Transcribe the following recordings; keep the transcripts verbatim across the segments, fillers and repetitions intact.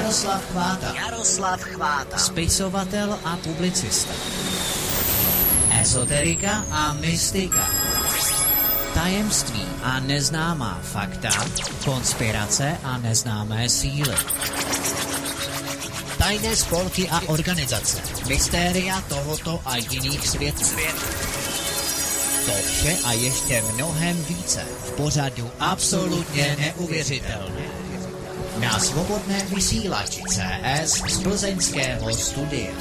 Jaroslav Chváta. Jaroslav Chváta. Spisovatel a publicista. Ezoterika a mystika. Tajemství a neznámá fakta. Konspirace a neznámé síly. Tajné spolky a organizace. Mystéria tohoto a jiných světů. To vše a ještě mnohem více v pořadu Absolutně neuvěřitelné. Na svobodné vysílači C S z plzeňského studia.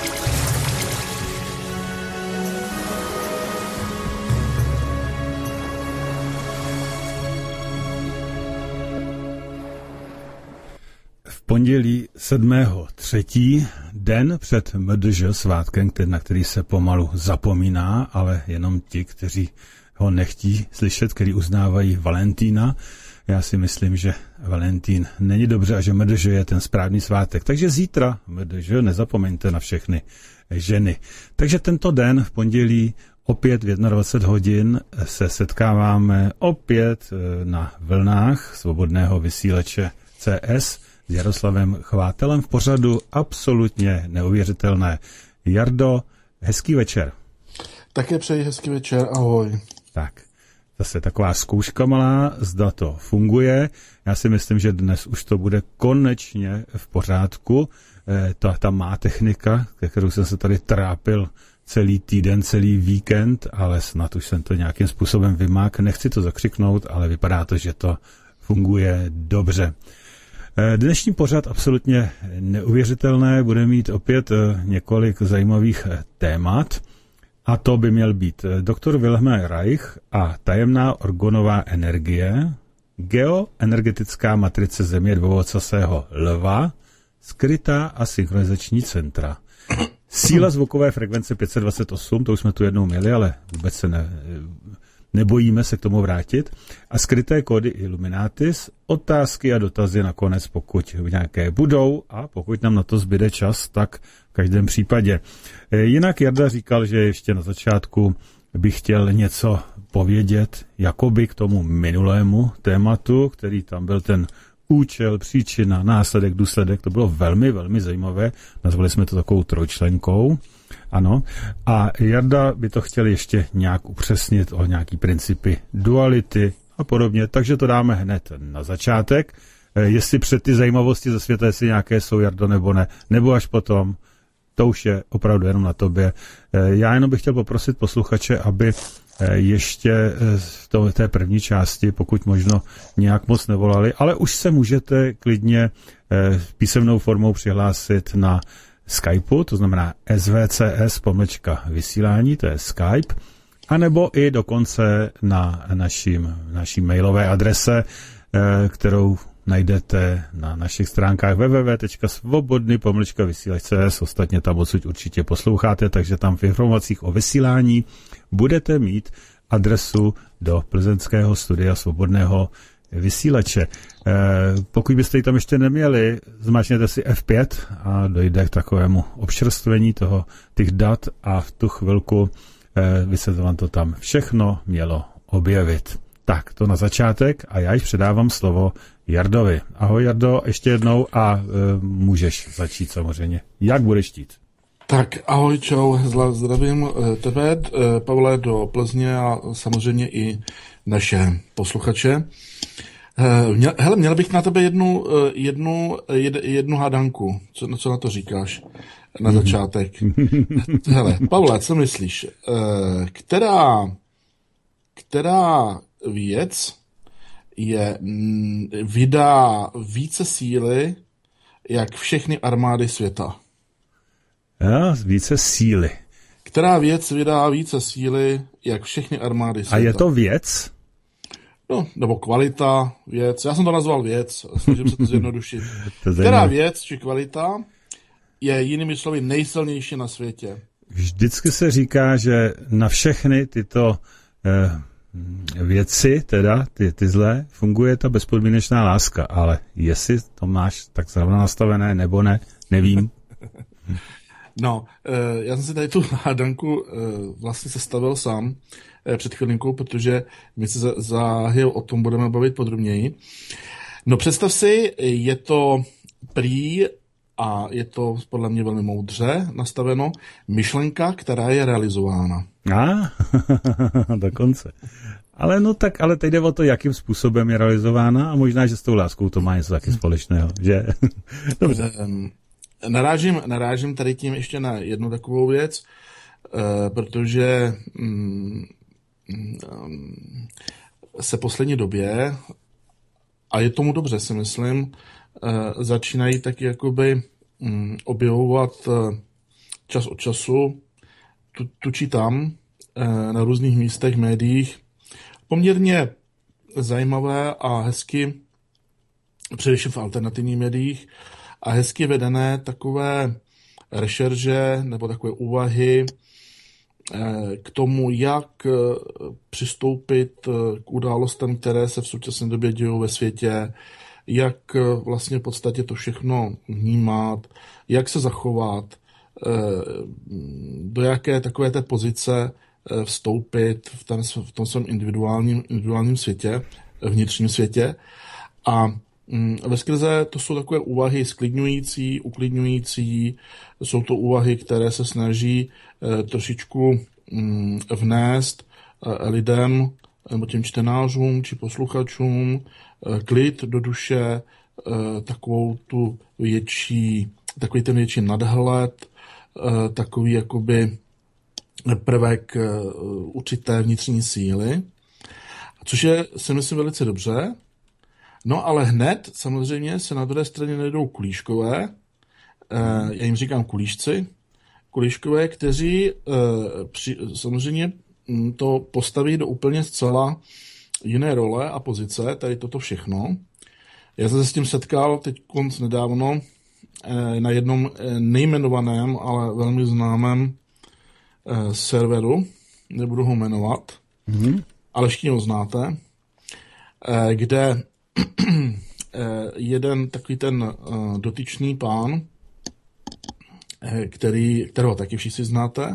V pondělí sedmého třetího den před M D Ž svátkem, na který se pomalu zapomíná, ale jenom ti, kteří ho nechtí slyšet, kteří uznávají Valentína. Já si myslím, že Valentín není dobře a že M D Ž je ten správný svátek. Takže zítra M D Ž nezapomeňte na všechny ženy. Takže tento den v pondělí opět v dvacet jedna hodin se setkáváme opět na vlnách svobodného vysílače C S s Jaroslavem Chvátelem v pořadu Absolutně neuvěřitelné. Jardo, hezký večer. Také přeji hezký večer, ahoj. Tak, zase taková zkouška malá, zda to funguje. Já si myslím, že dnes už to bude konečně v pořádku. E, ta, ta má technika, kterou jsem se tady trápil celý týden, celý víkend, ale snad už jsem to nějakým způsobem vymák. Nechci to zakřiknout, ale vypadá to, že to funguje dobře. Dnešní pořad Absolutně neuvěřitelné bude mít opět několik zajímavých témat a to by měl být doktor Wilhelm Reich a tajemná orgonová energie, geoenergetická matrice Země dvouvocasého lva, skrytá a synchronizační centra. Síla zvukové frekvence pět set dvacet osm, to už jsme tu jednou měli, ale vůbec se ne... nebojíme se k tomu vrátit. A skryté kódy Illuminatis, otázky a dotazy nakonec, pokud nějaké budou a pokud nám na to zbyde čas, tak v každém případě. Jinak Jarda říkal, že ještě na začátku bych chtěl něco povědět jakoby k tomu minulému tématu, který tam byl ten účel, příčina, následek, důsledek. To bylo velmi, velmi zajímavé. Nazvali jsme to takovou trojčlenkou. Ano. A Jarda by to chtěl ještě nějak upřesnit o nějaký principy duality a podobně. Takže to dáme hned na začátek. Jestli před ty zajímavosti ze světa, jestli nějaké jsou, Jardo, nebo ne. Nebo až potom. To už je opravdu jenom na tobě. Já jenom bych chtěl poprosit posluchače, aby ještě v té první části, pokud možno nějak moc nevolali, ale už se můžete klidně písemnou formou přihlásit na Skypeu, to znamená S V C S pomlčka vysílání, to je Skype, anebo i dokonce na naším, naší mailové adrese, kterou najdete na našich stránkách w w w tečka svobodný pomlčka vysílač tečka c s. Ostatně tam odsud určitě posloucháte, takže tam v informacích o vysílání budete mít adresu do plzeňského studia svobodného vysílače. Eh, pokud byste ji tam ještě neměli, zmáčkněte si F pět a dojde k takovému občerstvení toho, těch dat a v tu chvilku eh, by se to vám to tam všechno mělo objevit. Tak, to na začátek a já již předávám slovo Jardovi. Ahoj Jardo, ještě jednou a e, můžeš začít samozřejmě. Jak budeš chtít? Tak ahoj, čau, zdravím tebe, Pavle, do Plzně a samozřejmě i naše posluchače. Hele, měl bych na tebe jednu, jednu, jed, jednu hádanku. Co, co na to říkáš na začátek? Hele, Pavle, co myslíš? Která, která věc je, vydá více síly, jak všechny armády světa? Já, více síly. Která věc vydá více síly, jak všechny armády světa? A je to věc? No, nebo kvalita, věc. Já jsem to nazval věc, snažím se to zjednodušit. to Která věc či kvalita je jinými slovy nejsilnější na světě? Vždycky se říká, že na všechny tyto eh, věci, teda ty, ty zlé, funguje ta bezpodmínečná láska, ale jestli to máš tak zrovna nastavené nebo ne, nevím. No, já jsem si tady tu hádanku vlastně sestavil sám před chvilinkou, protože my se záhy o tom budeme bavit podrobněji. No představ si, je to prý, a je to podle mě velmi moudře nastaveno, myšlenka, která je realizována. A, dokonce. Ale no tak, ale teď jde o to, jakým způsobem je realizována a možná, že s tou láskou to má něco taky společného, že? Dobře. Narážím, narážím tady tím ještě na jednu takovou věc, protože se poslední době, a je tomu dobře, si myslím, začínají taky jakoby objevovat čas od času tu, tu či tam na různých místech, médiích poměrně zajímavé a hezky, především v alternativních médiích, a hezky vedené takové rešerže nebo takové úvahy k tomu, jak přistoupit k událostem, které se v současné době dějou ve světě, jak vlastně v podstatě to všechno vnímat, jak se zachovat, do jaké takové té pozice vstoupit v, ten, v tom svém individuálním, individuálním světě, vnitřním světě. A veskrze to jsou takové úvahy sklidňující, uklidňující, jsou to úvahy, které se snaží trošičku vnést lidem, nebo těm čtenářům či posluchačům klid do duše, takovou tu větší, takový ten větší nadhled, takový jakoby prvek určité vnitřní síly, což je, si myslím, velice dobře. No ale hned samozřejmě se na druhé straně najdou kulíškové, já jim říkám kulíšci, kulíškové, kteří samozřejmě to postaví do úplně zcela jiné role a pozice, tady toto všechno. Já jsem se s tím setkal teď konc nedávno na jednom nejmenovaném, ale velmi známém serveru, nebudu ho jmenovat, mm-hmm. ale všichni ho znáte, kde jeden takový ten dotyčný pán, který, kterého taky všichni znáte,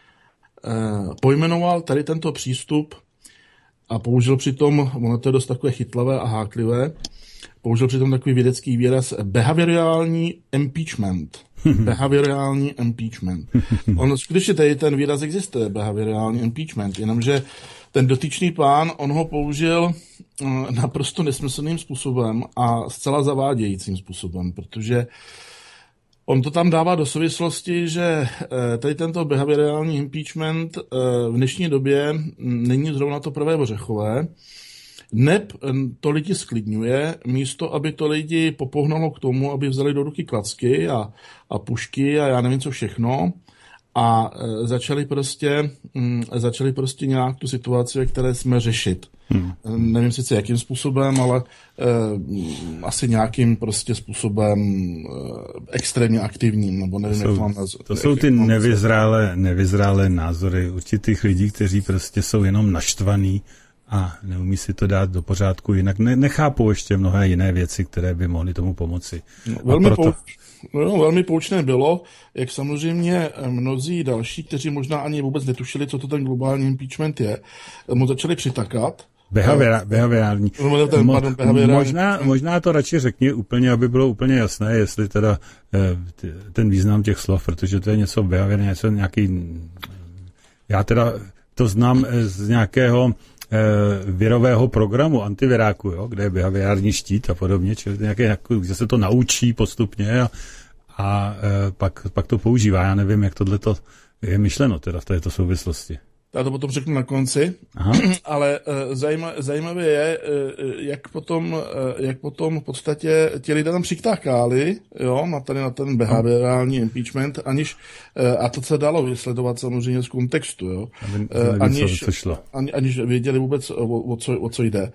pojmenoval tady tento přístup a použil přitom, ono to je dost takové chytlavé a háklivé, použil přitom takový vědecký výraz behaviorální impeachment. Behaviorální impeachment. On skutečně tady ten výraz existuje, behaviorální impeachment, jenomže ten dotyčný pán, on ho použil naprosto nesmyslným způsobem a zcela zavádějícím způsobem, protože on to tam dává do souvislosti, že tady tento behaviorální impeachment v dnešní době není zrovna to pravé ořechové, neb to lidi sklidňuje, místo, aby to lidi popohnalo k tomu, aby vzali do ruky klacky a, a pušky a já nevím co všechno a začali prostě, začali prostě nějak tu situaci, ve které jsme řešit. Hmm. Nevím sice jakým způsobem, ale eh, asi nějakým prostě způsobem eh, extrémně aktivním, nebo nevím, to jak jsou, mám nazvat. To jsou ty nevyzrálé, nevyzrálé názory určitých lidí, kteří prostě jsou jenom naštvaný a neumí si to dát do pořádku, jinak ne, nechápou ještě mnohé jiné věci, které by mohly tomu pomoci. No, velmi, proto... pou, no, velmi poučné bylo, jak samozřejmě mnozí další, kteří možná ani vůbec netušili, co to ten globální impeachment je, mu začali přitakat. Behaviora, behaviorální. No, ten, Mo, pardon, behaviorální. Možná, možná to radši řekni úplně, aby bylo úplně jasné, jestli teda eh, ten význam těch slov, protože to je něco behaviorální, něco nějaký... Já teda to znám z nějakého virového programu antiviráku, jo, kde je behaviorální štít a podobně, čili nějaké, kde se to naučí postupně a, a pak, pak to používá. Já nevím, jak tohleto je myšleno teda v této souvislosti. Já to potom řeknu na konci, Aha. ale zajímavé, zajímavé je, jak potom, jak potom v podstatě ti lidé tam přiktákali, jo, na tady na ten behaviorální impeachment, aniž, a to se dalo vysledovat samozřejmě z kontextu, jo, Aby, aniž, co šlo. aniž věděli vůbec, o, o, co, o co jde.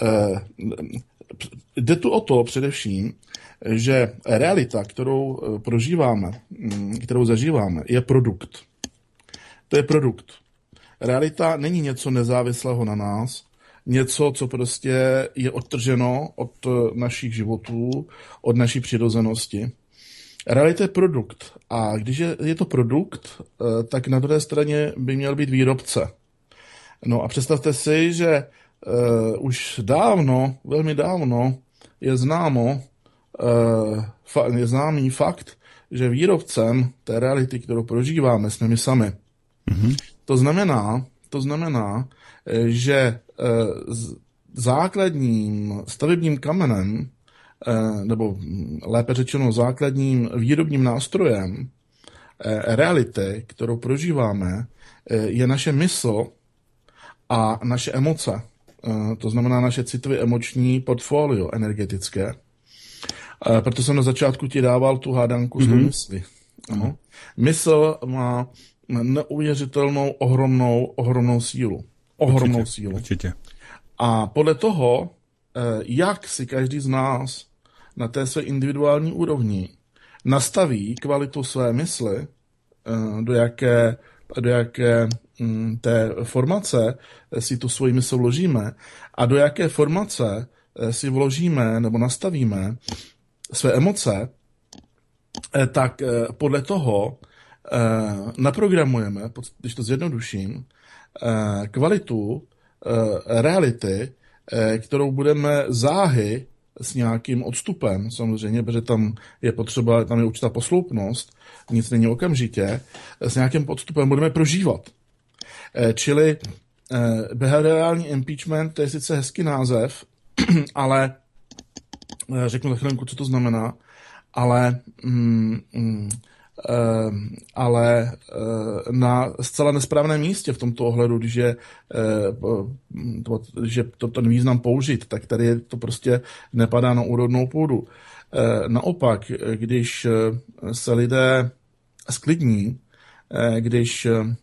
Jde tu o to především, že realita, kterou prožíváme, kterou zažíváme, je produkt. To je produkt. Realita není něco nezávislého na nás, něco, co prostě je odtrženo od našich životů, od naší přirozenosti. Realita je produkt a když je, je to produkt, tak na druhé straně by měl být výrobce. No a představte si, že uh, už dávno, velmi dávno je známo je známý fakt, že výrobcem té reality, kterou prožíváme, jsme my sami. Mm-hmm. To znamená, to znamená, že základním stavebním kamenem, nebo lépe řečeno základním výrobním nástrojem reality, kterou prožíváme, je naše mysl a naše emoce. To znamená naše citově emoční portfolio energetické. Proto jsem na začátku ti dával tu hádanku mm-hmm. z mysli. Ano. Mysl má neuvěřitelnou, ohromnou, ohromnou sílu. Ohromnou určitě, sílu. Určitě. A podle toho, jak si každý z nás na té své individuální úrovni nastaví kvalitu své mysli, do jaké, do jaké té formace si tu svoji mysl vložíme a do jaké formace si vložíme nebo nastavíme své emoce, tak podle toho naprogramujeme, když to zjednoduším, kvalitu reality, kterou budeme záhy s nějakým odstupem, samozřejmě, protože tam je potřeba, tam je určitá posloupnost, nic není okamžitě, s nějakým odstupem budeme prožívat. Čili behaviorální impeachment, to je sice hezký název, ale řeknu za chvilku, co to znamená, ale mm, mm, ale na zcela nesprávném místě v tomto ohledu, když je, když je to ten význam použit, tak tady to prostě nepadá na úrodnou půdu. Naopak, když se lidé sklidní, když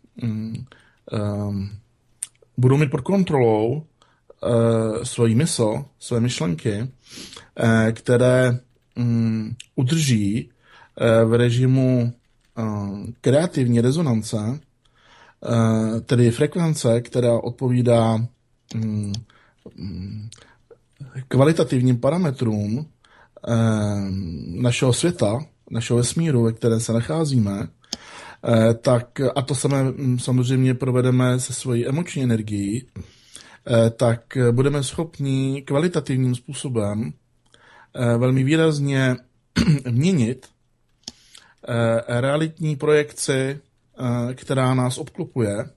budou mít pod kontrolou svoji mysl, své myšlenky, které udrží v režimu kreativní rezonance, tedy frekvence, která odpovídá kvalitativním parametrům našeho světa, našeho vesmíru, ve kterém se nacházíme, tak, a to samé samozřejmě provedeme se svojí emoční energií, tak budeme schopni kvalitativním způsobem velmi výrazně měnit realitní projekci, která nás obklopuje,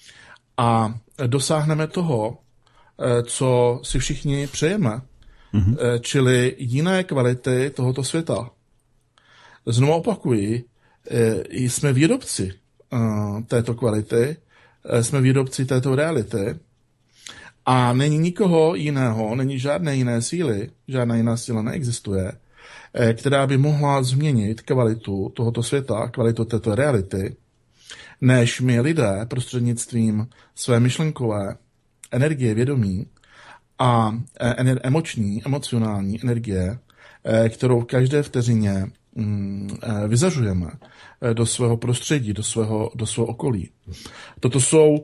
a dosáhneme toho, co si všichni přejeme, mm-hmm. čili jiné kvality tohoto světa. Znovu opakuji, jsme výrobci této kvality, jsme výrobci této reality a není nikoho jiného, není žádné jiné síly, žádná jiná síla neexistuje, která by mohla změnit kvalitu tohoto světa, kvalitu této reality, než my lidé prostřednictvím své myšlenkové energie vědomí a ener- emoční, emocionální energie, kterou v každé vteřině vyzařujeme do svého prostředí, do svého, do svého okolí. Toto jsou,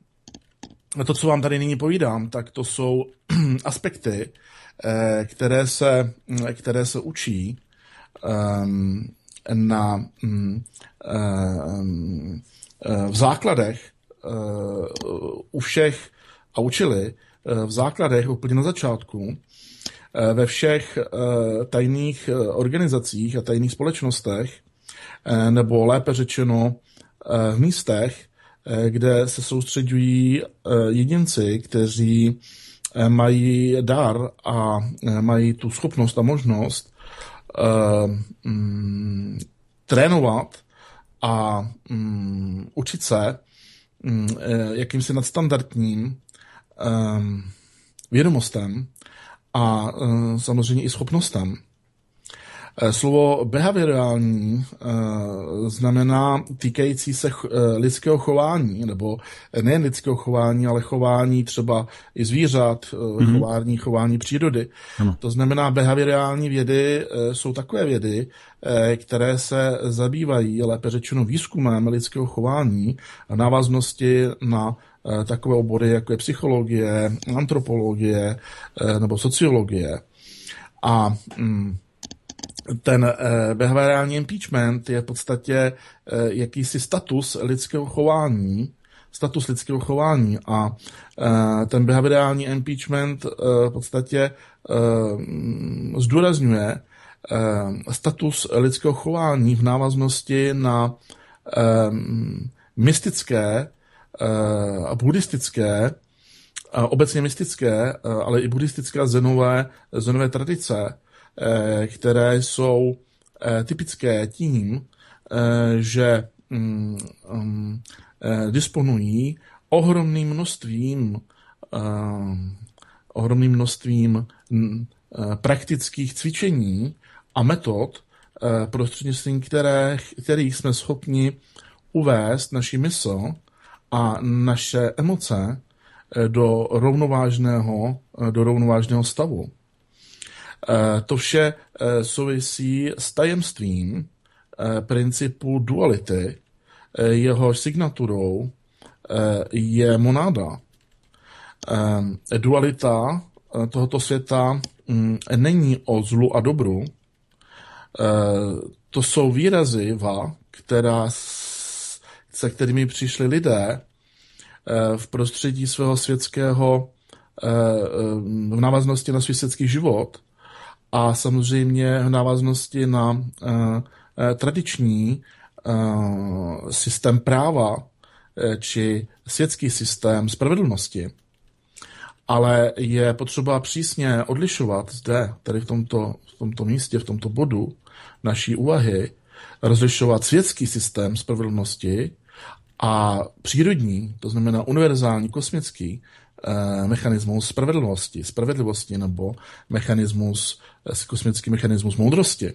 to, co vám tady nyní povídám, tak to jsou aspekty, které se, které se učí um, na, um, um, v základech uh, u všech a učili uh, v základech úplně na začátku uh, ve všech uh, tajných organizacích a tajných společnostech, uh, nebo lépe řečeno uh, v místech, uh, kde se soustředují uh, jedinci, kteří mají dar a mají tu schopnost a možnost uh, um, trénovat a um, učit se um, jakýmsi nadstandardním um, vědomostem a um, samozřejmě i schopnostem. Slovo behaviorální znamená týkající se lidského chování, nebo nejen lidského chování, ale chování třeba i zvířat, mm-hmm. chování, chování přírody. Ano. To znamená, behaviorální vědy jsou takové vědy, které se zabývají, lépe řečeno, výzkumem lidského chování a návaznosti na takové obory, jako je psychologie, antropologie nebo sociologie. A mm, ten eh, behaviorální impeachment je v podstatě eh, jakýsi status lidského chování, status lidského chování a eh, ten behaviorální impeachment eh, v podstatě eh, zdůrazňuje, status lidského chování v návaznosti na mystické a buddhistické, obecně mystické, ale i buddhistické a zenové, zenové tradice, které jsou typické tím, že disponují ohromným množstvím ohromným množstvím praktických cvičení a metod, prostřednictvím kterých, kterých jsme schopni uvést naši mysl a naše emoce do rovnovážného, do rovnovážného stavu. To vše souvisí s tajemstvím principu duality, jehož signaturou je monáda. Dualita tohoto světa není o zlu a dobru. To jsou výrazy, va, která, se kterými přišli lidé v prostředí svého světského, v návaznosti na svůj světský život a samozřejmě v návaznosti na tradiční systém práva či světský systém spravedlnosti. Ale je potřeba přísně odlišovat zde, tady v tomto, v tomto místě, v tomto bodu naší úvahy, rozlišovat světský systém spravedlnosti a přírodní, to znamená univerzální kosmický eh, mechanismus spravedlnosti, spravedlivosti nebo mechanismus, eh, kosmický mechanismus moudrosti.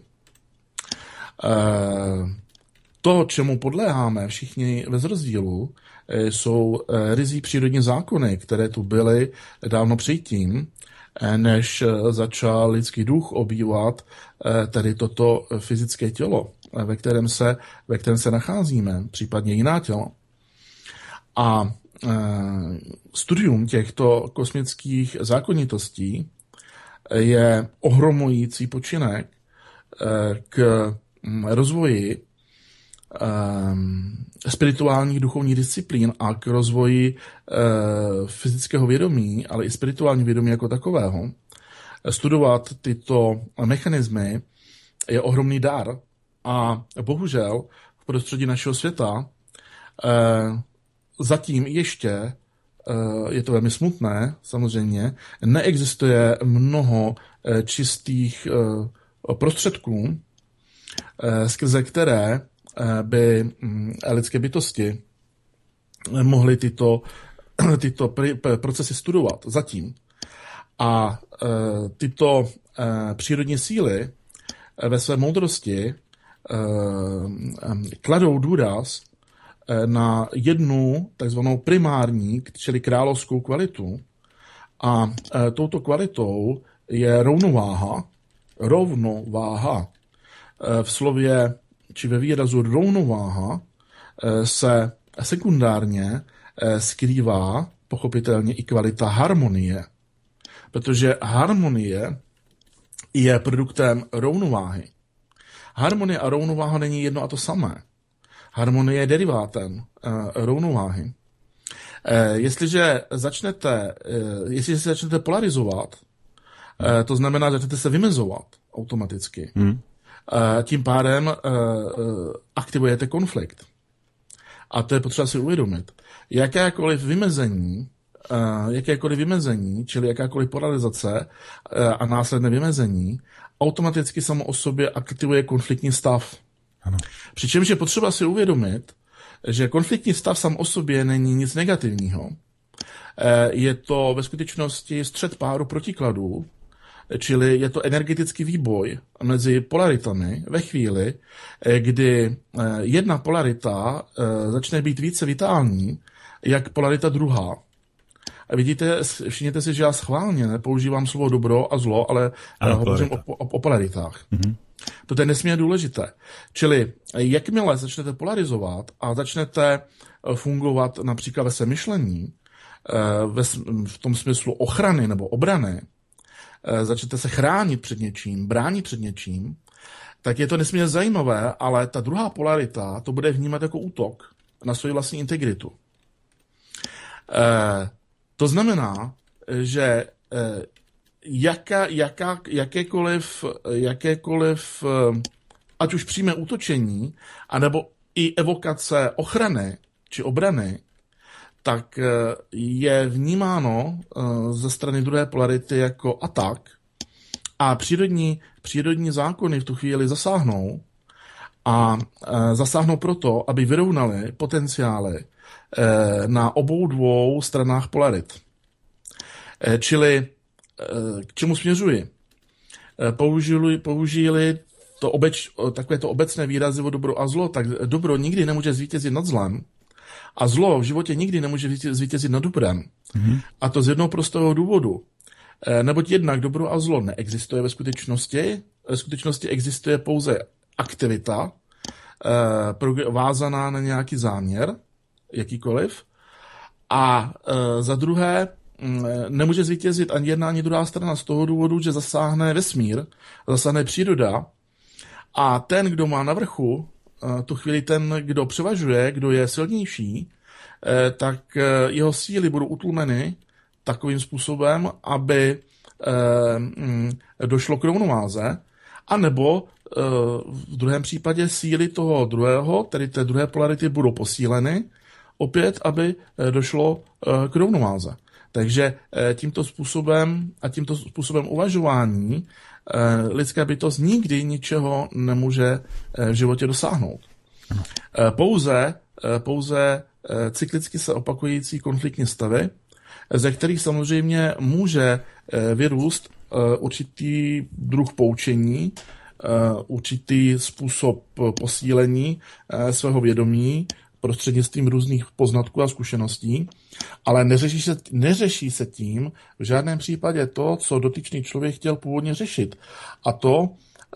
Eh, to, čemu podléháme všichni bez rozdílu, eh, jsou eh, ryzí přírodní zákony, které tu byly dávno předtím, eh, než eh, začal lidský duch obývat eh, tady toto fyzické tělo, eh, ve kterém se, ve kterém se nacházíme, případně jiná těla. A e, studium těchto kosmických zákonitostí je ohromující počinek e, k rozvoji e, spirituálních duchovních disciplín a k rozvoji e, fyzického vědomí, ale i spirituální vědomí jako takového. Studovat tyto mechanismy je ohromný dar a bohužel v prostředí našeho světa e, zatím ještě, je to velmi smutné, samozřejmě, neexistuje mnoho čistých prostředků, skrze které by lidské bytosti mohly tyto, tyto procesy studovat zatím. A tyto přírodní síly ve své moudrosti kladou důraz na jednu takzvanou primární, čili královskou kvalitu. A e, touto kvalitou je rovnováha. Rovnováha. E, v slově, či ve výrazu rovnováha e, se sekundárně e, skrývá pochopitelně i kvalita harmonie. Protože harmonie je produktem rovnováhy. Harmonie a rovnováha není jedno a to samé. Harmonie je derivátem uh, rovnováhy. Uh, jestliže začnete, uh, jestliže se začnete polarizovat, uh, to znamená, že začnete se vymezovat automaticky. Hmm. Uh, tím pádem uh, uh, aktivujete konflikt. A to je potřeba si uvědomit. Jakékoliv vymezení, uh, jakékoliv vymezení, čili jakákoliv polarizace uh, a následné vymezení, automaticky samo o sobě aktivuje konfliktní stav. Ano. Přičemž je potřeba si uvědomit, že konfliktní stav sám o sobě není nic negativního. Je to ve skutečnosti střet páru protikladů, čili je to energetický výboj mezi polaritami ve chvíli, kdy jedna polarita začne být více vitální, jak polarita druhá. A vidíte, všimněte si, že já schválně nepoužívám slovo dobro a zlo, ale ano, hovořím o, o, o polaritách. Mm-hmm. To je nesmírně důležité. Čili jakmile začnete polarizovat a začnete fungovat například ve svém myšlení, ve, v tom smyslu ochrany nebo obrany, začnete se chránit před něčím, bránit před něčím, tak je to nesmírně zajímavé, ale ta druhá polarita to bude vnímat jako útok na svou vlastní integritu. To znamená, že jaká, jaká, jakékoliv, jakékoliv, ať už přímé útočení, anebo i evokace ochrany či obrany, tak je vnímáno ze strany druhé polarity jako atak a přírodní, přírodní zákony v tu chvíli zasáhnou a zasáhnou proto, aby vyrovnali potenciály na obou dvou stranách polarit. Čili k čemu směřuji? Použili, použili to obeč, takové to obecné výrazy o dobro a zlo, tak dobro nikdy nemůže zvítězit nad zlem a zlo v životě nikdy nemůže zvítězit nad dobrem. Mm-hmm. A to z jednoho prostého důvodu. Neboť jednak dobro a zlo neexistuje ve skutečnosti. Ve skutečnosti existuje pouze aktivita vázaná na nějaký záměr, jakýkoliv. A za druhé, nemůže zvítězit ani jedna, ani druhá strana z toho důvodu, že zasáhne vesmír, zasáhne příroda a ten, kdo má na vrchu, tu chvíli ten, kdo převažuje, kdo je silnější, tak jeho síly budou utlumeny takovým způsobem, aby došlo k rovnováze, anebo v druhém případě síly toho druhého, tedy té druhé polarity, budou posíleny, opět, aby došlo k rovnováze. Takže tímto způsobem a tímto způsobem uvažování lidská bytost nikdy ničeho nemůže v životě dosáhnout. Pouze, pouze cyklicky se opakující konfliktní stavy, ze kterých samozřejmě může vyrůst určitý druh poučení, určitý způsob posílení svého vědomí prostřednictvím různých poznatků a zkušeností, ale neřeší se, neřeší se tím v žádném případě to, co dotyčný člověk chtěl původně řešit. A to,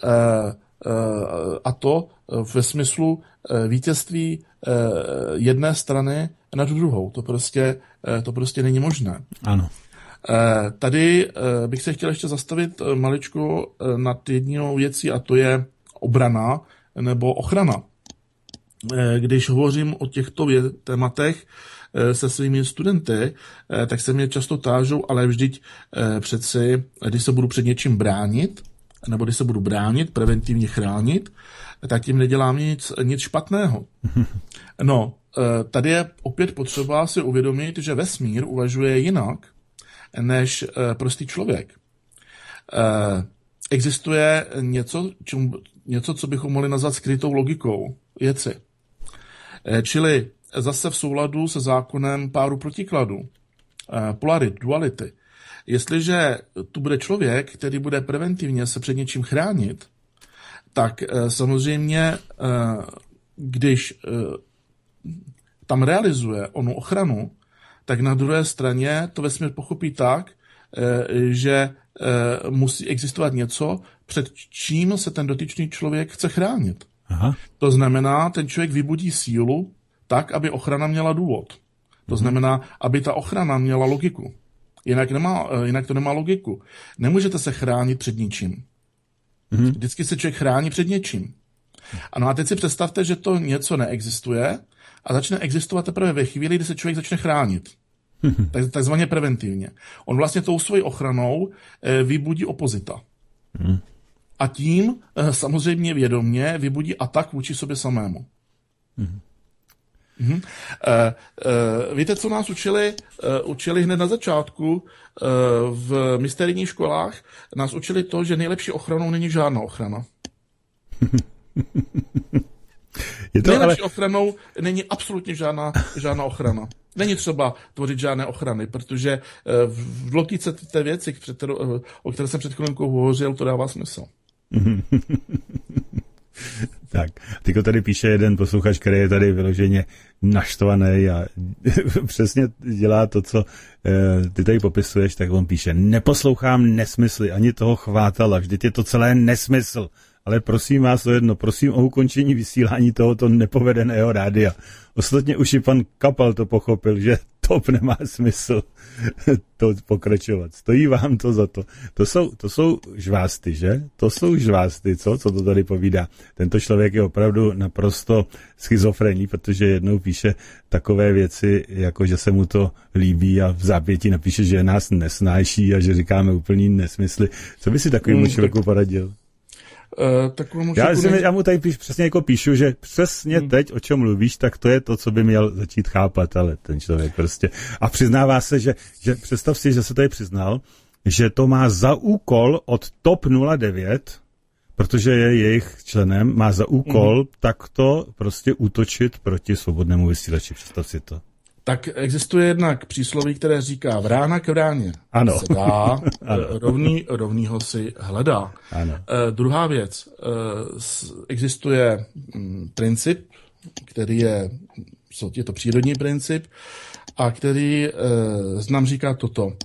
a to ve smyslu vítězství jedné strany nad druhou. To prostě, to prostě není možné. Ano. Tady bych se chtěl ještě zastavit maličko nad jednou věcí, a to je obrana nebo ochrana. Když hovořím o těchto vě- tématech se svými studenty, tak se mě často tážou, ale vždyť přeci, když se budu před něčím bránit, nebo když se budu bránit, preventivně chránit, tak tím nedělám nic, nic špatného. No, tady je opět potřeba si uvědomit, že vesmír uvažuje jinak než prostý člověk. Existuje něco, čum, něco, co bychom mohli nazvat skrytou logikou věci. Čili zase v souladu se zákonem páru protikladů, polarit, duality. Jestliže tu bude člověk, který bude preventivně se před něčím chránit, tak samozřejmě, když tam realizuje onu ochranu, tak na druhé straně to vesmír pochopí tak, že musí existovat něco, před čím se ten dotyčný člověk chce chránit. Aha. To znamená, ten člověk vybudí sílu tak, aby ochrana měla důvod. To znamená, aby ta ochrana měla logiku. Jinak, nemá, jinak to nemá logiku. Nemůžete se chránit před ničím. Mhm. Vždycky se člověk chrání před něčím. Ano, a teď si představte, že to něco neexistuje a začne existovat teprve ve chvíli, kdy se člověk začne chránit. Tak, takzvaně preventivně. On vlastně tou svojí ochranou eh, vybudí opozita. Hmm. A tím eh, samozřejmě vědomě vybudí atak vůči sobě samému. Hmm. Hmm. Eh, eh, víte, co nás učili? Eh, učili hned na začátku eh, v misterijních školách. Nás učili to, že nejlepší ochranou není žádná ochrana. Je to nejlepší ale... ochranou není absolutně žádná, žádná ochrana. Není třeba tvořit žádné ochrany, protože v logice té věci, o které jsem před chvilinkou hovořil, to dává smysl. Tak, tyko tady píše jeden posluchač, který je tady vyloženě naštvaný a přesně dělá to, co e, ty tady popisuješ, tak on píše, neposlouchám nesmysly, ani toho chvátala, vždyť je to celé nesmysl. Ale prosím vás o jedno, prosím o ukončení vysílání tohoto nepovedeného rádia. Ostatně už i pan Kapal to pochopil, že stop, nemá smysl to pokračovat. Stojí vám to za to. To jsou, to jsou žvásty, že? To jsou žvásty, co? Co to tady povídá? Tento člověk je opravdu naprosto schizofrenní, protože jednou píše takové věci, jako že se mu to líbí a v zápětí napíše, že nás nesnáší a že říkáme úplný nesmysly. Co by si takovému hmm, člověku poradil? Uh, já, si, já mu tady píš, přesně jako píšu, že přesně hmm. teď, o čem mluvíš, tak to je to, co by měl začít chápat, ale ten člověk prostě. A přiznává se, že, že představ si, že se tady přiznal, že to má za úkol od TOP nula devět, protože je jejich členem, má za úkol hmm. takto prostě útočit proti svobodnému vysílači. Představ si to. Tak existuje jednak přísloví, které říká vrána k vráně ano. se dá, rovný, rovnýho si hledá. Ano. Uh, druhá věc, uh, existuje um, princip, který je, je to přírodní princip, a který uh, nám říká toto. Uh,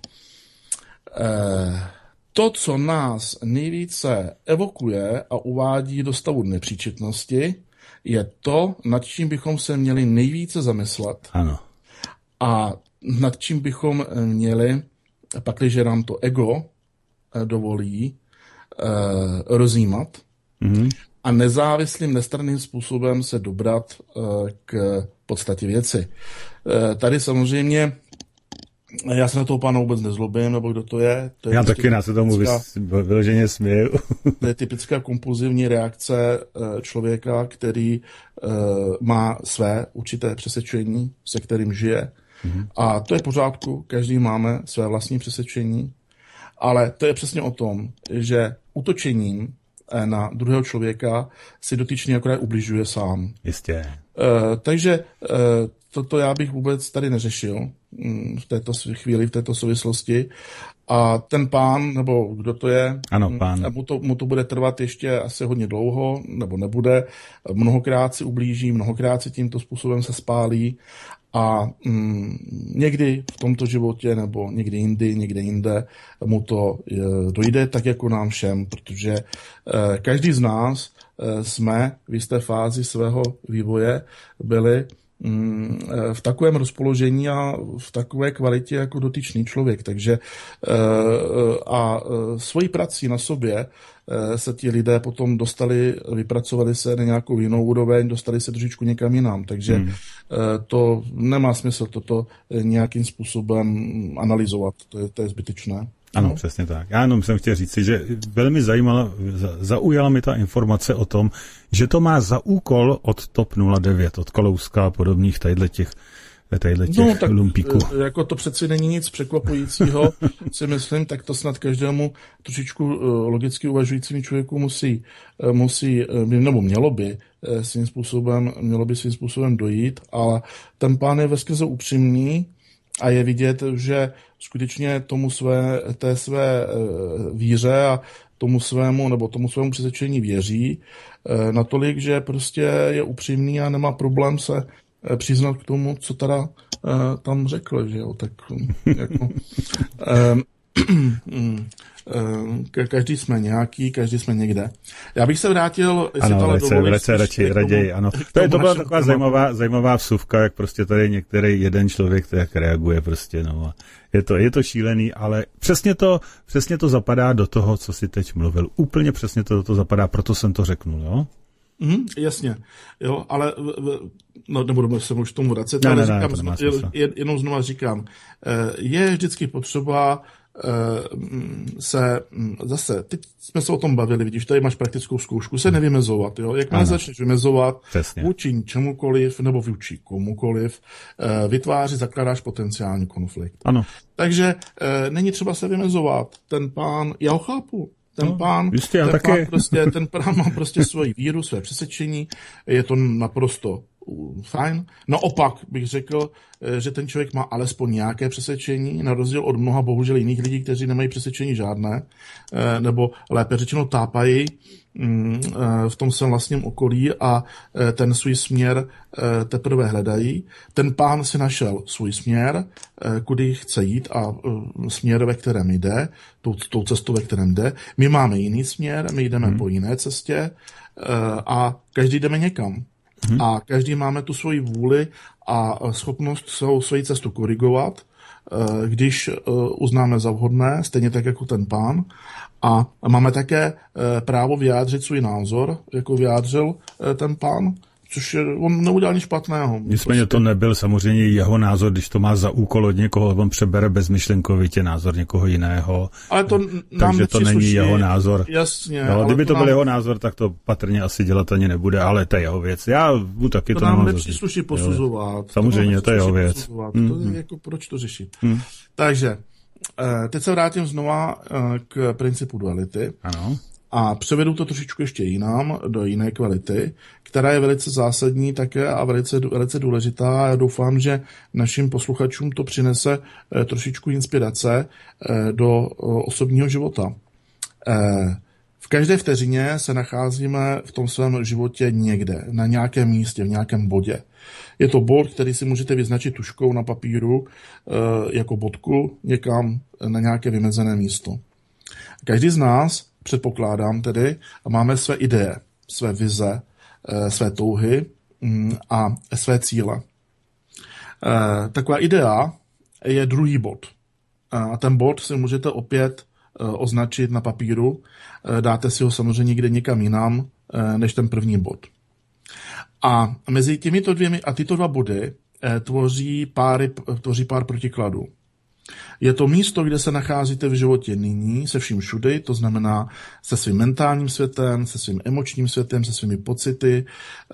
to, co nás nejvíce evokuje a uvádí do stavu nepříčetnosti, je to, nad čím bychom se měli nejvíce zamyslet. Ano. A nad čím bychom měli, pakliže nám to ego dovolí, uh, rozjímat mm-hmm. a nezávislým, nestranným způsobem se dobrat uh, k podstatě věci. Uh, tady samozřejmě, já se na toho pána vůbec nezlobím, nebo kdo to je. To je já taky na se tomu vyloženě směju. To je typická kompulzivní reakce uh, člověka, který uh, má své určité přesvědčení, se kterým žije. Mm-hmm. A to je v pořádku, každý máme své vlastní přesvědčení, ale to je přesně o tom, že útočením na druhého člověka si dotyčný akorát ubližuje sám. Jistě. Uh, takže uh, toto já bych vůbec tady neřešil um, v této chvíli, v této souvislosti. A ten pán, nebo kdo to je, ano, pán. Mu, to, mu to bude trvat ještě asi hodně dlouho, nebo nebude. Mnohokrát si ublíží, mnohokrát si tímto způsobem se spálí. A mm, někdy v tomto životě nebo někdy jindy, někde jinde mu to e, dojde tak jako nám všem, protože e, každý z nás e, jsme v jisté fázi svého vývoje byli mm, e, v takovém rozpoložení a v takové kvalitě jako dotyčný člověk. Takže e, a e, svojí prací na sobě se ti lidé potom dostali, vypracovali se na nějakou jinou úroveň, dostali se trošičku někam jinam. Takže hmm. to nemá smysl toto nějakým způsobem analyzovat. To je, to je zbytečné. Ano, no? Přesně tak. Já jenom jsem chtěl říct, že velmi zajímala, zaujala mi ta informace o tom, že to má za úkol od TOP nula devět, od Kalouska a podobných tadyhle těch těch no, tak lumpíků. Jako to přeci není nic překvapujícího, si myslím, tak to snad každému trošičku logicky uvažujícímu člověku musí, musí, nebo mělo by svým způsobem, mělo by svým způsobem dojít, ale ten pán je veskrze upřímný a je vidět, že skutečně tomu své, té své víře a tomu svému, nebo tomu svému přesvědčení věří natolik, že prostě je upřímný a nemá problém se přiznat k tomu, co teda uh, tam řekl, že jo, tak jako um, um, um, každý jsme nějaký, každý jsme někde. Já bych se vrátil, ano, velice, velice radši, raději, ano. To, je, to byla taková zajímavá, zajímavá vsuvka, jak prostě tady některý jeden člověk tak reaguje prostě, no a je to, je to šílený, ale přesně to, přesně to zapadá do toho, co si teď mluvil. Úplně přesně to do toho zapadá, proto jsem to řeknul, jo? Mm, jasně, jo, ale no, nebudu se už tomu vracet, ne, ale ne, říkám, ne, zno, jen, jenom znova říkám, je vždycky potřeba se zase, teď jsme se o tom bavili, vidíš, tady máš praktickou zkoušku, se nevymezovat, jo, jakmile začneš vymezovat vůči čemukoliv nebo vůči komukoliv, vytváří, zakládáš potenciální konflikt. Ano. Takže není třeba se vymezovat, ten pán, já ho chápu, Ten no, pán, jistě, ten, taky. pán prostě, ten pán má prostě svoji víru, své přesvědčení, je to naprosto fajn. Naopak bych řekl, že ten člověk má alespoň nějaké přesvědčení, na rozdíl od mnoha bohužel jiných lidí, kteří nemají přesvědčení žádné, nebo lépe řečeno tápají v tom svém vlastním okolí a ten svůj směr teprve hledají. Ten pán si našel svůj směr, kudy chce jít a směr, ve kterém jde, tou, tou cestou, ve kterém jde. My máme jiný směr, my jdeme hmm. po jiné cestě a každý jdeme někam. hmm. a každý máme tu svoji vůli a schopnost svou svoji cestu korigovat, když uznáme za vhodné, stejně tak jako ten pán. A máme také právo vyjádřit svůj názor, jako vyjádřil ten pán, což je, on neudělal nic špatného. Nicméně prostě to nebyl samozřejmě jeho názor, když to má za úkol od někoho, on přebere bezmyšlenkovitě názor někoho jiného. Ale to nám takže to není jeho názor. Jasně. No, kdyby to, to byl nám... jeho názor, tak to patrně asi dělat ani nebude, ale to je jeho věc. Já mu taky to, to nám nepřísluší posuzovat. Samozřejmě, to, to je jeho věc. Hmm. To je jako, proč to řešit? Hmm. Takže, teď se vrátím znova k principu duality. Ano. A převedu to trošičku ještě jinam, do jiné kvality, která je velice zásadní také a velice, velice důležitá. Já doufám, že našim posluchačům to přinese eh, trošičku inspirace eh, do eh, osobního života. Eh, v každé vteřině se nacházíme v tom svém životě někde, na nějakém místě, v nějakém bodě. Je to bod, který si můžete vyznačit tuškou na papíru eh, jako bodku někam na nějaké vymezené místo. Každý z nás, předpokládám tedy, máme své ideje, své vize, své touhy a své cíle. Taková idea je druhý bod. A ten bod si můžete opět označit na papíru. Dáte si ho samozřejmě někde někam jinam, než ten první bod. A mezi těmito dvěmi a tyto dva body tvoří, páry, tvoří pár protikladů. Je to místo, kde se nacházíte v životě nyní, se vším všudy, to znamená se svým mentálním světem, se svým emočním světem, se svými pocity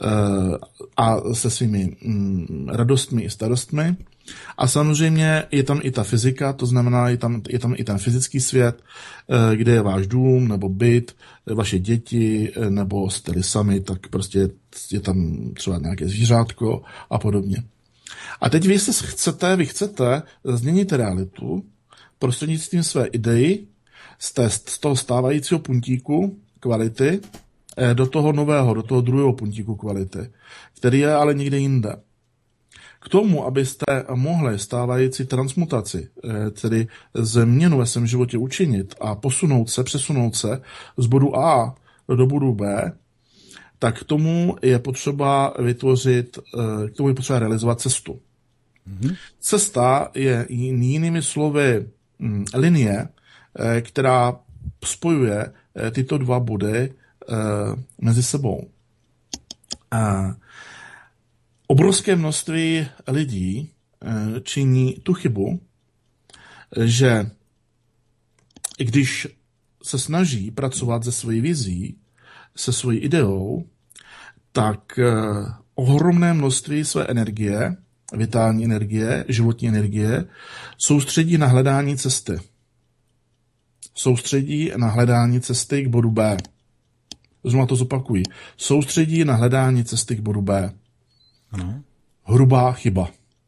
a se svými radostmi i starostmi. A samozřejmě je tam i ta fyzika, to znamená, je tam, je tam i ten fyzický svět, kde je váš dům nebo byt, vaše děti, nebo jste sami, tak prostě je tam třeba nějaké zvířátko a podobně. A teď vy se chcete, vy chcete změnit realitu prostřednictvím své idei z, té, z toho stávajícího puntíku kvality do toho nového, do toho druhého puntíku kvality, který je ale někde jinde. K tomu, abyste mohli stávající transmutaci, tedy změnu ve svém životě učinit a posunout se, přesunout se z bodu A do bodu B, tak k tomu je potřeba vytvořit, k tomu je potřeba realizovat cestu. Mm-hmm. Cesta je jinými slovy linie, která spojuje tyto dva body mezi sebou. Obrovské množství lidí činí tu chybu, že když se snaží pracovat se svojí vizí, se svojí ideou, tak ohromné množství své energie, vitální energie, životní energie, soustředí na hledání cesty. Soustředí na hledání cesty k bodu B. Znovu to zopakuji. Soustředí na hledání cesty k bodu B. Ano. Hrubá chyba.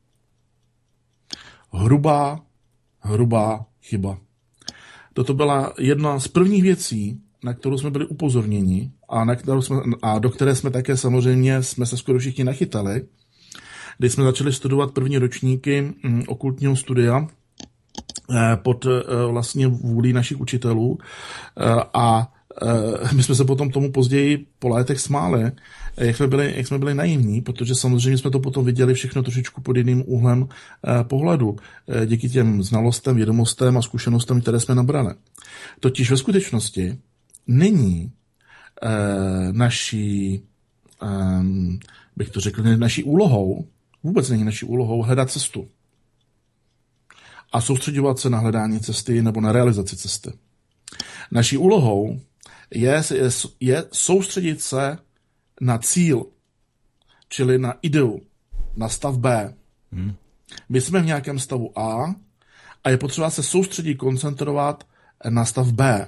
Hrubá, hrubá chyba. Toto byla jedna z prvních věcí, na kterou jsme byli upozorněni a, na kterou jsme, a do které jsme také samozřejmě jsme se skoro všichni nachytali, když jsme začali studovat první ročníky m, okultního studia eh, pod eh, vlastně vůlí našich učitelů eh, a eh, my jsme se potom tomu později po létech smáli, jak jsme byli, jak jsme byli naivní, protože samozřejmě jsme to potom viděli všechno trošičku pod jiným úhlem eh, pohledu, eh, díky těm znalostem, vědomostem a zkušenostem, které jsme nabrali. Totiž ve skutečnosti není eh, naší, eh, bych to řekl, naší úlohou, vůbec není naší úlohou hledat cestu a soustředovat se na hledání cesty nebo na realizaci cesty. Naší úlohou je, je, je soustředit se na cíl, čili na ideu, na stav B. Hmm. My jsme v nějakém stavu A a je potřeba se soustředit, koncentrovat na stav B.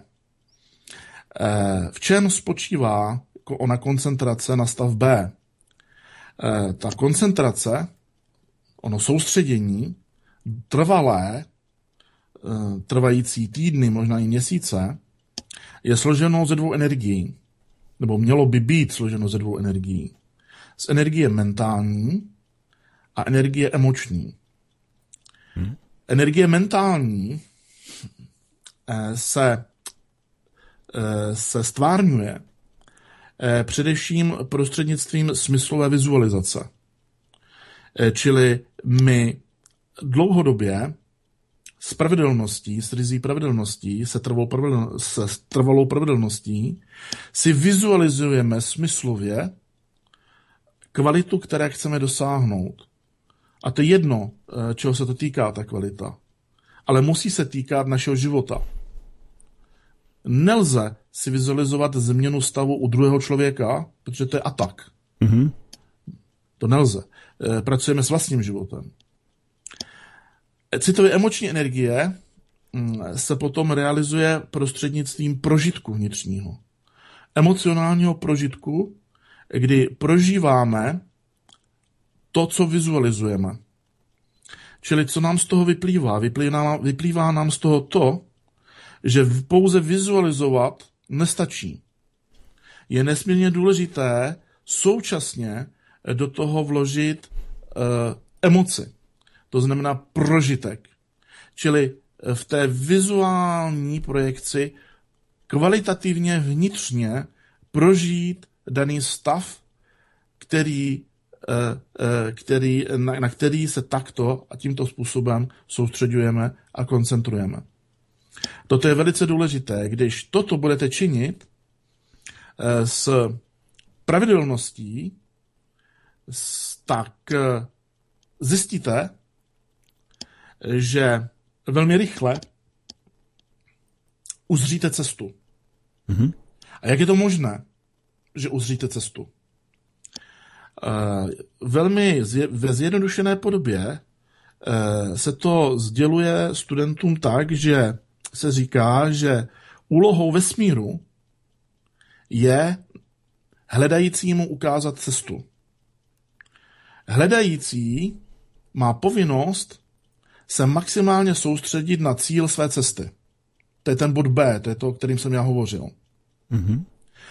V čem spočívá ona koncentrace na stav B? Ta koncentrace, ono soustředění, trvalé, trvající týdny, možná i měsíce, je složeno ze dvou energií, nebo mělo by být složeno ze dvou energií. Z energie mentální a energie emoční. Hmm. Energie mentální se, se stvárňuje eh, především prostřednictvím smyslové vizualizace. Eh, čili my dlouhodobě s pravidelností, s rizí pravidelností, se trvalou, pravidel, se trvalou pravidelností si vizualizujeme smyslově kvalitu, které chceme dosáhnout. A to je jedno, čeho se to týká, ta kvalita. Ale musí se týkat našeho života. Nelze si vizualizovat změnu stavu u druhého člověka, protože to je atak. Mm-hmm. To nelze. Pracujeme s vlastním životem. Citově emoční energie se potom realizuje prostřednictvím prožitku vnitřního. Emocionálního prožitku, kdy prožíváme to, co vizualizujeme. Čili co nám z toho vyplývá? Vyplývá, vyplývá nám z toho to, že pouze vizualizovat nestačí. Je nesmírně důležité současně do toho vložit uh, emoci. To znamená prožitek. Čili v té vizuální projekci kvalitativně vnitřně prožít daný stav, který, který, na, na který se takto a tímto způsobem soustředujeme a koncentrujeme. Toto je velice důležité. Když toto budete činit s pravidelností, tak zjistíte, že velmi rychle uzříte cestu. Mm-hmm. A jak je to možné, že uzříte cestu? Uh, velmi zje, ve zjednodušené podobě uh, se to sděluje studentům tak, že se říká, že úlohou vesmíru je hledajícímu ukázat cestu. Hledající má povinnost se maximálně soustředit na cíl své cesty. To je ten bod B, to je to, o kterým jsem já hovořil. Mm-hmm.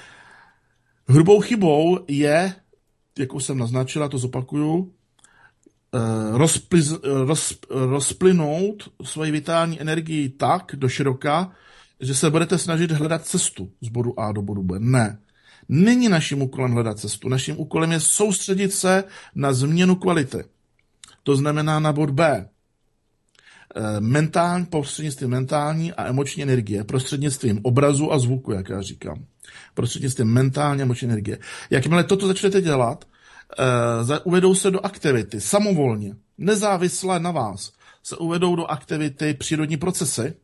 Hrubou chybou je, jak už jsem naznačil, a to zopakuju, rozpliz, roz, rozplynout svoji vitální energii tak do široka, že se budete snažit hledat cestu z bodu A do bodu B. Ne. Není naším úkolem hledat cestu. Naším úkolem je soustředit se na změnu kvality. To znamená na bod B. Mentální, prostřednictvím mentální a emoční energie, prostřednictvím obrazu a zvuku, jak já říkám. Prostřednictvím mentální a emoční energie. Jakmile toto začnete dělat, uh, uvedou se do aktivity samovolně, nezávisle na vás, se uvedou do aktivity přírodní procesy,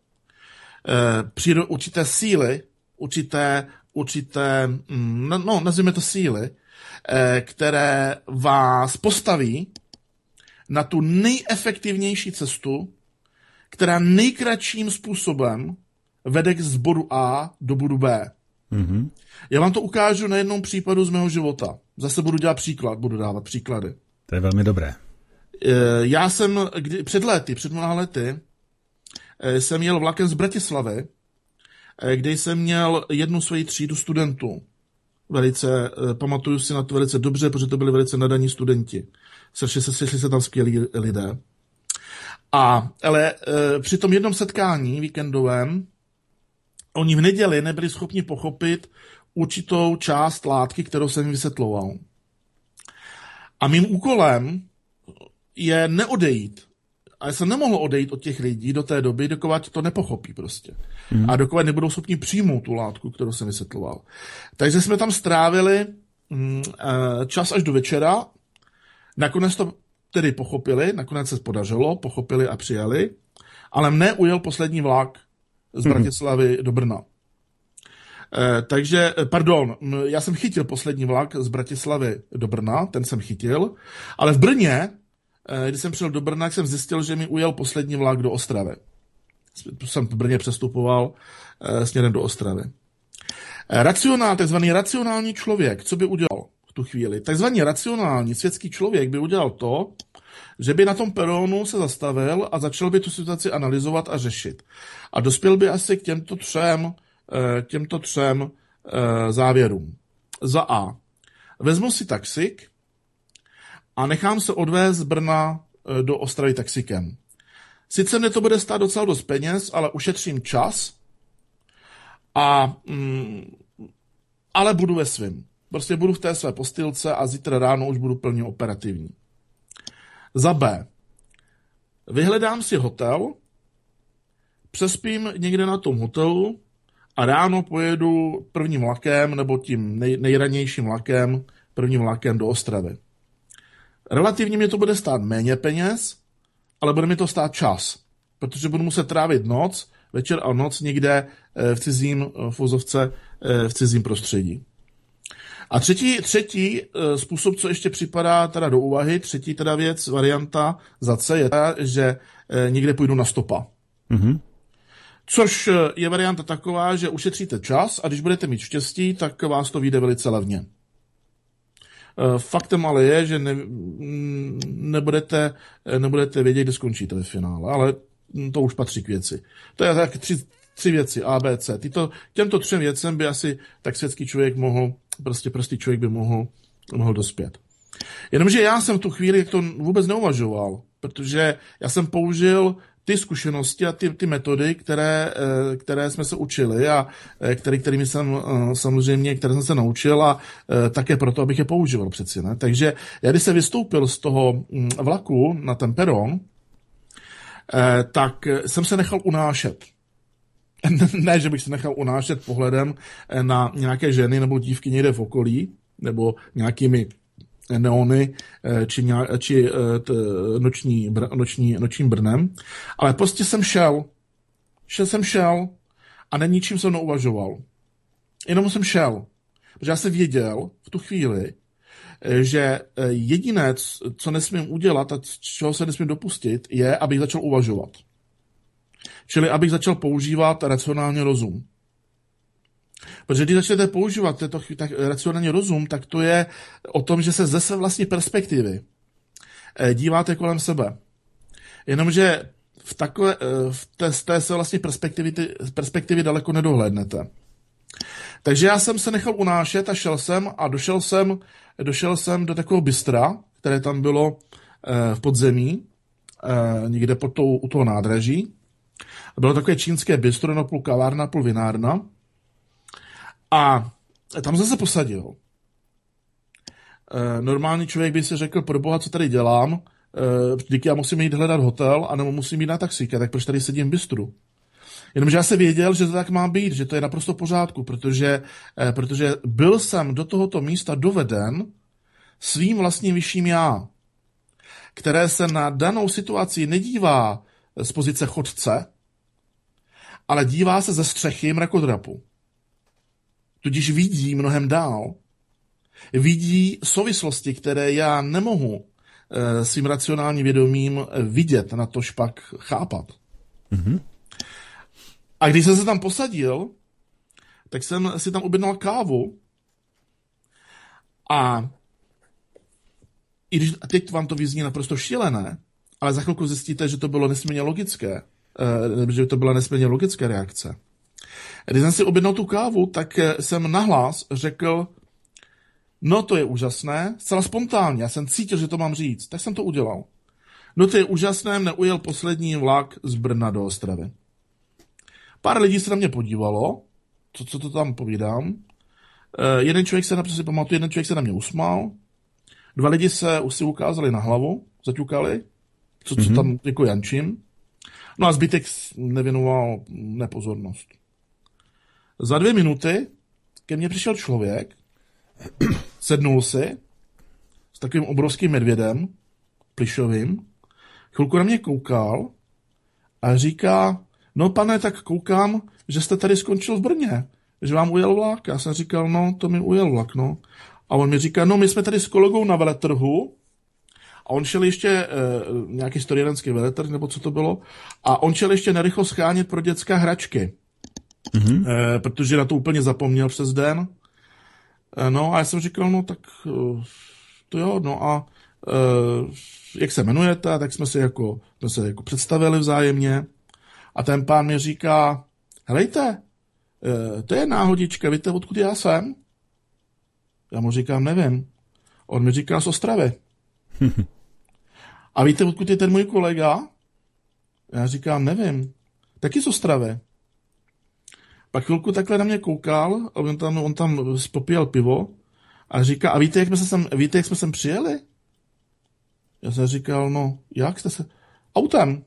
uh, příro, určité síly, určité, určité no, no nazvíme to síly, uh, které vás postaví na tu nejefektivnější cestu, která nejkratším způsobem vede z bodu A do bodu B. Mm-hmm. Já vám to ukážu na jednom případu z mého života. Zase budu dělat příklad, budu dávat příklady. To je velmi dobré. Já jsem kdy, před lety, před mnoha lety, jsem jel vlakem z Bratislavy, kde jsem měl jednu svoji třídu studentů. Velice, pamatuju si na to velice dobře, protože to byli velice nadaní studenti. Sešli se, sešli se tam skvělí lidé. A, ale e, při tom jednom setkání víkendovém oni v neděli nebyli schopni pochopit určitou část látky, kterou jsem jim vysvětloval. A mým úkolem je neodejít. A já jsem nemohl odejít od těch lidí do té doby, dokud to nepochopí prostě. Mm. A dokud nebudou schopni přijmout tu látku, kterou jsem vysvětloval. Takže jsme tam strávili mm, čas až do večera. Nakonec to tedy pochopili, nakonec se podařilo, pochopili a přijali, ale mne ujel poslední vlak z Bratislavy mm. do Brna. E, takže, pardon, já jsem chytil poslední vlak z Bratislavy do Brna, ten jsem chytil, ale v Brně, když jsem přijel do Brna, jsem zjistil, že mi ujel poslední vlak do Ostravy. Jsem v Brně přestupoval e, směrem do Ostravy. E, racionál, takzvaný racionální člověk, co by udělal v tu chvíli? Takzvaný racionální světský člověk by udělal to, že by na tom peronu se zastavil a začal by tu situaci analyzovat a řešit. A dospěl by asi k těmto třem, k těmto třem závěrům. Za A. Vezmu si taxik a nechám se odvést z Brna do Ostravy taxikem. Sice mě to bude stát docela dost peněz, ale ušetřím čas a mm, ale budu ve svým. Prostě budu v té své postýlce a zítra ráno už budu plně operativní. Za B. Vyhledám si hotel, přespím někde na tom hotelu a ráno pojedu prvním vlakem nebo tím nej, nejranějším vlakem, prvním vlakem do Ostravy. Relativně mě to bude stát méně peněz, ale bude mi to stát čas, protože budu muset trávit noc, večer a noc někde v cizím, v uvozovce, v cizím prostředí. A třetí, třetí způsob, co ještě připadá teda do úvahy, třetí teda věc, varianta za C je ta, že někde půjdu na stopa. Mm-hmm. Což je varianta taková, že ušetříte čas a když budete mít štěstí, tak vás to vyjde velice levně. Faktem ale je, že ne, nebudete, nebudete vědět, kde skončíte ve finále, ale to už patří k věci. To je tak tři, tři věci, A, B, C. Tyto, těmto třem věcem by asi tak světský člověk mohl, prostě prostý člověk by mohl, mohl dospět. Jenomže já jsem v tu chvíli to vůbec neuvažoval, protože já jsem použil ty zkušenosti a ty, ty metody, které, které jsme se učili a který, kterými jsem samozřejmě, které jsem se naučil a také proto, abych je používal přeci. Ne? Takže já, když jsem vystoupil z toho vlaku na ten peron, tak jsem se nechal unášet. Ne, že bych se nechal unášet pohledem na nějaké ženy nebo dívky někde v okolí, nebo nějakými neony či, nějak, či t, noční, br, noční, nočním brnem, ale prostě jsem šel. Šel jsem šel a na ničím jsem neuvažoval. Jenom jsem šel. Protože já jsem věděl v tu chvíli, že jediné, co nesmím udělat a čeho se nesmím dopustit, je, abych začal uvažovat. Čili abych začal používat racionální rozum. Protože když začnete používat tento tak, racionální rozum, tak to je o tom, že se ze své vlastní perspektivy díváte kolem sebe. Jenomže v, takové, v té, z té své vlastní perspektivy, perspektivy daleko nedohlédnete. Takže já jsem se nechal unášet a šel jsem a došel jsem, došel jsem do takového bystra, které tam bylo v podzemí, někde pod tou, u toho nádraží. Bylo takové čínské bistro, no půl kavárna, půl vinárna. A tam jsem se posadil. Normální člověk by si řekl, pro boha, co tady dělám, vždyť já musím jít hledat hotel, anebo musím jít na taxíka, tak proč tady sedím v bistru? Jenomže já jsem věděl, že to tak má být, že to je naprosto v pořádku, protože, protože byl jsem do tohoto místa doveden svým vlastním vyšším já, které se na danou situaci nedívá z pozice chodce, ale dívá se ze střechy mrakodrapu. Tudíž vidí mnohem dál. Vidí souvislosti, které já nemohu e, svým racionálním vědomím vidět, na tož pak chápat. Mm-hmm. A když jsem se tam posadil, tak jsem si tam objednal kávu a i když teď vám to vyzní naprosto šílené, ale za chvilku zjistíte, že to bylo nesmírně logické, e, že to byla nesmírně logická reakce. Když jsem si objednal tu kávu, tak jsem nahlas řekl, no to je úžasné, zcela spontánně, já jsem cítil, že to mám říct, tak jsem to udělal. No to je úžasné, mne ujel poslední vlak z Brna do Ostravy. Pár lidí se na mě podívalo, co, co to tam povídám. E, jeden člověk se, například si pamatuju, jeden člověk se na mě usmál, dva lidi se si ukázali na hlavu, zaťukali, co, co mm-hmm. tam jako jančím. No a zbytek nevěnoval nepozornost. Za dvě minuty ke mně přišel člověk, sednul si s takovým obrovským medvědem, plišovým, chvilku na mě koukal a říká, no pane, tak koukám, že jste tady skončil v Brně, že vám ujel vlak. Já jsem říkal, no to mi ujel vlak, no. A on mi říká, no my jsme tady s kolegou na veletrhu a on šel ještě, e, nějaký strojírenský veletrh, nebo co to bylo, a on šel ještě narychlo schánět pro dětské hračky. Mm-hmm. E, protože na to úplně zapomněl přes den. E, no a já jsem říkal, no tak to jo, no a e, jak se jmenujete, tak jsme se jako, jsme se jako představili vzájemně a ten pán mi říká, helejte, e, to je náhodička, víte, odkud já jsem? Já mu říkám, nevím. On mi říká z Ostravy. A víte, odkud je ten můj kolega? Já říkám, nevím. Taky z Ostravy. Pak chvilku takhle na mě koukal, on tam, on tam popíjel pivo a říká, a víte, jak jsme se sem, víte, jak jsme sem přijeli? Já jsem říkal, no, jak jste se... Autem.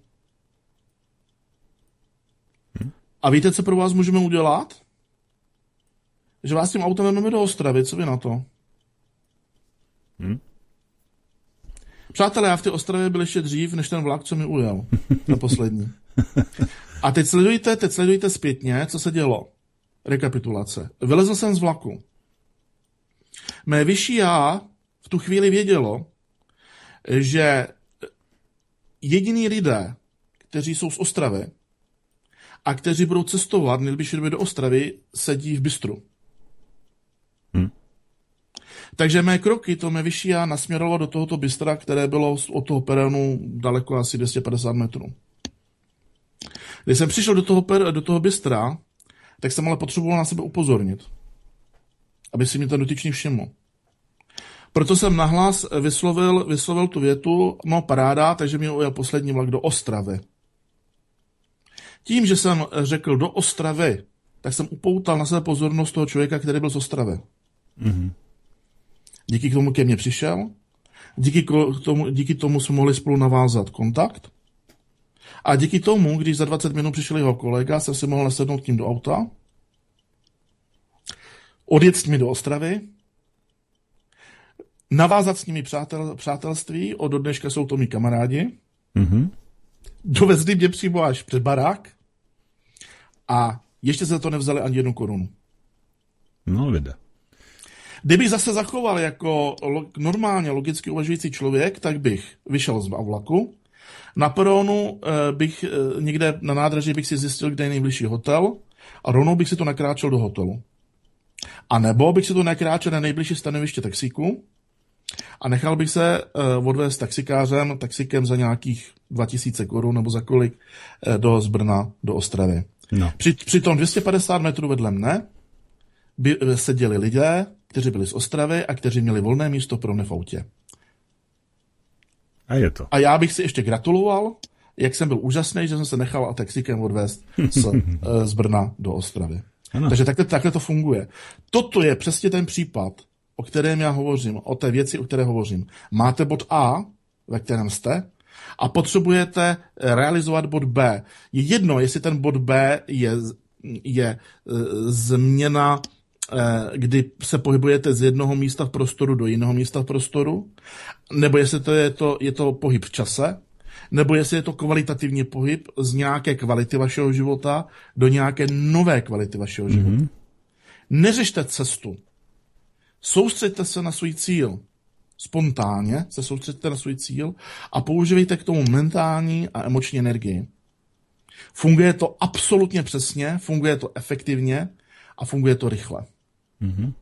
Hm? A víte, co pro vás můžeme udělat? Že vás tím autem vezmeme do Ostravy, co vy na to? Hm? Přátelé, já v té Ostravě byl ještě dřív, než ten vlak, co mi ujel. Na poslední. A teď sledujte, teď sledujte zpětně, co se dělo. Rekapitulace. Vylezl jsem z vlaku. Mé vyšší já v tu chvíli vědělo, že jediní lidé, kteří jsou z Ostravy a kteří budou cestovat nejbližší době do Ostravy, sedí v bistru. Hmm. Takže mé kroky, to mé vyšší já nasměrovalo do tohoto bistra, které bylo od toho peronu daleko asi dvě stě padesát metrů. Když jsem přišel do toho, per, do toho bistra, tak jsem ale potřeboval na sebe upozornit, aby si mě ten dotyčný všiml. Proto jsem nahlas vyslovil, vyslovil tu větu, no paráda, takže mi ujel poslední vlak do Ostravy. Tím, že jsem řekl do Ostravy, tak jsem upoutal na sebe pozornost toho člověka, který byl z Ostravy. Mm-hmm. Díky tomu ke mně přišel, díky tomu, díky tomu jsme mohli spolu navázat kontakt a díky tomu, když za dvacet minut přišel jeho kolega, jsem si mohl nasednout k ním do auta, odjet s nimi do Ostravy, navázat s nimi přátel, přátelství, od dneška jsou to mý kamarádi, mm-hmm. dovezli mě přímo až před barák a ještě se to nevzali ani jednu korunu. No, lidé. Kdybych zase zachoval jako normálně logicky uvažující člověk, tak bych vyšel z vlaku, na peronu bych někde na nádraží bych si zjistil, kde je nejbližší hotel a rovnou bych si to nakráčel do hotelu. A nebo bych si to nakráčel na nejbližší stanoviště taxíku a nechal bych se odvést taxikářem, taxikem za nějakých dva tisíce korun nebo za kolik do z Brna do Ostravy. No. Při, při tom dvě stě padesát metrů vedle mne by seděli lidé, kteří byli z Ostravy a kteří měli volné místo pro mne v autě. A je to. A já bych si ještě gratuloval, jak jsem byl úžasný, že jsem se nechal taxíkem odvést z, z Brna do Ostravy. Ano. Takže takhle, takhle to funguje. Toto je přesně ten případ, o kterém já hovořím, o té věci, o které hovořím. Máte bod A, ve kterém jste, a potřebujete realizovat bod B. Je jedno, jestli ten bod B je, je změna, kdy se pohybujete z jednoho místa v prostoru do jiného místa v prostoru, nebo jestli to je, to, je to pohyb v čase, nebo jestli je to kvalitativní pohyb z nějaké kvality vašeho života do nějaké nové kvality vašeho života. Mm-hmm. Neřešte cestu. Soustřeďte se na svůj cíl. Spontánně se soustřeďte na svůj cíl a používejte k tomu mentální a emoční energii. Funguje to absolutně přesně, funguje to efektivně a funguje to rychle. Mm-hmm.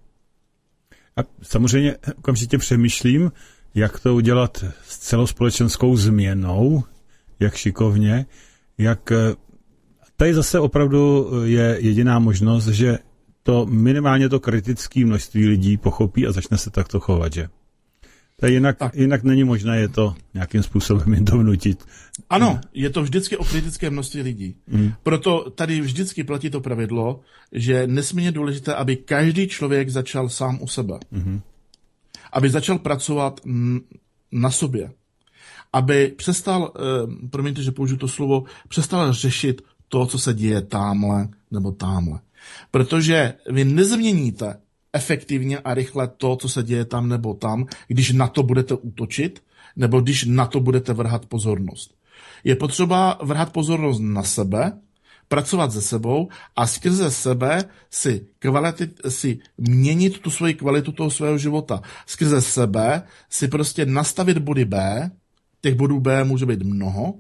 A samozřejmě okamžitě přemýšlím, jak to udělat s celospolečenskou změnou, jak šikovně, jak tady zase opravdu je jediná možnost, že to minimálně to kritické množství lidí pochopí a začne se takto chovat, že? Tak jinak, tak. jinak není možné je to nějakým způsobem jim to vnutit. Ano, je to vždycky o kritické množství lidí. Mm. Proto tady vždycky platí to pravidlo, že nesmírně důležité, aby každý člověk začal sám u sebe. Mm. Aby začal pracovat na sobě. Aby přestal, eh, promiňte, že použiju to slovo, přestal řešit to, co se děje támhle nebo támhle. Protože vy nezměníte efektivně a rychle to, co se děje tam nebo tam, když na to budete útočit, nebo když na to budete vrhat pozornost. Je potřeba vrhat pozornost na sebe, pracovat se sebou a skrze sebe si, kvality, si měnit tu svoji kvalitu toho svého života. Skrze sebe si prostě nastavit body B, těch bodů B může být mnoho,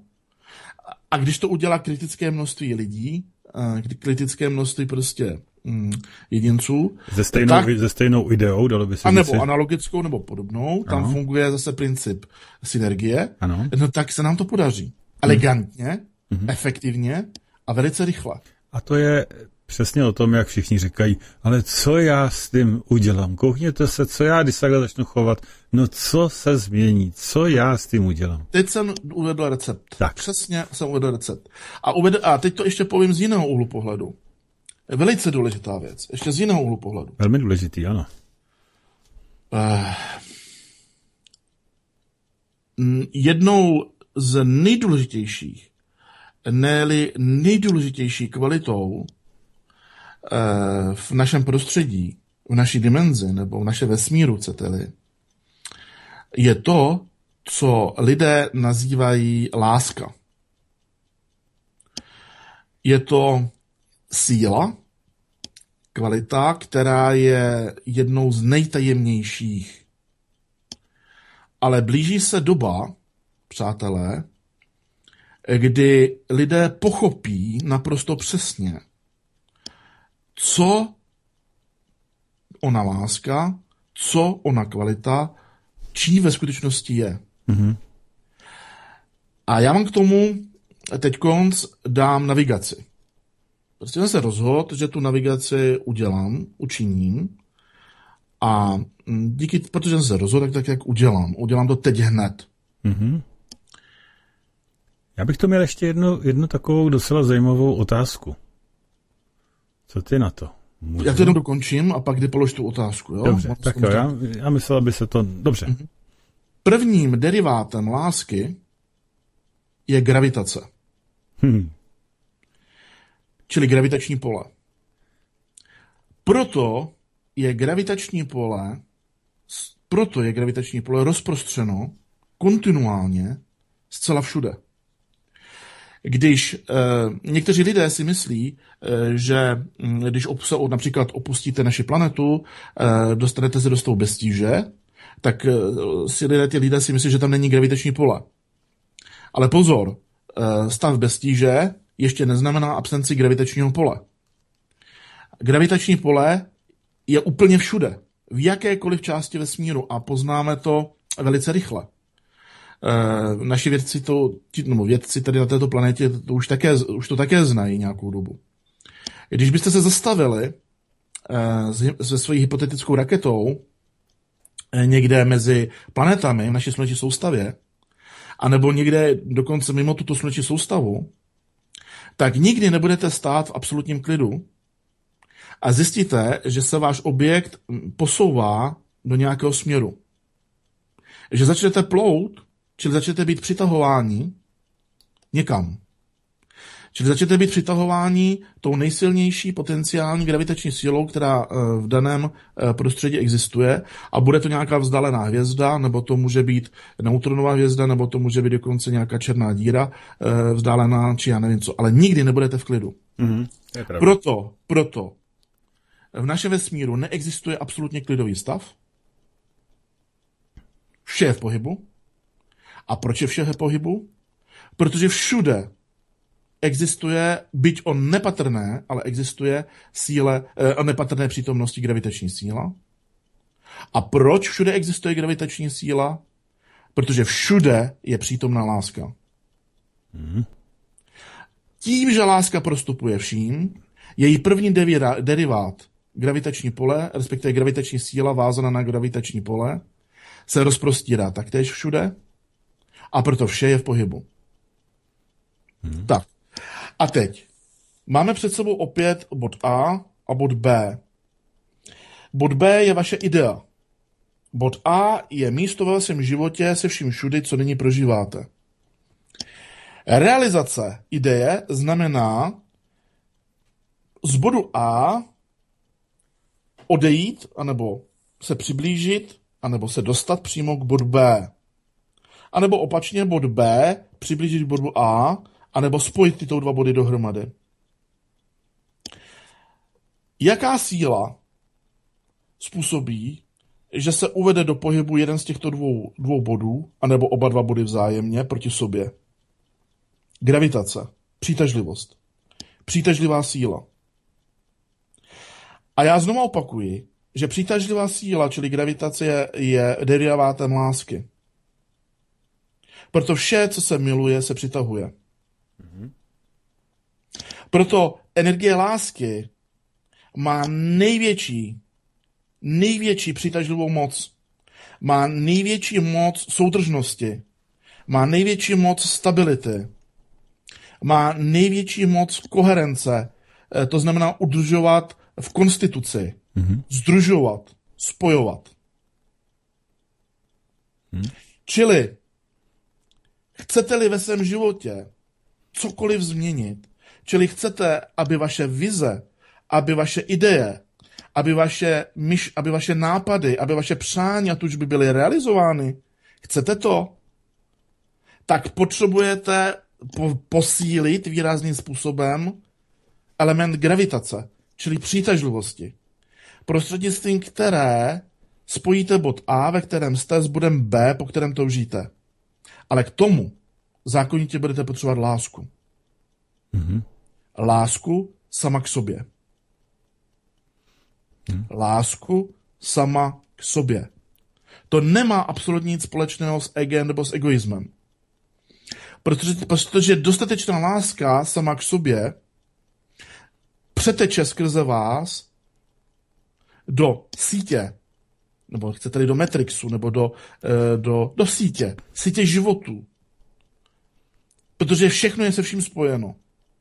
a když to udělá kritické množství lidí, kritické množství prostě mm, jedinců. Ze stejnou, tak, ze stejnou ideou, dalo by se a nebo analogickou, nebo podobnou, tam ano. Funguje zase princip synergie, ano. No tak se nám to podaří. Elegantně, hmm. efektivně a velice rychle. A to je přesně o tom, jak všichni říkají, ale co já s tím udělám? Koukněte se, co já, když se takhle začnu chovat, no co se změní, co já s tím udělám? Teď jsem uvedl recept. Tak. Přesně jsem uvedl recept. A, uvedl, a teď to ještě povím z jiného úhlu pohledu. Velice důležitá věc. Ještě z jiného úhlu pohledu. Velmi důležitý, ano. Uh, jednou z nejdůležitějších, ne-li nejdůležitější kvalitou uh, v našem prostředí, v naší dimenzi nebo v našem vesmíru, chcete-li, je to, co lidé nazývají láska. Je to síla, kvalita, která je jednou z nejtajemnějších. Ale blíží se doba, přátelé, kdy lidé pochopí naprosto přesně, co ona láska, co ona kvalita, čí ve skutečnosti je. Mm-hmm. A já vám k tomu teď konc dám navigaci. Prostě jsem se rozhodl, že tu navigaci udělám, učiním a díky, protože jsem se rozhodl, tak, tak jak udělám. Udělám to teď hned. Mm-hmm. Já bych to měl ještě jednu, jednu takovou docela zajímavou otázku. Co ty na to? Můžu? Já to jenom dokončím a pak kdy polož tu otázku. Jo? Dobře, tak jo, já, já myslel, aby se to... Dobře. Mm-hmm. Prvním derivátem lásky je gravitace. Hmm. Čili gravitační pole. Proto je gravitační pole proto je gravitační pole rozprostřeno kontinuálně zcela všude. Když eh, někteří lidé si myslí, eh, že když se například opustíte naši planetu, eh, dostanete se do stavu bez tíže, tak eh, si lidé, ty lidé si myslí, že tam není gravitační pole. Ale pozor, eh, stav bez tíže ještě neznamená absenci gravitačního pole. Gravitační pole je úplně všude, v jakékoliv části vesmíru a poznáme to velice rychle. E, naši vědci, to, no, vědci tady na této planetě to už, také, už to také znají nějakou dobu. Když byste se zastavili e, se svojí hypotetickou raketou e, někde mezi planetami v naší sluneční soustavě, anebo někde dokonce mimo tuto sluneční soustavu, tak nikdy nebudete stát v absolutním klidu a zjistíte, že se váš objekt posouvá do nějakého směru. Že začnete plout, čili začnete být přitahováni někam. Čili začnete být přitahováni tou nejsilnější potenciální gravitační silou, která v daném prostředí existuje a bude to nějaká vzdálená hvězda, nebo to může být neutronová hvězda, nebo to může být dokonce nějaká černá díra vzdálená, či já nevím co, ale nikdy nebudete v klidu. Mm-hmm. Proto, proto v našem vesmíru neexistuje absolutně klidový stav. Vše je v pohybu. A proč je vše v pohybu? Protože všude existuje, byť o nepatrné, ale existuje síle, o nepatrné přítomnosti gravitační síla. A proč všude existuje gravitační síla? Protože všude je přítomná láska. Mm. Tím, že láska prostupuje vším, její první derivát, gravitační pole, respektive gravitační síla vázaná na gravitační pole, se rozprostírá taktéž všude a proto vše je v pohybu. Hmm. Tak. A teď. Máme před sebou opět bod A a bod B. Bod B je vaše idea. Bod A je místo ve svém životě se vším všudy, co nyní prožíváte. Realizace ideje znamená z bodu A odejít, anebo se přiblížit, anebo se dostat přímo k bodu B. A nebo opačně bod B přiblížit k bodu A, anebo spojit tyto dva body dohromady. Jaká síla způsobí, že se uvede do pohybu jeden z těchto dvou, dvou bodů, anebo oba dva body vzájemně proti sobě? Gravitace, přitažlivost, přitažlivá síla. A já znovu opakuji, že přitažlivá síla, čili gravitace, je, je derivátem lásky. Proto vše, co se miluje, se přitahuje. Mm-hmm. Proto energie lásky má největší, největší přitažlivou moc. Má největší moc soudržnosti. Má největší moc stability. Má největší moc koherence to znamená udržovat v konstituci, mm-hmm. združovat, spojovat. Mm. Čili chcete-li ve svém životě cokoliv změnit, čili chcete, aby vaše vize, aby vaše ideje, aby vaše, myš, aby vaše nápady, aby vaše přání a tužby byly realizovány, chcete to, tak potřebujete po, posílit výrazným způsobem element gravitace, čili přitažlivosti, prostřednictvím které spojíte bod A, ve kterém jste, s bodem B, po kterém toužíte. Ale k tomu zákonitě budete potřebovat lásku. Mm-hmm. Lásku sama k sobě. Mm. Lásku sama k sobě. To nemá absolutně nic společného s egem nebo s egoismem. Protože, protože dostatečná láska sama k sobě přeteče skrze vás do sítě, nebo chcete-li do Matrixu, nebo do, do, do sítě, sítě životů. Protože všechno je se vším spojeno.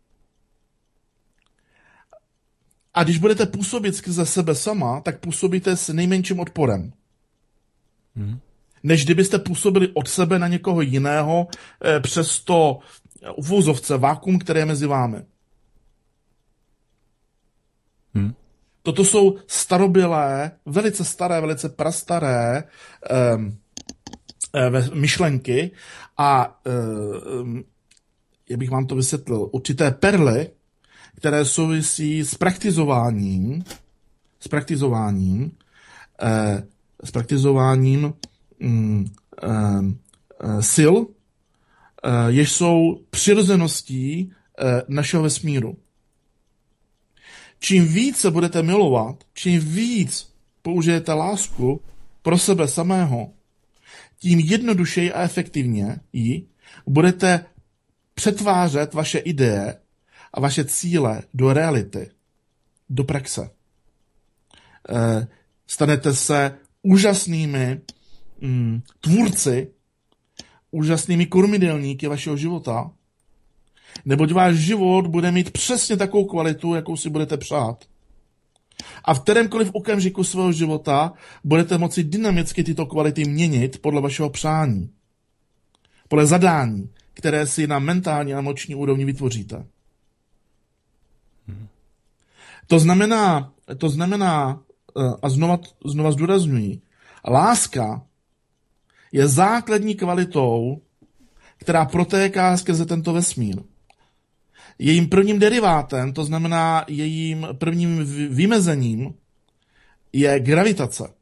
A když budete působit skrze sebe sama, tak působíte s nejmenším odporem. Hmm. Než kdybyste působili od sebe na někoho jiného eh, přes to uvozovce, vákuum, které je mezi vámi. Hmm. Toto jsou starobylé, velice staré, velice prastaré eh, eh, myšlenky a eh, já bych vám to vysvětlil. Určité perly, které souvisí s praktizováním, s praktizováním, eh, s praktizováním mm, eh, sil, eh, jež jsou přirozeností eh, našeho vesmíru. Čím víc se budete milovat, čím víc použijete lásku pro sebe samého, tím jednodušeji a efektivně ji budete přetvářet vaše ideje a vaše cíle do reality, do praxe. E, stanete se úžasnými mm, tvůrci, úžasnými kormidelníky vašeho života, neboť váš život bude mít přesně takovou kvalitu, jakou si budete přát. A v kterémkoliv okamžiku svého života budete moci dynamicky tyto kvality měnit podle vašeho přání. Podle zadání, které si na mentální a emoční úrovni vytvoříte. To znamená, to znamená, a znova, znova zdůrazňuji, láska je základní kvalitou, která protéká skrze tento vesmír. Jejím prvním derivátem, to znamená jejím prvním vymezením, je gravitace.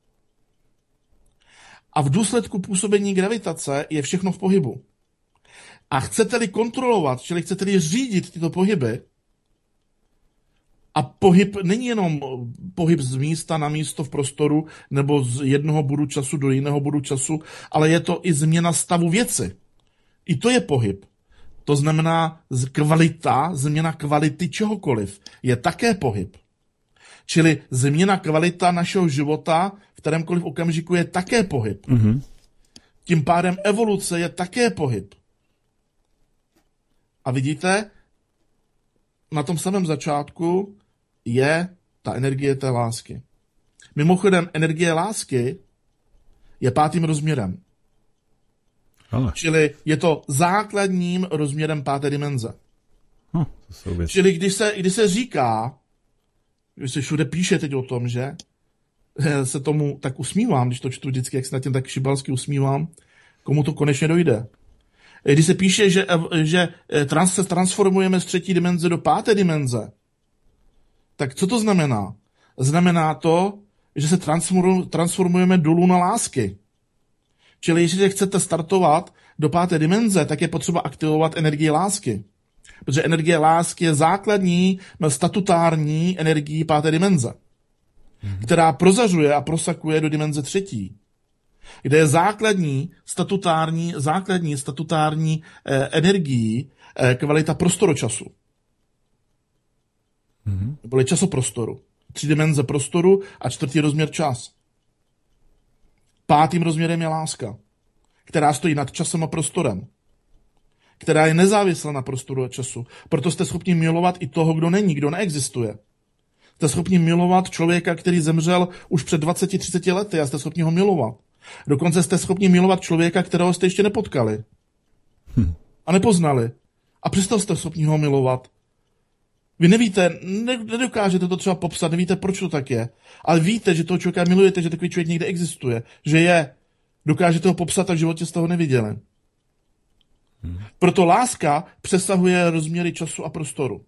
A v důsledku působení gravitace je všechno v pohybu. A chcete-li kontrolovat, čili chcete-li řídit tyto pohyby, a pohyb není jenom pohyb z místa na místo v prostoru nebo z jednoho bodu času do jiného bodu času, ale je to i změna stavu věci. I to je pohyb. To znamená kvalita, změna kvality čehokoliv je také pohyb. Čili změna kvalita našeho života v kterémkoliv okamžiku je také pohyb. Mm-hmm. Tím pádem evoluce je také pohyb. A vidíte, na tom samém začátku je ta energie té lásky. Mimochodem, energie lásky je pátým rozměrem. Ale. Čili je to základním rozměrem páté dimenze. Hm, to Čili když se, když se říká, když se všude píše teď o tom, že se tomu tak usmívám, když to čtu vždycky, jak se na tím tak šibalsky usmívám, komu to konečně dojde. Když se píše, že, že trans, se transformujeme z třetí dimenze do páté dimenze, tak co to znamená? Znamená to, že se transformujeme dolů na lásky. Čili jestli chcete startovat do páté dimenze, tak je potřeba aktivovat energii lásky. Protože energie lásky je základní, statutární energií páté dimenze, hmm. která prozařuje a prosakuje do dimenze třetí, kde je základní statutární, základní statutární eh, energií eh, kvalita prostoročasu. Hmm. Byly časoprostoru. Tři dimenze prostoru a čtvrtý rozměr čas. Pátým rozměrem je láska, která stojí nad časem a prostorem. která je nezávislá na prostoru a času. Proto jste schopni milovat i toho, kdo není, kdo neexistuje. Jste schopni milovat člověka, který zemřel už před dvaceti třiceti lety a jste schopni ho milovat. Dokonce jste schopni milovat člověka, kterého jste ještě nepotkali. Hm. A nepoznali. A přesto jste schopni ho milovat. Vy nevíte, nedokážete to třeba popsat, nevíte, proč to tak je. Ale víte, že toho člověka milujete, že takový člověk někde existuje. Že je. Dokážete ho popsat a v životě jste ho neviděli. Hmm. Proto láska přesahuje rozměry času a prostoru.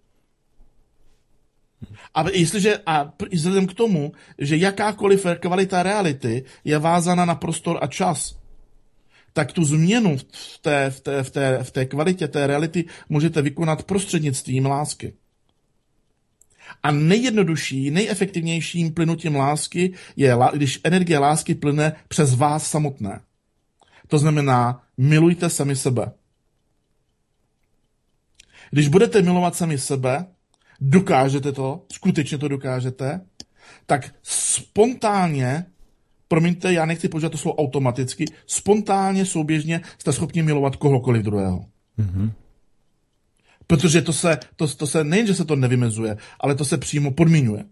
A jestliže, a vzhledem k tomu, že jakákoliv kvalita reality je vázána na prostor a čas, tak tu změnu v té, v té, v té, v té kvalitě té reality můžete vykonat prostřednictvím lásky. A nejjednodušší, nejefektivnějším plynutím lásky je, když energie lásky plyne přes vás samotné. To znamená, milujte sami sebe. Když budete milovat sami sebe, dokážete to, skutečně to dokážete, tak spontánně, promiňte, já nechci používat to slovo automaticky, spontánně, souběžně jste schopni milovat kohokoliv druhého. Mm-hmm. Protože to se, to, to se, nejen, že se to nevymezuje, ale to se přímo podmiňuje.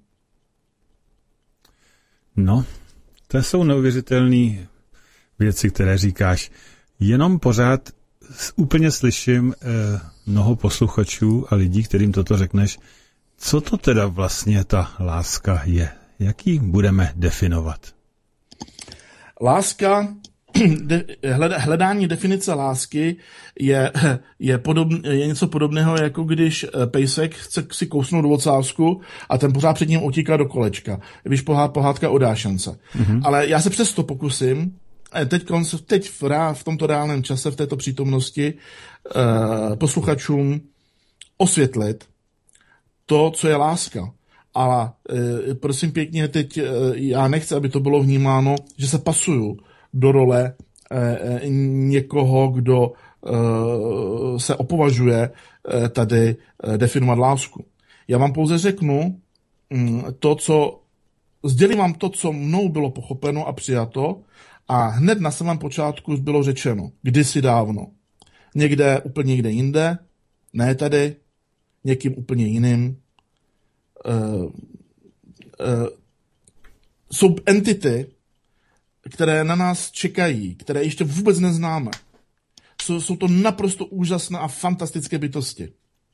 No, to jsou neuvěřitelné věci, které říkáš. Jenom pořád úplně slyším eh, mnoho posluchačů a lidí, kterým toto řekneš. Co to teda vlastně ta láska je? Jak ji budeme definovat? Láska, de, hledání definice lásky je, je, podobn, je něco podobného, jako když pejsek chce si kousnout ocásku a ten pořád před ním utíká do kolečka. Víš, pohádka o dášence. Mm-hmm. Ale já se přesto pokusím, teď, teď v, v tomto reálném čase, v této přítomnosti, eh, posluchačům osvětlit to, co je láska. Ale e, prosím pěkně, teď e, já nechci, aby to bylo vnímáno, že se pasuju do role e, někoho, kdo e, se opovažuje e, tady e, definovat lásku. Já vám pouze řeknu m, to, co sdělím vám to, co mnou bylo pochopeno a přijato a hned na samém počátku bylo řečeno, kdysi dávno. Někde úplně někde jinde, ne tady, někým úplně jiným. Uh, uh, jsou entity, které na nás čekají, které ještě vůbec neznáme. Jsou, jsou to naprosto úžasné a fantastické bytosti.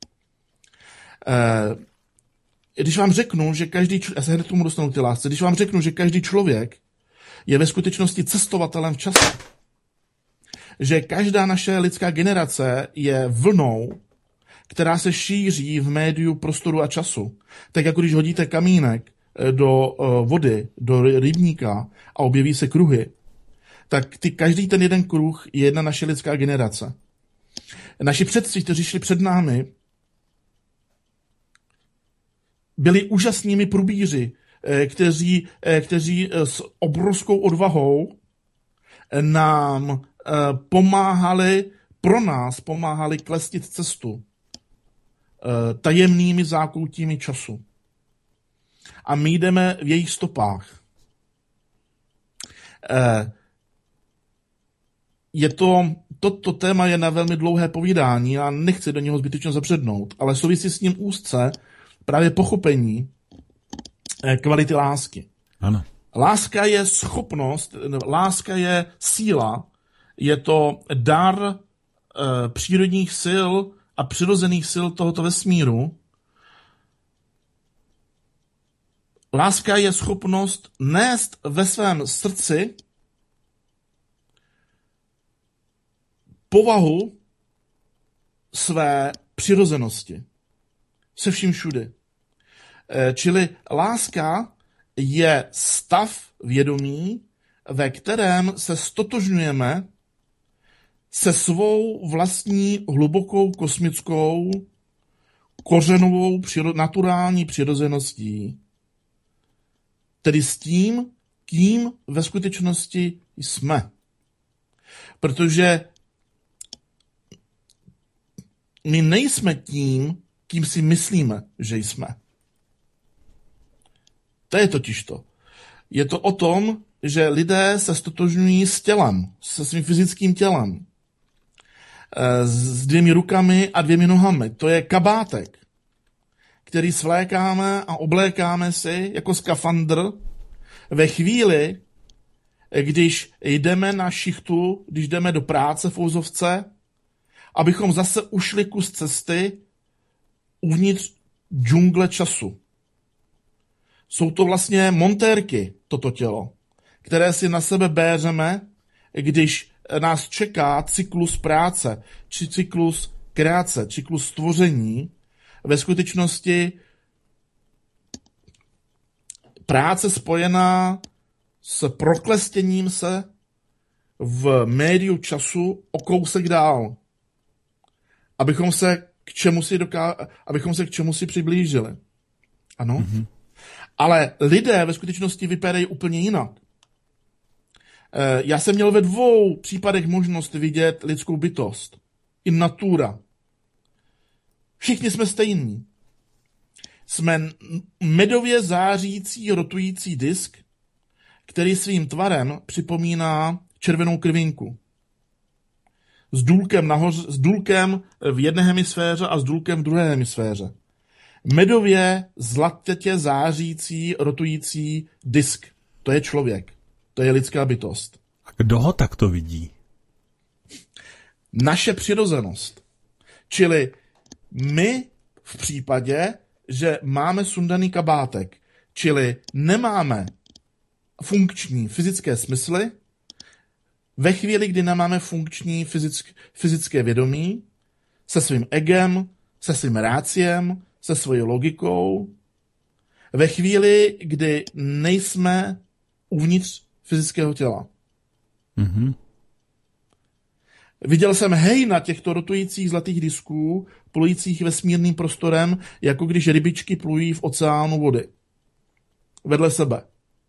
Uh, když vám řeknu, že každý, já se hned k tomu dostanu ty lásce, když vám řeknu, že každý člověk je ve skutečnosti cestovatelem v čase, že každá naše lidská generace je vlnou, která se šíří v médiu prostoru a času. Tak jako když hodíte kamínek do vody, do rybníka a objeví se kruhy, tak ty, každý ten jeden kruh je jedna naše lidská generace. Naši předci, kteří šli před námi, byli úžasnými průbíři, kteří, kteří s obrovskou odvahou nám pomáhali, pro nás pomáhali klestit cestu tajemnými zákoutími času. A my jdeme v jejich stopách. Je to, toto téma je na velmi dlouhé povídání a nechci do něho zbytečně zabřednout, ale souvisí s ním úzce právě pochopení kvality lásky. Ano. Láska je schopnost, láska je síla, je to dar e, přírodních sil a přirozených sil tohoto vesmíru. Láska je schopnost nést ve svém srdci povahu své přirozenosti. Se vším všudy. Čili láska je stav vědomí, ve kterém se stotožňujeme se svou vlastní hlubokou kosmickou kořenovou naturální přirozeností. Tedy s tím, kým ve skutečnosti jsme. Protože my nejsme tím, kým si myslíme, že jsme. To je totiž to. Je to o tom, že lidé se stotožňují s tělem, se svým fyzickým tělem. s dvěmi rukami a dvěmi nohami. To je kabátek, který svlékáme a oblékáme si jako skafandr ve chvíli, když jdeme na šichtu, když jdeme do práce v úzovce, abychom zase ušli kus cesty uvnitř džungle času. Jsou to vlastně montérky, toto tělo, které si na sebe béřeme, když nás čeká cyklus práce, či cyklus kreace, cyklus stvoření. Ve skutečnosti práce spojená s proklestěním se v médiu času o kousek dál, abychom se k čemu si, doká- abychom se k čemu si přiblížili. Ano? Mm-hmm. Ale lidé ve skutečnosti vypadají úplně jinak. Já jsem měl ve dvou případech možnost vidět lidskou bytost. In natura. Všichni jsme stejní. Jsme medově zářící, rotující disk, který svým tvarem připomíná červenou krvinku. S důlkem, nahoře, s důlkem v jedné hemisféře a s důlkem v druhé hemisféře. Medově zlatě zářící, rotující disk. To je člověk. To je lidská bytost. A kdo ho takto vidí? Naše přirozenost. Čili my v případě, že máme sundaný kabátek, čili nemáme funkční fyzické smysly, ve chvíli, kdy nemáme funkční fyzick, fyzické vědomí, se svým egem, se svým ráciem, se svojí logikou, ve chvíli, kdy nejsme uvnitř fyzického těla. Mm-hmm. Viděl jsem hejna těchto rotujících zlatých disků, plujících vesmírným prostorem, jako když rybičky plují v oceánu vody. Vedle sebe.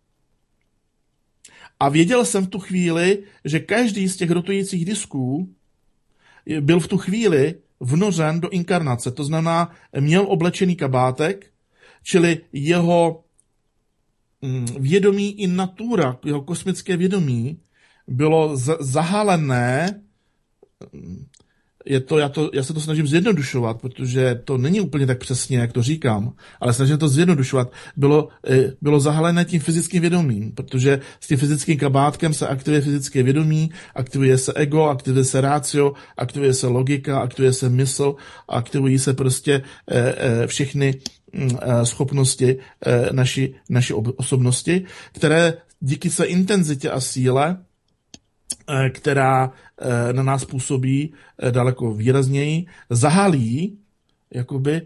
A věděl jsem v tu chvíli, že každý z těch rotujících disků byl v tu chvíli vnořen do inkarnace. To znamená, měl oblečený kabátek, čili jeho vědomí in natura, jeho kosmické vědomí, bylo z- zahalené, je to, já, to, já se to snažím zjednodušovat, protože to není úplně tak přesně, jak to říkám, ale snažím to zjednodušovat, bylo, bylo zahalené tím fyzickým vědomím, protože s tím fyzickým kabátkem se aktivuje fyzické vědomí, aktivuje se ego, aktivuje se ratio, aktivuje se logika, aktivuje se mysl, aktivují se prostě všechny schopnosti naší, naší osobnosti, které díky své intenzitě a síle, která na nás působí daleko výrazněji, zahalí jakoby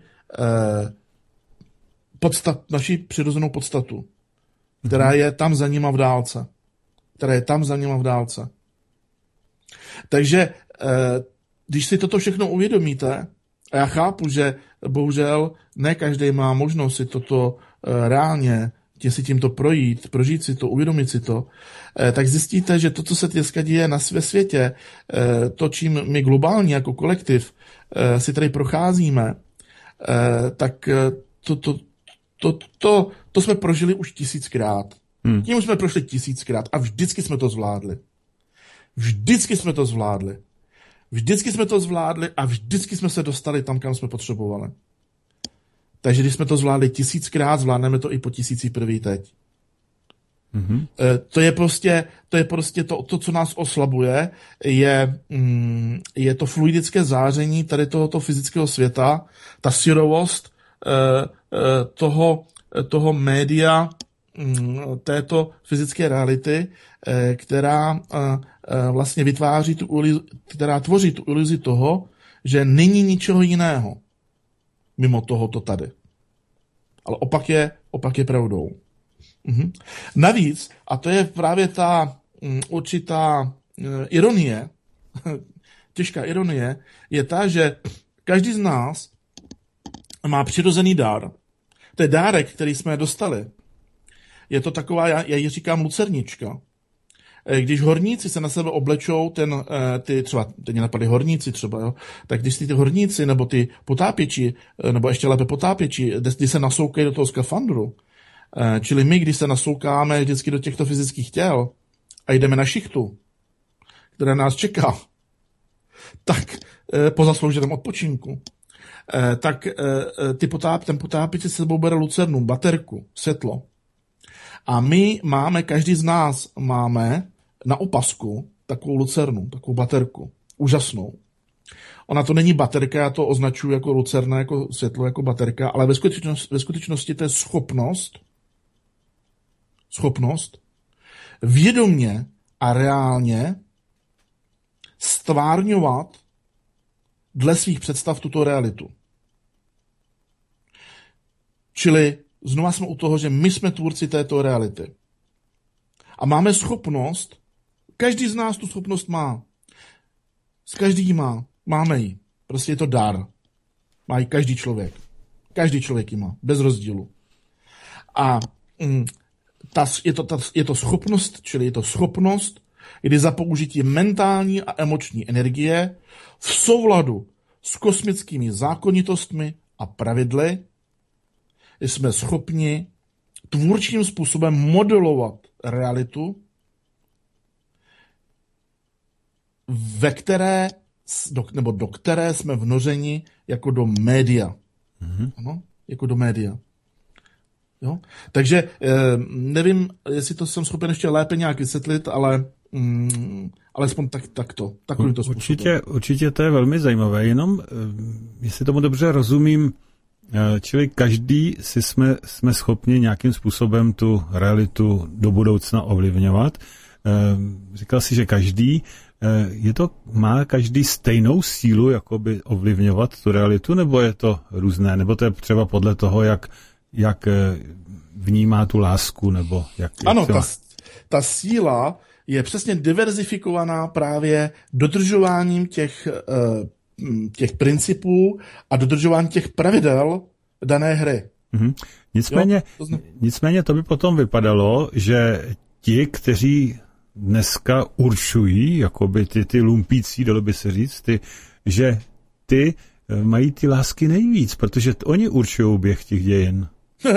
podstat, naši přirozenou podstatu, která je tam za nima v dálce. Která je tam za nima v dálce. Takže když si toto všechno uvědomíte, a já chápu, že bohužel ne každý má možnost si toto reálně tě si tímto projít, prožít si to, uvědomit si to, tak zjistíte, že to, co se dneska děje na svě světě, to, čím my globálně jako kolektiv si tady procházíme, tak to, to, to, to, to jsme prožili už tisíckrát. Hmm. Tím jsme prošli tisíckrát a vždycky jsme to zvládli. Vždycky jsme to zvládli. Vždycky jsme to zvládli a vždycky jsme se dostali tam, kam jsme potřebovali. Takže když jsme to zvládli tisíckrát, zvládneme to i po tisící první teď. Mm-hmm. To je prostě, to, je prostě to, to, co nás oslabuje, je, mm, je to fluidické záření tady tohoto fyzického světa, ta syrovost eh, eh, toho, toho média, mm, této fyzické reality, eh, která eh, vlastně vytváří tu iluzi, která tvoří tu iluzi toho, že není ničeho jiného mimo tohoto tady. Ale opak je, opak je pravdou. Mhm. Navíc, a to je právě ta um, určitá uh, ironie, těžká ironie, je ta, že každý z nás má přirozený dar. To je dárek, který jsme dostali. Je to taková, já, já ji říkám lucernička. Když horníci se na sebe oblečou, ten, ty třeba, teď mě napadly horníci třeba, jo, tak když ty horníci nebo ty potápěči, nebo ještě lépe potápěči, když se nasoukají do toho skafandru, čili my, když se nasoukáme vždycky do těchto fyzických těl a jdeme na šichtu, která nás čeká, tak e, po zaslouženém odpočinku, e, tak e, ty potáp, ten potápěč se sebou bere lucernu, baterku, světlo. A my máme, každý z nás máme na opasku takovou lucernu, takovou baterku. Úžasnou. Ona to není baterka, já to označuji jako lucerna, jako světlo, jako baterka, ale ve skutečnosti, ve skutečnosti to je schopnost, schopnost vědomě a reálně stvárňovat dle svých představ tuto realitu. Čili znova jsme u toho, že my jsme tvůrci této reality. A máme schopnost, každý z nás tu schopnost má. S každý má. Máme ji. Prostě je to dar. Má ji každý člověk. Každý člověk ji má. Bez rozdílu. A mm, ta, je, to, ta, je to schopnost, čili je to schopnost, kdy za použití mentální a emoční energie v souladu s kosmickými zákonitostmi a pravidly jsme schopni tvůrčím způsobem modelovat realitu, ve které, do, nebo do které jsme vnořeni jako do média. Mm-hmm. Ano, jako do média. Jo? Takže nevím, jestli to jsem schopen ještě lépe nějak vysvětlit, ale mm, alespoň tak, takto. Takovým to způsobem. Určitě, určitě to je velmi zajímavé, jenom jestli tomu dobře rozumím, čili každý si jsme, jsme schopni nějakým způsobem tu realitu do budoucna ovlivňovat. Říkal si, že každý, je to, má každý stejnou sílu jakoby ovlivňovat tu realitu, nebo je to různé, nebo to je třeba podle toho, jak, jak vnímá tu lásku, nebo jak... Ano, jak ta, ta síla je přesně diverzifikovaná právě dodržováním těch, těch principů a dodržováním těch pravidel dané hry. Mhm. Nicméně, to zna... nicméně to by potom vypadalo, že ti, kteří dneska určují, jakoby ty, ty lumpící, dalo by se říct, ty, že ty mají ty lásky nejvíc, protože oni určují běh těch dějin.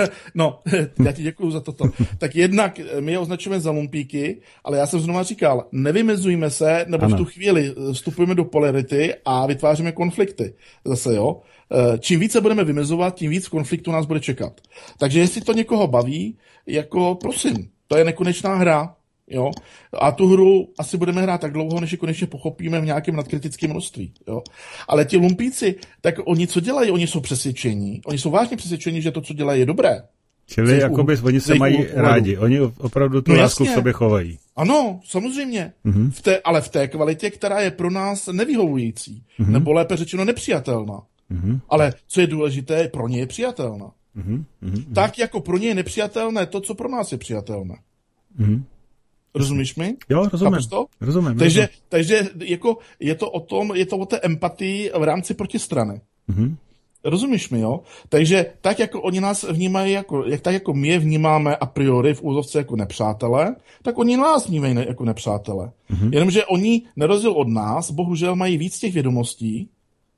No, já ti děkuju za toto. Tak jednak my je označujeme za lumpíky, ale já jsem znova říkal, nevymezujme se, nebo ano. V tu chvíli vstupujeme do polarity a vytváříme konflikty. Zase jo. Čím více budeme vymezovat, tím víc konfliktu nás bude čekat. Takže jestli to někoho baví, jako prosím, to je nekonečná hra. Jo? A tu hru asi budeme hrát tak dlouho, než ji konečně pochopíme v nějakém nadkritickém množství. Jo? Ale ti lumpíci, tak oni co dělají? Oni jsou přesvědčení. Oni jsou vážně přesvědčení, že to, co dělají, je dobré. Čili jakoby u, oni se mají u, rádi. Oni opravdu tu no lásku v sobě chovají. Ano, samozřejmě. Mm-hmm. V té, ale v té kvalitě, která je pro nás nevyhovující. Mm-hmm. Nebo lépe řečeno nepřijatelná. Mm-hmm. Ale co je důležité, pro ně je přijatelná. Mm-hmm. Tak jako pro ně je nepřijatelné to, co pro nás je přijatelné. Mm-hmm. Rozumíš mi? Jo, rozumím. rozumím takže rozumím. takže jako je to o tom, je to o té empatii v rámci protistrany. Mm-hmm. Rozumíš mi, jo? Takže tak, jako oni nás vnímají, jako, jak, tak jako my je vnímáme a priori v úzovce jako nepřátelé, tak oni nás vnímají ne, jako nepřátelé. Mm-hmm. Jenomže oni, na rozdíl od nás, bohužel mají víc těch vědomostí,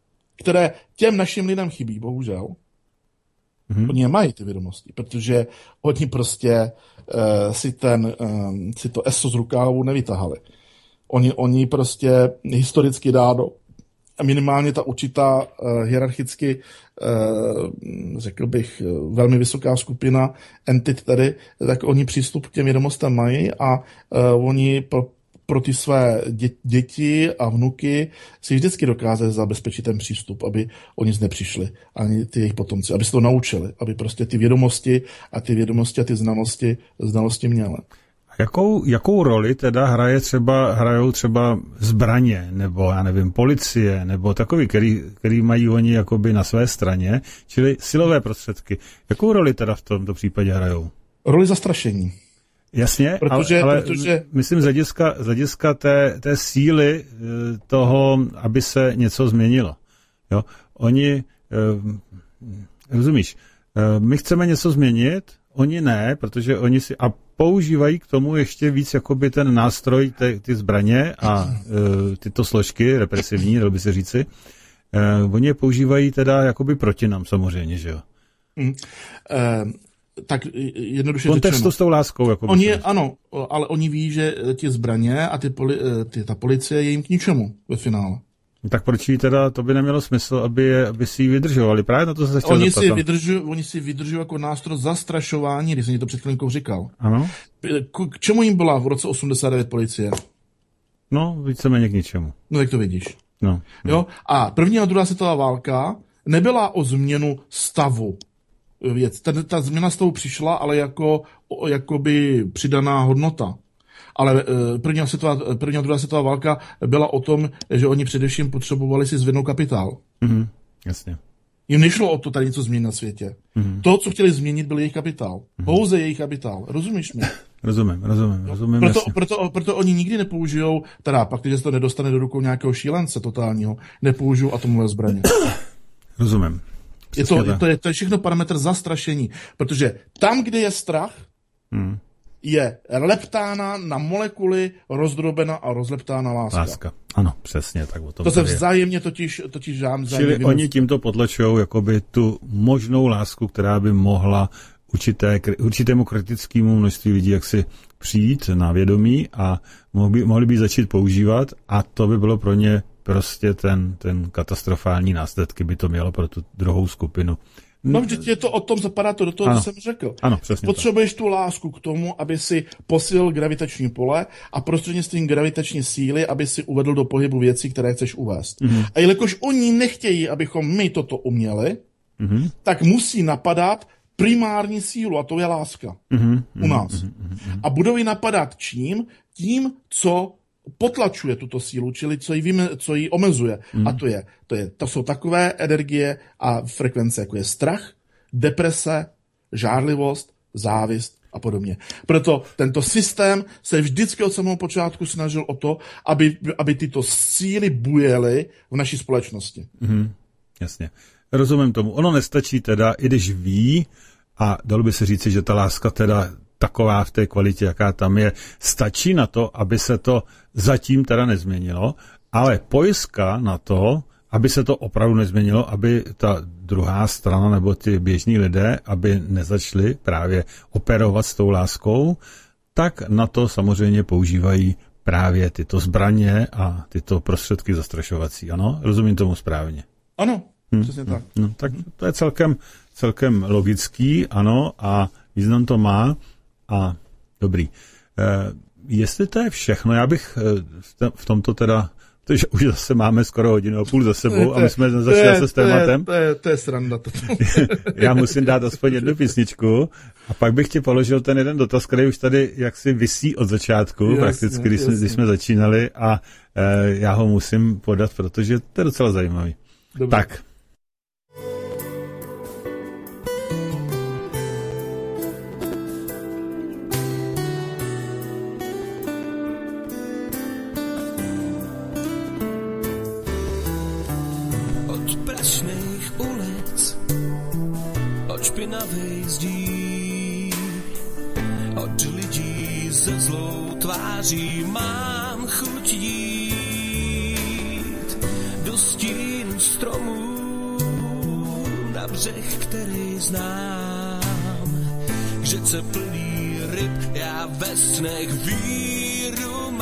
které těm našim lidem chybí, bohužel. Mm-hmm. Oni mají ty vědomosti, protože oni prostě uh, si, ten, uh, si to eso z rukávu nevytahali. Oni, oni prostě historicky dáno, minimálně ta určitá uh, hierarchicky, uh, řekl bych, uh, velmi vysoká skupina entit tady, tak oni přístup k těm vědomostem mají a uh, oni pro, pro ty své dě, děti a vnuky si vždycky dokázali zabezpečit ten přístup, aby oni z nepřišli, ani ty jejich potomci, aby se to naučili, aby prostě ty vědomosti a ty vědomosti a ty znalosti, znalosti měli. Jakou, jakou roli teda hraje třeba, hrajou třeba zbraně, nebo já nevím, policie, nebo takový, který, který mají oni jakoby na své straně, čili silové prostředky. Jakou roli teda v tomto případě hrajou? Roli zastrašení. Jasně, protože, ale, ale protože... myslím z hlediska, z hlediska té, té síly toho, aby se něco změnilo. Jo? Oni, rozumíš, my chceme něco změnit, oni ne, protože oni si, a používají k tomu ještě víc jakoby ten nástroj, ty, ty zbraně a uh, tyto složky represivní, dalo by se říci, uh, oni je používají teda jakoby proti nám samozřejmě, že jo? Mm. Uh, tak jednoduše kontextu řečeno. S tou láskou. Jakoby oni, ano, ale oni ví, že ty zbraně a ty poli, ty, ta policie je jim k ničemu ve finále. Tak proč jí teda, to by nemělo smysl, aby, je, aby si ji vydržovali? Právě na to se chtěl oni zeptat. si, vydržu, oni si vydržují jako nástroj zastrašování, když jsem ti to před chvílinkou říkal. Ano. K, k čemu jim byla v roce osmdesát devět policie? No, víceméně k ničemu. No, jak to vidíš. No, no. Jo? A první a druhá světová válka nebyla o změnu stavu věc. Ta, ta změna stavu přišla, ale jako jakoby přidaná hodnota. Ale první a, světová, první a druhá světová válka byla o tom, že oni především potřebovali si zvednout kapitál. Mm-hmm, jasně. Jim nešlo o to tady něco změnit na světě. Mm-hmm. To, co chtěli změnit, byl jejich kapitál. Mm-hmm. Pouze jejich kapitál. Rozumíš mi? Rozumím, rozumím, rozumím. Proto, proto, proto oni nikdy nepoužijou, teda pak, když se to nedostane do rukou nějakého šílence totálního, nepoužijou atomové zbraně. Rozumím. Je to, je, to, je, to je všechno parametr zastrašení, protože tam, kde je strach, hmm. je leptána na molekuly, rozdrobena a rozleptána láska. Láska, ano, přesně tak. O tom to se vzájemně totiž, totiž žám vzájemně Čili oni tímto potlačují jakoby tu možnou lásku, která by mohla určité, určitému kritickému množství lidí jaksi přijít na vědomí a mohli, mohli by začít používat a to by bylo pro ně prostě ten, ten katastrofální následky by to mělo pro tu druhou skupinu. No vždyť je to o tom, zapadá to do toho, ano. co jsem řekl. Ano, přesně. Potřebuješ tak. tu lásku k tomu, aby si posílil gravitační pole a prostřednictvím gravitační síly, aby si uvedl do pohybu věci, které chceš uvést. Mm-hmm. A jelikož oni nechtějí, abychom my toto uměli, mm-hmm. tak musí napadat primární sílu, a to je láska mm-hmm. u nás. Mm-hmm. A budou ji napadat čím? Tím, co potlačuje tuto sílu, čili co ji, víme, co ji omezuje. Mm. A to je, to je, to jsou takové energie a frekvence, jako je strach, deprese, žárlivost, závist a podobně. Proto tento systém se vždycky od samého počátku snažil o to, aby, aby tyto síly bujely v naší společnosti. Mm. Jasně. Rozumím tomu. Ono nestačí teda, i když ví, a dalo by se říci, že ta láska teda taková v té kvalitě, jaká tam je, stačí na to, aby se to zatím teda nezměnilo, ale pojistka na to, aby se to opravdu nezměnilo, aby ta druhá strana nebo ty běžní lidé, aby nezačali právě operovat s tou láskou, tak na to samozřejmě používají právě tyto zbraně a tyto prostředky zastrašovací. Ano, rozumím tomu správně. Ano, hmm, přesně tak. No, no, tak to je celkem, celkem logický, ano, a význam to má. A dobrý. E, jestli to je všechno, já bych e, v tomto teda, protože už zase máme skoro hodinu a půl za sebou a my jsme začali zase s tématem. To je, to je sranda. To. Já musím dát aspoň jednu písničku a pak bych ti položil ten jeden dotaz, který už tady jaksi visí od začátku, jasně, prakticky, když jsme, když jsme začínali a e, já ho musím podat, protože to je docela zajímavý. Dobře. Tak. Špinavej zdí od lidí ze zlou tváří mám chuť jít do stínu stromů na břeh, který znám, k řece plný ryb já ve snech víru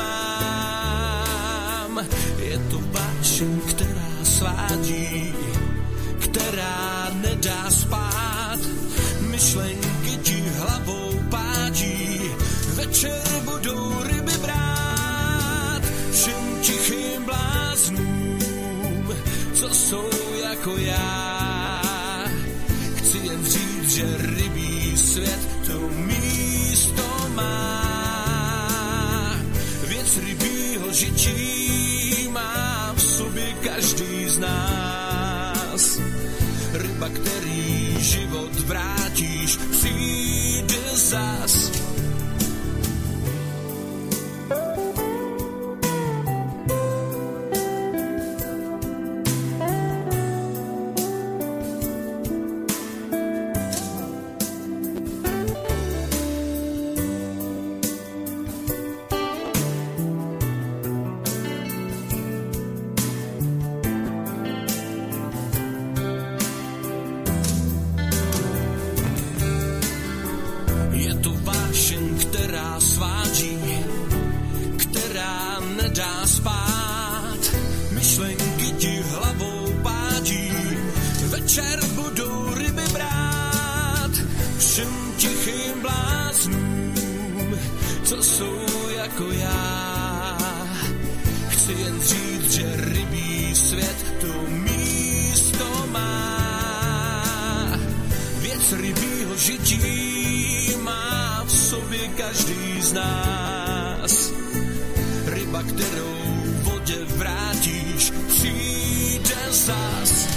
mám. Je to vášeň, která svádí, která nedá spát, myšlenky ti hlavou pádí, večer budou ryby brát, všem tichým bláznům, co jsou jako já. Chci jen říct, že rybí svět to místo má. Věc rybího žití má v sobě každý z nás. Ryba, který život vrátíš, přijde zas. snům, co jsou jako já. Chci jen říct, že rybí svět to místo má. Věc rybího žití má v sobě každý z nás. Ryba, kterou vodě vrátíš, přijde zas.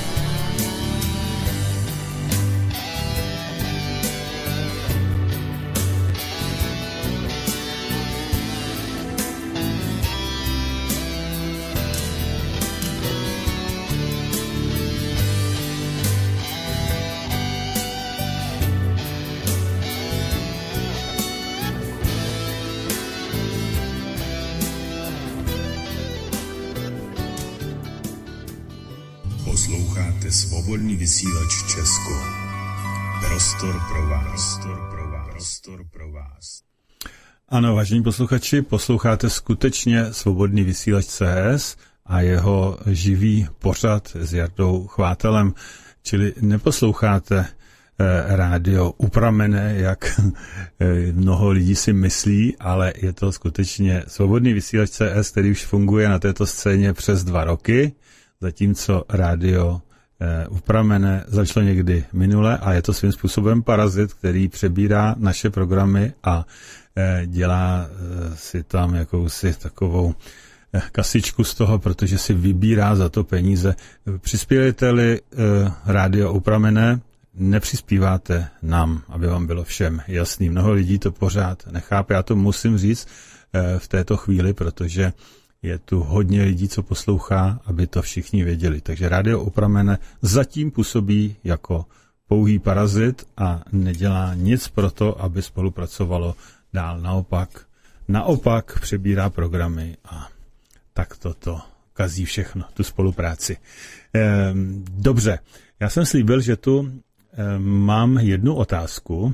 Posloucháte Svobodný vysílač Česko. Prostor pro vás. Prostor pro vás. Prostor pro vás. Ano, vážení posluchači, posloucháte skutečně Svobodný vysílač C S a jeho živý pořad s Jardou Chvátelem, čili neposloucháte eh, rádio upramené, jak eh, mnoho lidí si myslí, ale je to skutečně Svobodný vysílač C S, který už funguje na této scéně přes dva roky, zatímco rádio eh, upramené začalo někdy minule a je to svým způsobem parazit, který přebírá naše programy a eh, dělá eh, si tam jakousi takovou eh, kasičku z toho, protože si vybírá za to peníze. Přispějete-li eh, rádio upramené, nepřispíváte nám, aby vám bylo všem jasný. Mnoho lidí to pořád nechápe, já to musím říct eh, v této chvíli, protože je tu hodně lidí, co poslouchá, aby to všichni věděli. Takže rádio upramené zatím působí jako pouhý parazit a nedělá nic pro to, aby spolupracovalo dál. Naopak, naopak přebírá programy a tak toto kazí všechno, tu spolupráci. Ehm, dobře, já jsem slíbil, že tu ehm, mám jednu otázku,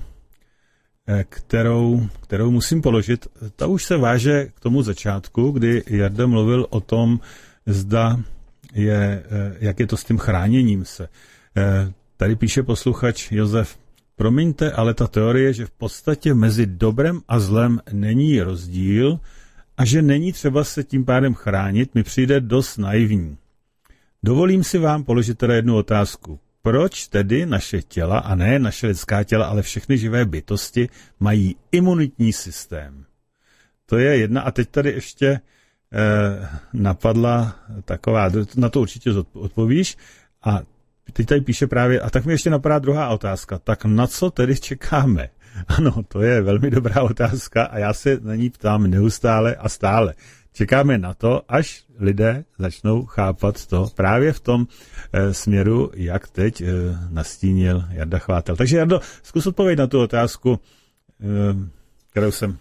Kterou, kterou musím položit. Ta už se váže k tomu začátku, kdy Jarda mluvil o tom, zda je, jak je to s tím chráněním se. Tady píše posluchač Josef, promiňte, ale ta teorie, že v podstatě mezi dobrem a zlem není rozdíl a že není třeba se tím pádem chránit, mi přijde dost naivní. Dovolím si vám položit teda jednu otázku. Proč tedy naše těla, a ne naše lidská těla, ale všechny živé bytosti, mají imunitní systém? To je jedna, a teď tady ještě eh, napadla taková, na to určitě odpovíš, a teď tady píše právě, a tak mi ještě napadá druhá otázka, tak na co tedy čekáme? Ano, to je velmi dobrá otázka a já se na ní ptám neustále a stále. Čekáme na to, až lidé začnou chápat to právě v tom e, směru, jak teď e, nastínil Jarda Chvátel. Takže Jardo, zkus odpovědět na tu otázku, e, kterou jsem...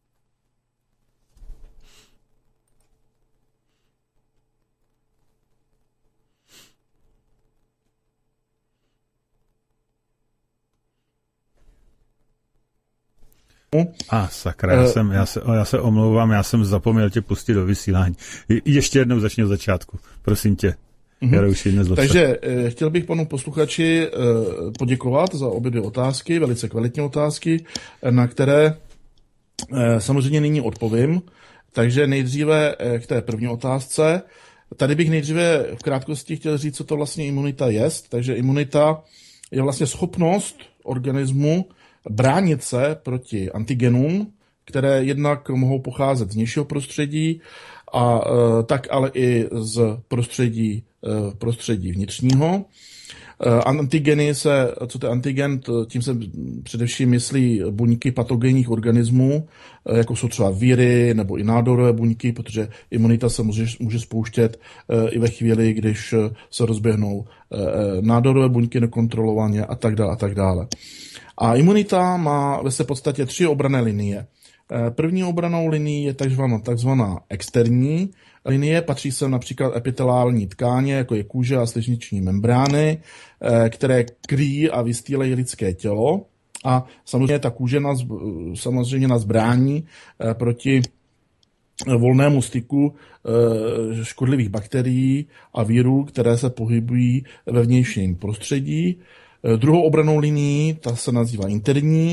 A ah, sakra, já, jsem, já, se, já se omlouvám, já jsem zapomněl tě pustit do vysílání. Je, ještě jednou začni od začátku, prosím tě. Mm-hmm. Takže eh, chtěl bych panu posluchači eh, poděkovat za obě dvě otázky, velice kvalitní otázky, na které eh, samozřejmě nyní odpovím. Takže nejdříve eh, k té první otázce. Tady bych nejdříve v krátkosti chtěl říct, co to vlastně imunita je. Takže imunita je vlastně schopnost organismu bránit se proti antigenům, které jednak mohou pocházet z vnějšího prostředí, a e, tak ale i z prostředí, e, prostředí vnitřního. E, antigeny se, co to je antigen, tím se především myslí buňky patogenních organismů, e, jako jsou třeba víry nebo i nádorové buňky, protože imunita se může, může spouštět e, i ve chvíli, když se rozběhnou e, nádorové buňky nekontrolovaně a tak dále a tak dále. A imunita má ve své podstatě tři obranné linie. První obranou linií je takzvaná, takzvaná externí linie, patří sem například epitelální tkáně, jako je kůže a slizniční membrány, které kryjí a vystýlejí lidské tělo. A samozřejmě ta kůže nás, samozřejmě nás brání proti volnému styku škodlivých bakterií a virů, které se pohybují ve vnějším prostředí. Druhou obrannou linií, ta se nazývá interní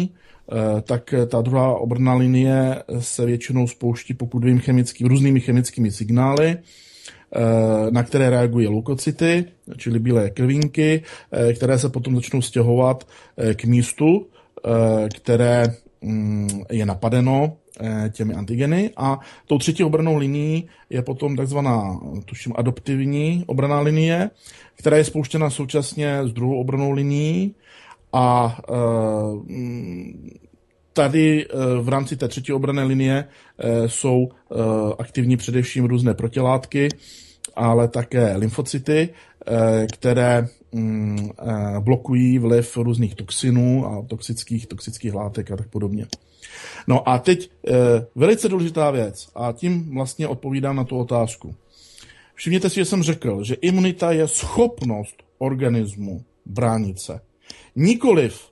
tak ta druhá obranná linie se většinou spouští, pokud vím, chemický, různými chemickými signály, na které reagují leukocyty, čili bílé krvínky, které se potom začnou stěhovat k místu, které je napadeno těmi antigeny. A tou třetí obrannou linií je potom takzvaná, tuším, adoptivní obranná linie, která je spouštěna současně s druhou obrannou linií. A tady v rámci té třetí obranné linie jsou aktivní především různé protilátky, ale také lymfocyty, které blokují vliv různých toxinů a toxických, toxických látek a tak podobně. No a teď velice důležitá věc a tím vlastně odpovídám na tu otázku. Všimněte si, že jsem řekl, že imunita je schopnost organismu bránit se. Nikoliv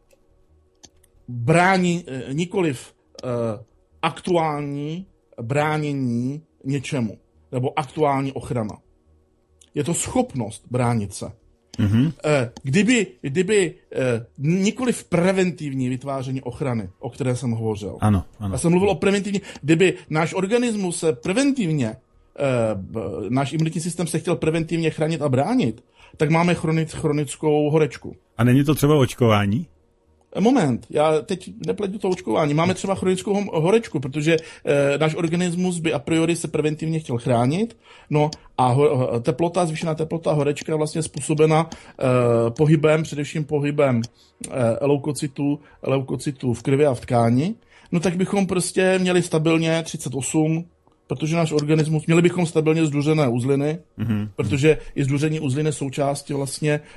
brání, nikoliv uh, aktuální bránění něčemu, nebo aktuální ochrana. Je to schopnost bránit se. Mm-hmm. Uh, kdyby, kdyby uh, nikoliv preventivní vytváření ochrany, o které jsem hovořil. Ano, ano. Já jsem mluvil o preventivní, kdyby náš organismus se preventivně, uh, náš imunitní systém se chtěl preventivně chránit a bránit, tak máme chronic, chronickou horečku. A není to třeba očkování? Moment, já teď nepletu to očkování. Máme třeba chronickou horečku, protože e, náš organismus by a priori se preventivně chtěl chránit, no a ho, teplota, zvýšená teplota, horečka je vlastně způsobena e, pohybem, především pohybem e, leukocytů, leukocytů v krvi a v tkáni, no tak bychom prostě měli stabilně třicet osm, protože náš organismus, měli bychom stabilně zduřené uzliny, mm-hmm. protože i zduření uzliny součástí vlastně e,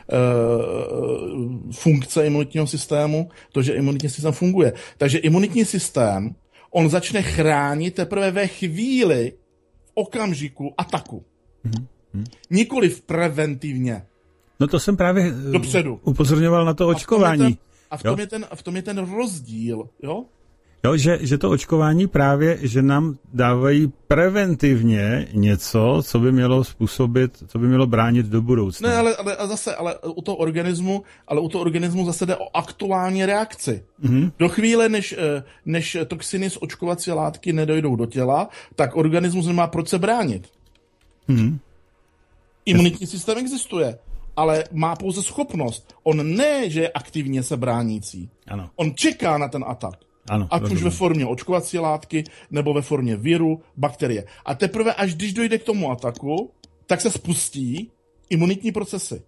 funkce imunitního systému, to, že imunitní systém funguje. Takže imunitní systém, on začne chránit teprve ve chvíli, v okamžiku ataku. Mm-hmm. Nikoliv preventivně. No to jsem právě dopředu. Upozorňoval na to očkování. A v tom je ten, a v tom je ten rozdíl, jo? Jo, že, že to očkování právě, že nám dávají preventivně něco, co by mělo způsobit, co by mělo bránit do budoucna. Ne, ale, ale zase, ale u toho organismu, ale u toho organismu zase jde o aktuální reakci. Mm-hmm. Do chvíle, než, než toxiny z očkovací látky nedojdou do těla, tak organismus nemá proč se bránit. Mm-hmm. Imunitní systém existuje, ale má pouze schopnost. On ne, že je aktivně se bránící. Ano. On čeká na ten atak. Ano, ať už ve formě očkovací látky, nebo ve formě viru, bakterie. A teprve, až když dojde k tomu ataku, tak se spustí imunitní procesy.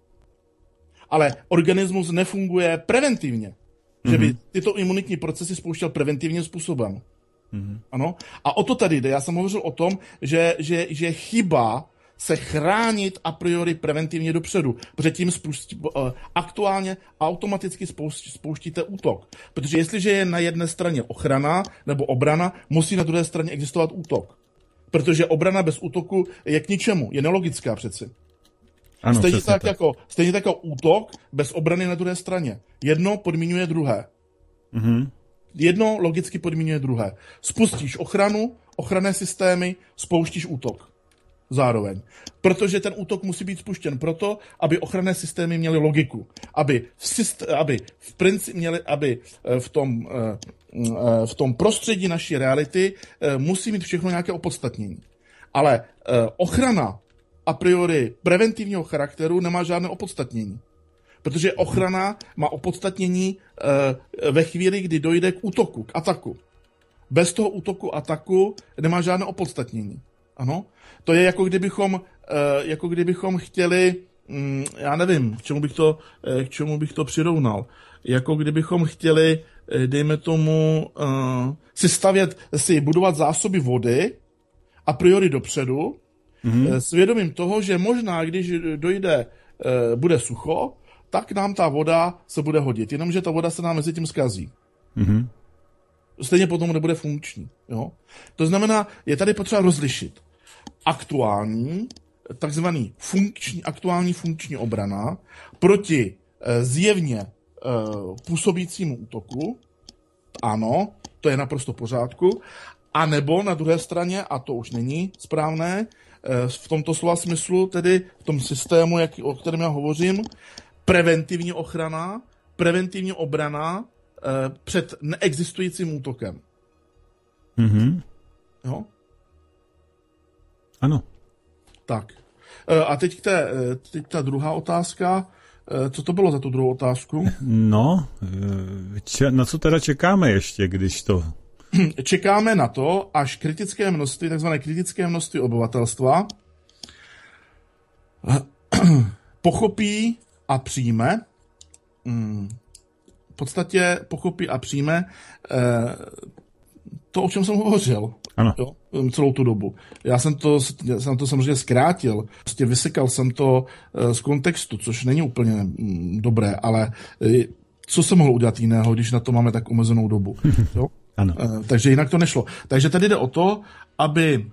Ale organismus nefunguje preventivně. Mm-hmm. Že by tyto imunitní procesy spouštěl preventivním způsobem. Mm-hmm. Ano? A o to tady jde. Já jsem hovořil o tom, že, že, že chyba se chránit a priori preventivně dopředu, protože tím spustí, uh, aktuálně automaticky spouští, spouštíte útok. Protože jestliže je na jedné straně ochrana nebo obrana, musí na druhé straně existovat útok. Protože obrana bez útoku je k ničemu, je nelogická přeci. Ano, stejně, tak, tak. Jako, stejně tak jako útok bez obrany na druhé straně. Jedno podmiňuje druhé. Mm-hmm. Jedno logicky podmiňuje druhé. Spustíš ochranu, ochranné systémy, spouštíš útok. Zároveň. Protože ten útok musí být spuštěn proto, aby ochranné systémy měly logiku. Aby v, systé- aby v, princi- měli, aby v, tom, v tom prostředí naší reality musí mít všechno nějaké opodstatnění. Ale ochrana a priori preventivního charakteru nemá žádné opodstatnění. Protože ochrana má opodstatnění ve chvíli, kdy dojde k útoku, k ataku. Bez toho útoku, ataku nemá žádné opodstatnění. Ano, to je jako kdybychom, jako kdybychom chtěli, já nevím, k čemu bych to, k čemu bych to přirovnal, jako kdybychom chtěli, dejme tomu, si stavět, si budovat zásoby vody a priori dopředu, mm-hmm. s vědomím toho, že možná, když dojde, bude sucho, tak nám ta voda se bude hodit, jenomže ta voda se nám mezi tím zkazí. Mm-hmm. Stejně potom nebude funkční. Jo? To znamená, je tady potřeba rozlišit aktuální, takzvaný funkční, aktuální funkční obrana proti e, zjevně e, působícímu útoku. Ano, to je naprosto v pořádku. A nebo na druhé straně, a to už není správné, e, v tomto slova smyslu, tedy v tom systému, jak, o kterém já hovořím, preventivní ochrana, preventivní obrana před neexistujícím útokem. Mhm. Jo? Ano. Tak. A teď, k té, teď ta druhá otázka. Co to bylo za tu druhou otázku? No, če, na co teda čekáme ještě, když to... Čekáme na to, až kritické množství, takzvané kritické množství obyvatelstva pochopí a přijme, v podstatě pochopí a přijme to, o čem jsem hovořil. Ano. Jo, celou tu dobu. Já jsem to, já jsem to samozřejmě zkrátil, prostě vysekal jsem to z kontextu, což není úplně dobré, ale co se mohlo udělat jiného, když na to máme tak omezenou dobu. Jo? Ano. Takže jinak to nešlo. Takže tady jde o to, aby,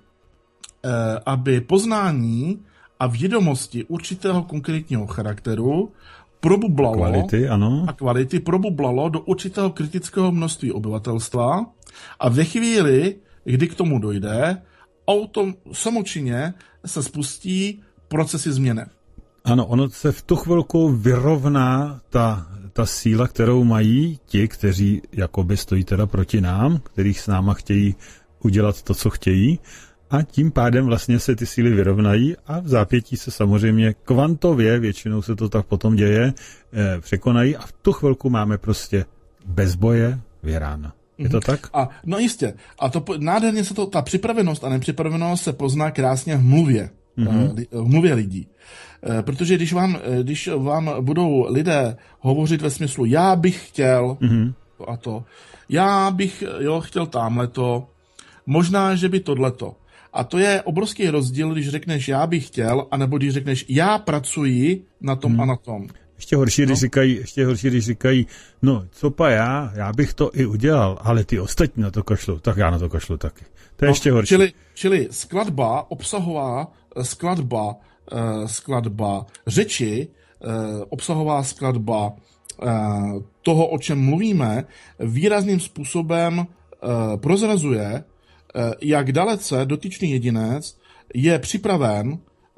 aby poznání a vědomosti určitého konkrétního charakteru probublalo kvality, ano. a kvality probublalo do určitého kritického množství obyvatelstva a ve chvíli, kdy k tomu dojde, autom samočinně se spustí procesy změny. Ano, ono se v tu chvilku vyrovná ta, ta síla, kterou mají ti, kteří jakoby stojí teda proti nám, kterých s náma chtějí udělat to, co chtějí, a tím pádem vlastně se ty síly vyrovnají a v zápětí se samozřejmě kvantově, většinou se to tak potom děje, eh, překonají a v tu chvilku máme prostě bez boje vyhráno. Je to tak? A, no jistě. A to nádherně se to, ta připravenost a nepřipravenost se pozná krásně v mluvě. Mm-hmm. V mluvě lidí. Protože když vám, když vám budou lidé hovořit ve smyslu já bych chtěl mm-hmm. a to, já bych jo, chtěl támhleto, možná, že by tohleto. A to je obrovský rozdíl, když řekneš já bych chtěl, anebo když řekneš já pracuji na tom mm. a na tom. Ještě horší, no. když říkají, ještě horší, když říkají, no, co pa já, já bych to i udělal, ale ty ostatní na to kašlou, tak já na to kašlu taky. To je no, ještě horší. Čili, čili skladba, obsahová skladba, skladba řeči, obsahová skladba toho, o čem mluvíme, výrazným způsobem prozrazuje, jak dalece dotyčný jedinec je připraven,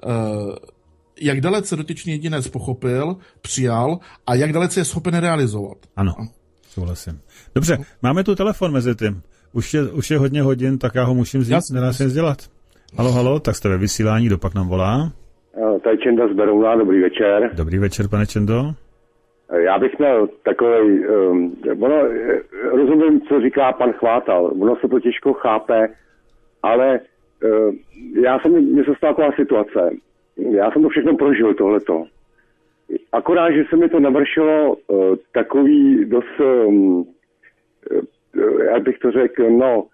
jak dalece dotyčný jedinec pochopil, přijal a jak dalece je schopen realizovat. Ano, souhlasím. Dobře, máme tu telefon mezi tím. Už je, už je hodně hodin, tak já ho musím říct, nedá se nic dělat. Halo, halo, tak jste ve vysílání, kdo pak nám volá? Tady Čenda z Berouna, dobrý večer. Dobrý večer, pane Čendo. Já bych měl takový, um, ono, rozumím, co říká pan Chvátal, ono se to těžko chápe, ale uh, já jsem, mně se stala taková situace, já jsem to všechno prožil, tohleto. Akorát, že se mi to navršilo uh, takový dost, um, uh, jak bych to řekl, no,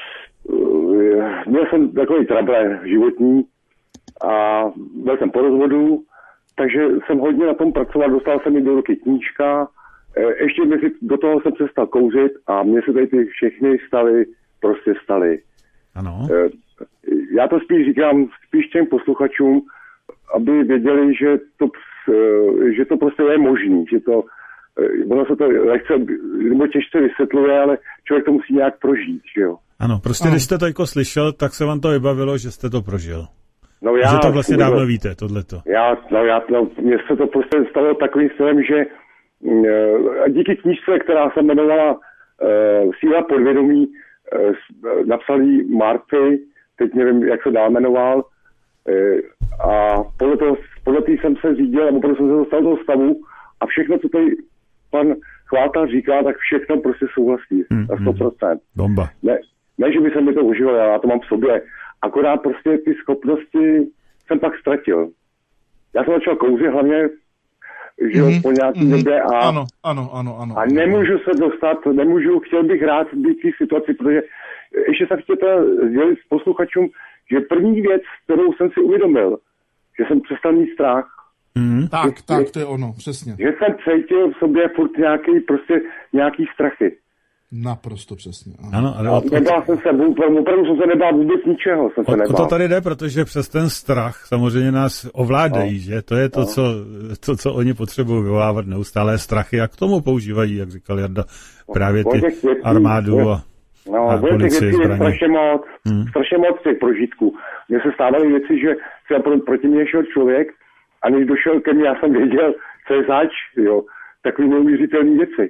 uh, měl jsem takový trable životní a byl jsem po rozvodu, takže jsem hodně na tom pracoval, dostal jsem mi do ruky knížka, ještě mezi, do toho jsem přestal kouřit a mně se tady ty všechny stavy prostě staly. Ano. Já to spíš říkám spíš těm posluchačům, aby věděli, že to, že to prostě je možný, že to, ono se to lehce, nebo těžce vysvětluje, ale člověk to musí nějak prožít, že jo. Ano, prostě ano. Když jste to jako slyšel, tak se vám to vybavilo, že jste to prožil. No já, že to vlastně dávno víte, tohleto. Já, no já, no, mně se to prostě stalo takovým stylem, že uh, díky knížce, která se jmenovala uh, Síla podvědomí, uh, napsal jí Murphy, teď nevím, jak se dál jmenoval, uh, a podle toho, podle toho jsem se řídil, nebo podle jsem se dostal do toho stavu a všechno, co tady pan Chvátal říká, tak všechno prostě souhlasí, hmm, na sto procent. Bomba. Ne, ne, že by se mi to užilo, já to mám v sobě. Akorát prostě ty schopnosti jsem pak ztratil. Já jsem začal kouřit hlavně, že mm-hmm, po nějaký mm-hmm, době a, ano, ano, ano, ano, a nemůžu se dostat, nemůžu, chtěl bych rád být v té situaci, protože ještě se chtěl sdělit s posluchačům, že první věc, kterou jsem si uvědomil, že jsem přestal mít strach. Mm-hmm. Tak, že, tak, to je ono, přesně. Že jsem cítil v sobě furt nějaký, prostě nějaký strachy. Naprosto přesně. Ano, ano ale od, nebál jsem se, opravdu jsem se nebál vůbec ničeho. Jsem se o, o to tady jde, protože přes ten strach samozřejmě nás ovládají, no. Že? To je to, no. co, to, co oni potřebují vyvolávat neustálé strachy a k tomu používají, jak říkal Jarda, právě ty věcí, armádu a, no, a policii zbraně. Strašně moc, hmm. strašně moc těch prožitků. Mně se stávaly věci, že třeba pro, proti mě šel člověk a než došel ke mně, já jsem věděl, co je zač, jo, takový neuvěřitelný věci.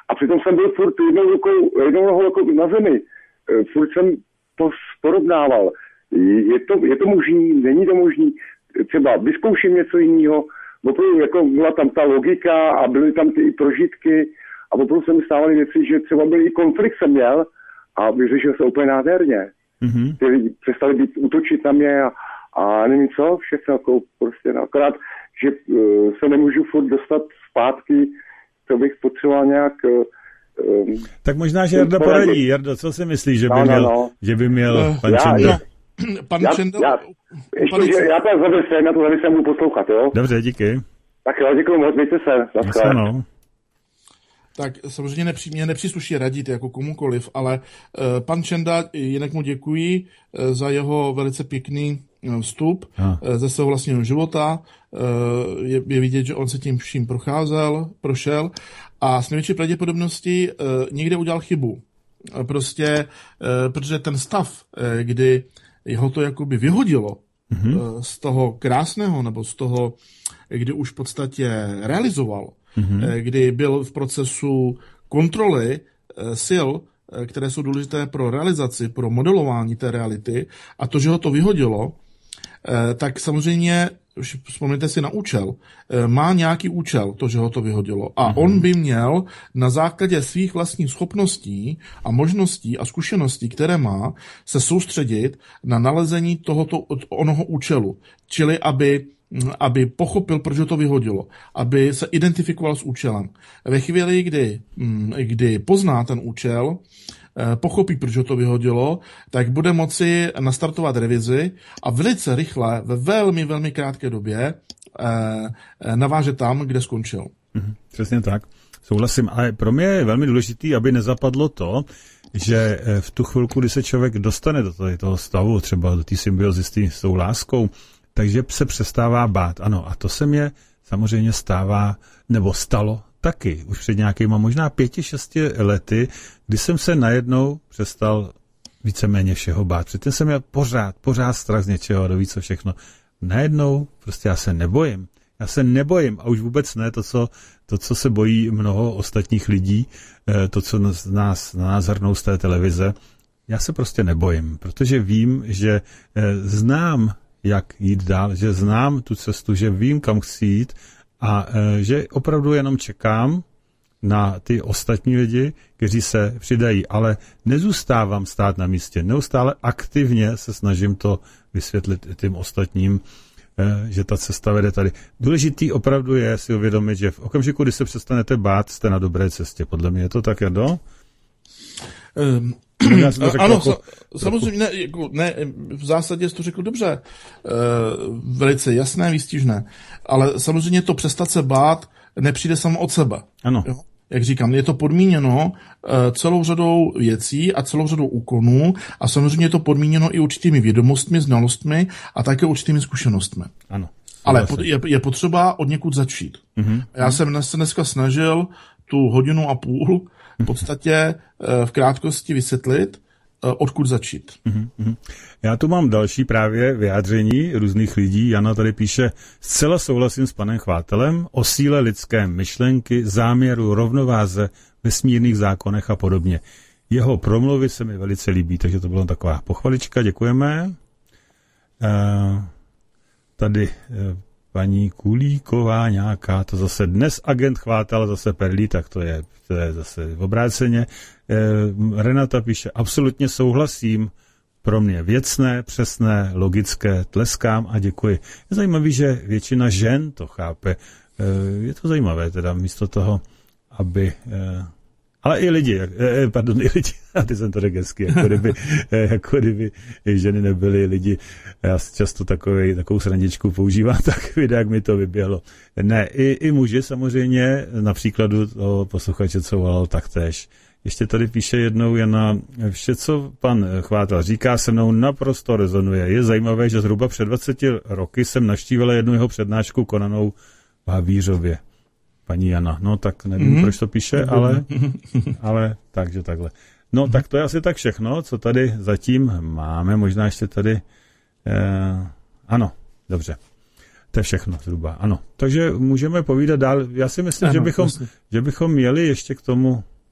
A přitom jsem byl furt jednou rukou, jednou nohou jako na zemi. Furt jsem to porovnával. Je to, je to možný, není to možný. Třeba vyzkouším něco jiného. Opravdu jako byla tam ta logika a byly tam ty prožitky a opravdu se mi stávaly věci, že třeba byl i konflikt jsem měl a vyřešil se úplně nádherně. Mm-hmm. Ty lidi přestali být útočit na mě a, a nevím co, všechno jako prostě akorát, že uh, se nemůžu furt dostat zpátky, to bych potřeboval nějak... Uh, tak možná, že Jarda poradí. Jardo, co si myslíš, že by no, měl, no, no. Že by měl já, pan Čendl? Já, pan já, Čendl... Já, ještě, že já to zavěsím, na to zavěsím budu poslouchat, jo? Dobře, díky. Tak jo, děkuji moc, mějte se. No. Tak samozřejmě nepří, mě nepřísluší radit jako komukoliv, ale uh, pan Čenda, jinak mu děkuji uh, za jeho velice pěkný uh, vstup uh, ze svého vlastního života. Uh, je, je vidět, že on se tím vším procházel, prošel a s největší pravděpodobností uh, někde udělal chybu. Uh, prostě, uh, protože ten stav, uh, kdy ho to jakoby vyhodilo mm-hmm. uh, z toho krásného, nebo z toho, kdy už v podstatě realizoval, mm-hmm. kdy byl v procesu kontroly sil, které jsou důležité pro realizaci, pro modelování té reality, a to, že ho to vyhodilo, tak samozřejmě, vzpomněte si na účel, má nějaký účel, to, že ho to vyhodilo. A mm-hmm. on by měl na základě svých vlastních schopností a možností a zkušeností, které má, se soustředit na nalezení tohoto onoho účelu. Čili aby aby pochopil, proč ho to vyhodilo, aby se identifikoval s účelem. Ve chvíli, kdy, kdy pozná ten účel, pochopí, proč ho to vyhodilo, tak bude moci nastartovat revizi a velice rychle, ve velmi, velmi krátké době naváže tam, kde skončil. Mhm, přesně tak. Souhlasím, ale pro mě je velmi důležitý, aby nezapadlo to, že v tu chvilku, kdy se člověk dostane do toho stavu, třeba do té symbiozy s tou láskou, takže se přestává bát. Ano, a to se mě samozřejmě stává, nebo stalo taky, už před nějakýma možná pěti, šesti lety, kdy jsem se najednou přestal víceméně všeho bát. Předtím jsem měl pořád, pořád strach z něčeho a doví co všechno. Najednou prostě já se nebojím. Já se nebojím a už vůbec ne to, co, to, co se bojí mnoho ostatních lidí, to, co nás, nás, na nás hrnou z té televize. Já se prostě nebojím, protože vím, že znám, jak jít dál, že znám tu cestu, že vím, kam chci jít a e, že opravdu jenom čekám na ty ostatní lidi, kteří se přidají, ale nezůstávám stát na místě. Neustále aktivně se snažím to vysvětlit tím ostatním, e, že ta cesta vede tady. Důležitý opravdu je si uvědomit, že v okamžiku, kdy se přestanete bát, jste na dobré cestě. Podle mě je to tak, Jardo? Um. Ano, sa, samozřejmě, ne, jako, ne, v zásadě jsi to řekl dobře, e, velice jasné, výstižné, ale samozřejmě to přestat se bát nepřijde samo od sebe. Ano. Jo? Jak říkám, je to podmíněno e, celou řadou věcí a celou řadou úkonů a samozřejmě je to podmíněno i určitými vědomostmi, znalostmi a také určitými zkušenostmi. Ano. Ale je, je potřeba od někud začít. Mm-hmm. Já jsem se dneska snažil tu hodinu a půl v podstatě v krátkosti vysvětlit, odkud začít. Mm-hmm. Já tu mám další právě vyjádření různých lidí. Jana tady píše, zcela souhlasím s panem Chvátelem o síle lidské myšlenky, záměru, rovnováze, vesmírných zákonech a podobně. Jeho promluvy se mi velice líbí, takže to byla taková pochvalička, děkujeme. Uh, tady uh, paní Kulíková nějaká, to zase dnes agent Chvátal, zase Perlí, tak to je, to je zase v obráceně. Eh, Renata píše, absolutně souhlasím, pro mě věcné, přesné, logické, tleskám a děkuji. Je zajímavý, že většina žen to chápe. Eh, je to zajímavé, teda místo toho, aby... Eh, ale i lidi, eh, pardon, i lidi, a ty jsem to řekl hezky, jako kdyby, eh, jako kdyby ženy nebyly lidi. Já často takovej, takovou srandičku používám, tak videa, jak mi to vyběhlo. Ne, i, i muži samozřejmě, na příkladu toho posluchače, co volal, taktéž. Ještě tady píše jednou Jana, vše, co pan Chvátal říká, se mnou naprosto rezonuje. Je zajímavé, že zhruba před dvaceti roky jsem navštívila jednu jeho přednášku konanou v Havířově. Paní Jana, no tak nevím, mm-hmm. proč to píše, ale, ale takže takhle. No mm-hmm. tak to je asi tak všechno, co tady zatím máme, možná ještě tady, eh, ano, dobře, to je všechno zhruba, ano. Takže můžeme povídat dál, já si myslím, ano, že, bychom, že bychom měli ještě k tomu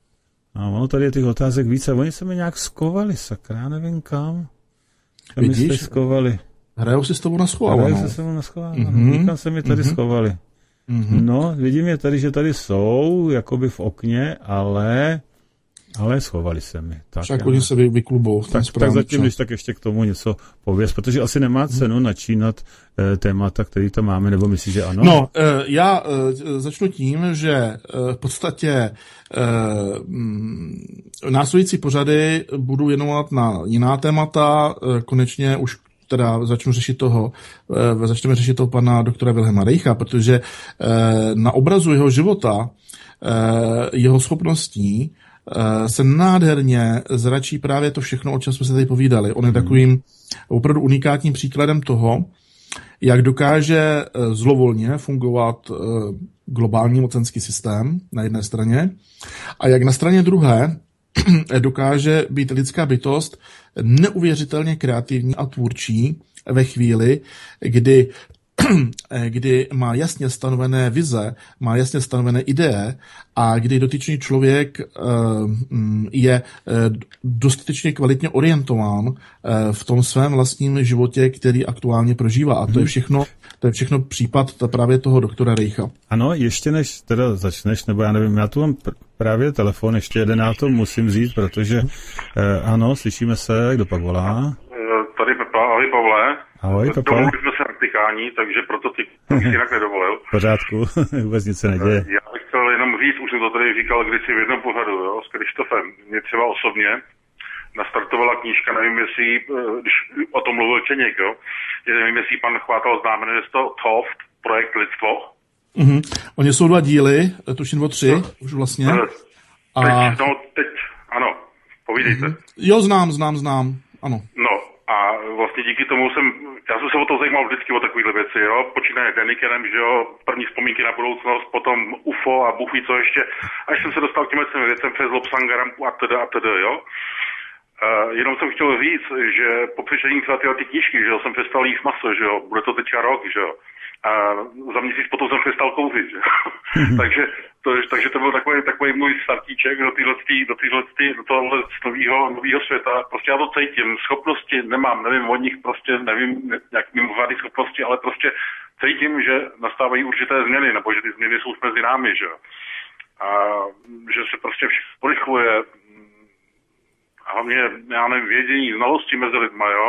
A ono tady je těch otázek více. Oni se mi nějak skovali, sakra, já nevím kam. Kam Vidíš? mi se skovali. Hrajou si s tebou na schovávanou. Hrajou se s tebou na schovávanou. Mm-hmm. Někam se mi tady mm-hmm. skovali. Mm-hmm. No, vidím je tady, že tady jsou, jakoby v okně, ale... Ale schovali se mi. Tak, Však oni se vy, vyklubou. Tak, tak zatím, když tak ještě k tomu něco pověz, protože asi nemá cenu načínat e, témata, který tam máme, nebo myslíš, že ano? No, e, já e, začnu tím, že e, v podstatě e, m, následující pořady budu věnovat na jiná témata, e, konečně už teda začnu řešit toho, e, začneme řešit toho pana doktora Wilhelma Reicha, protože e, na obrazu jeho života, e, jeho schopností se nádherně zračí právě to všechno, o čem jsme se tady povídali. On je takovým opravdu unikátním příkladem toho, jak dokáže zlovolně fungovat globální mocenský systém na jedné straně a jak na straně druhé dokáže být lidská bytost neuvěřitelně kreativní a tvůrčí ve chvíli, kdy kdy má jasně stanovené vize, má jasně stanovené ideje a kdy dotyčný člověk je dostatečně kvalitně orientován v tom svém vlastním životě, který aktuálně prožívá. A to je všechno, to je všechno případ právě toho doktora Reicha. Ano, ještě než teda začneš, nebo já nevím, já tu mám pr- právě telefon, ještě jeden já to musím říct, protože eh, ano, slyšíme se, kdo pak volá? Tady Pepa, ahoj Pavle. Ahoj, Pepa. Dovolili jsme se na tykání, takže proto ty bych jinak nedovolil. V pořádku, vůbec nic se neděje. Já bych chtěl jenom říct, už jsem to tady říkal kdysi v jednom pořadu, jo, s Krištofem. Mě třeba osobně nastartovala knížka, nevím jestli, když o tom mluvil Čeněk, jo, nevím jestli pan Chvátal zná, jmenuje se to Toft, projekt lidstvo. Mhm. Oni jsou dva díly, tuším o tři, no. Už vlastně. A... Teď, no, teď, ano, povídejte. Mhm. Jo, znám, znám, znám, ano. No, a vlastně díky tomu jsem, já jsem se o to zajímal vždycky o takovýhle věci, jo, počínaje Denikerem, že jo, první vzpomínky na budoucnost, potom U F O a Bůh ví co ještě, až jsem se dostal k těmhle věcem přes Lobsangaram a teda a teda, jo. Uh, jenom jsem chtěl říct, že po přečtení třeba tyhle ty knížky, že jo, jsem přestal jíst maso, že jo, bude to teďka rok, že jo. A za měsíc potom jsem přestal kouřit, že jo. takže, to, takže to byl takový, takový můj startíček do téhle, do téhle, do tohle novýho, novýho světa. Prostě já to cítím, schopnosti nemám, nevím o nich, prostě nevím, jak mimořádné schopnosti, ale prostě cítím, že nastávají určité změny, nebo že ty změny jsou mezi námi, že jo. A že se prostě všechno urychluje, hlavně, já nevím, vědění, znalosti mezi lidma, jo.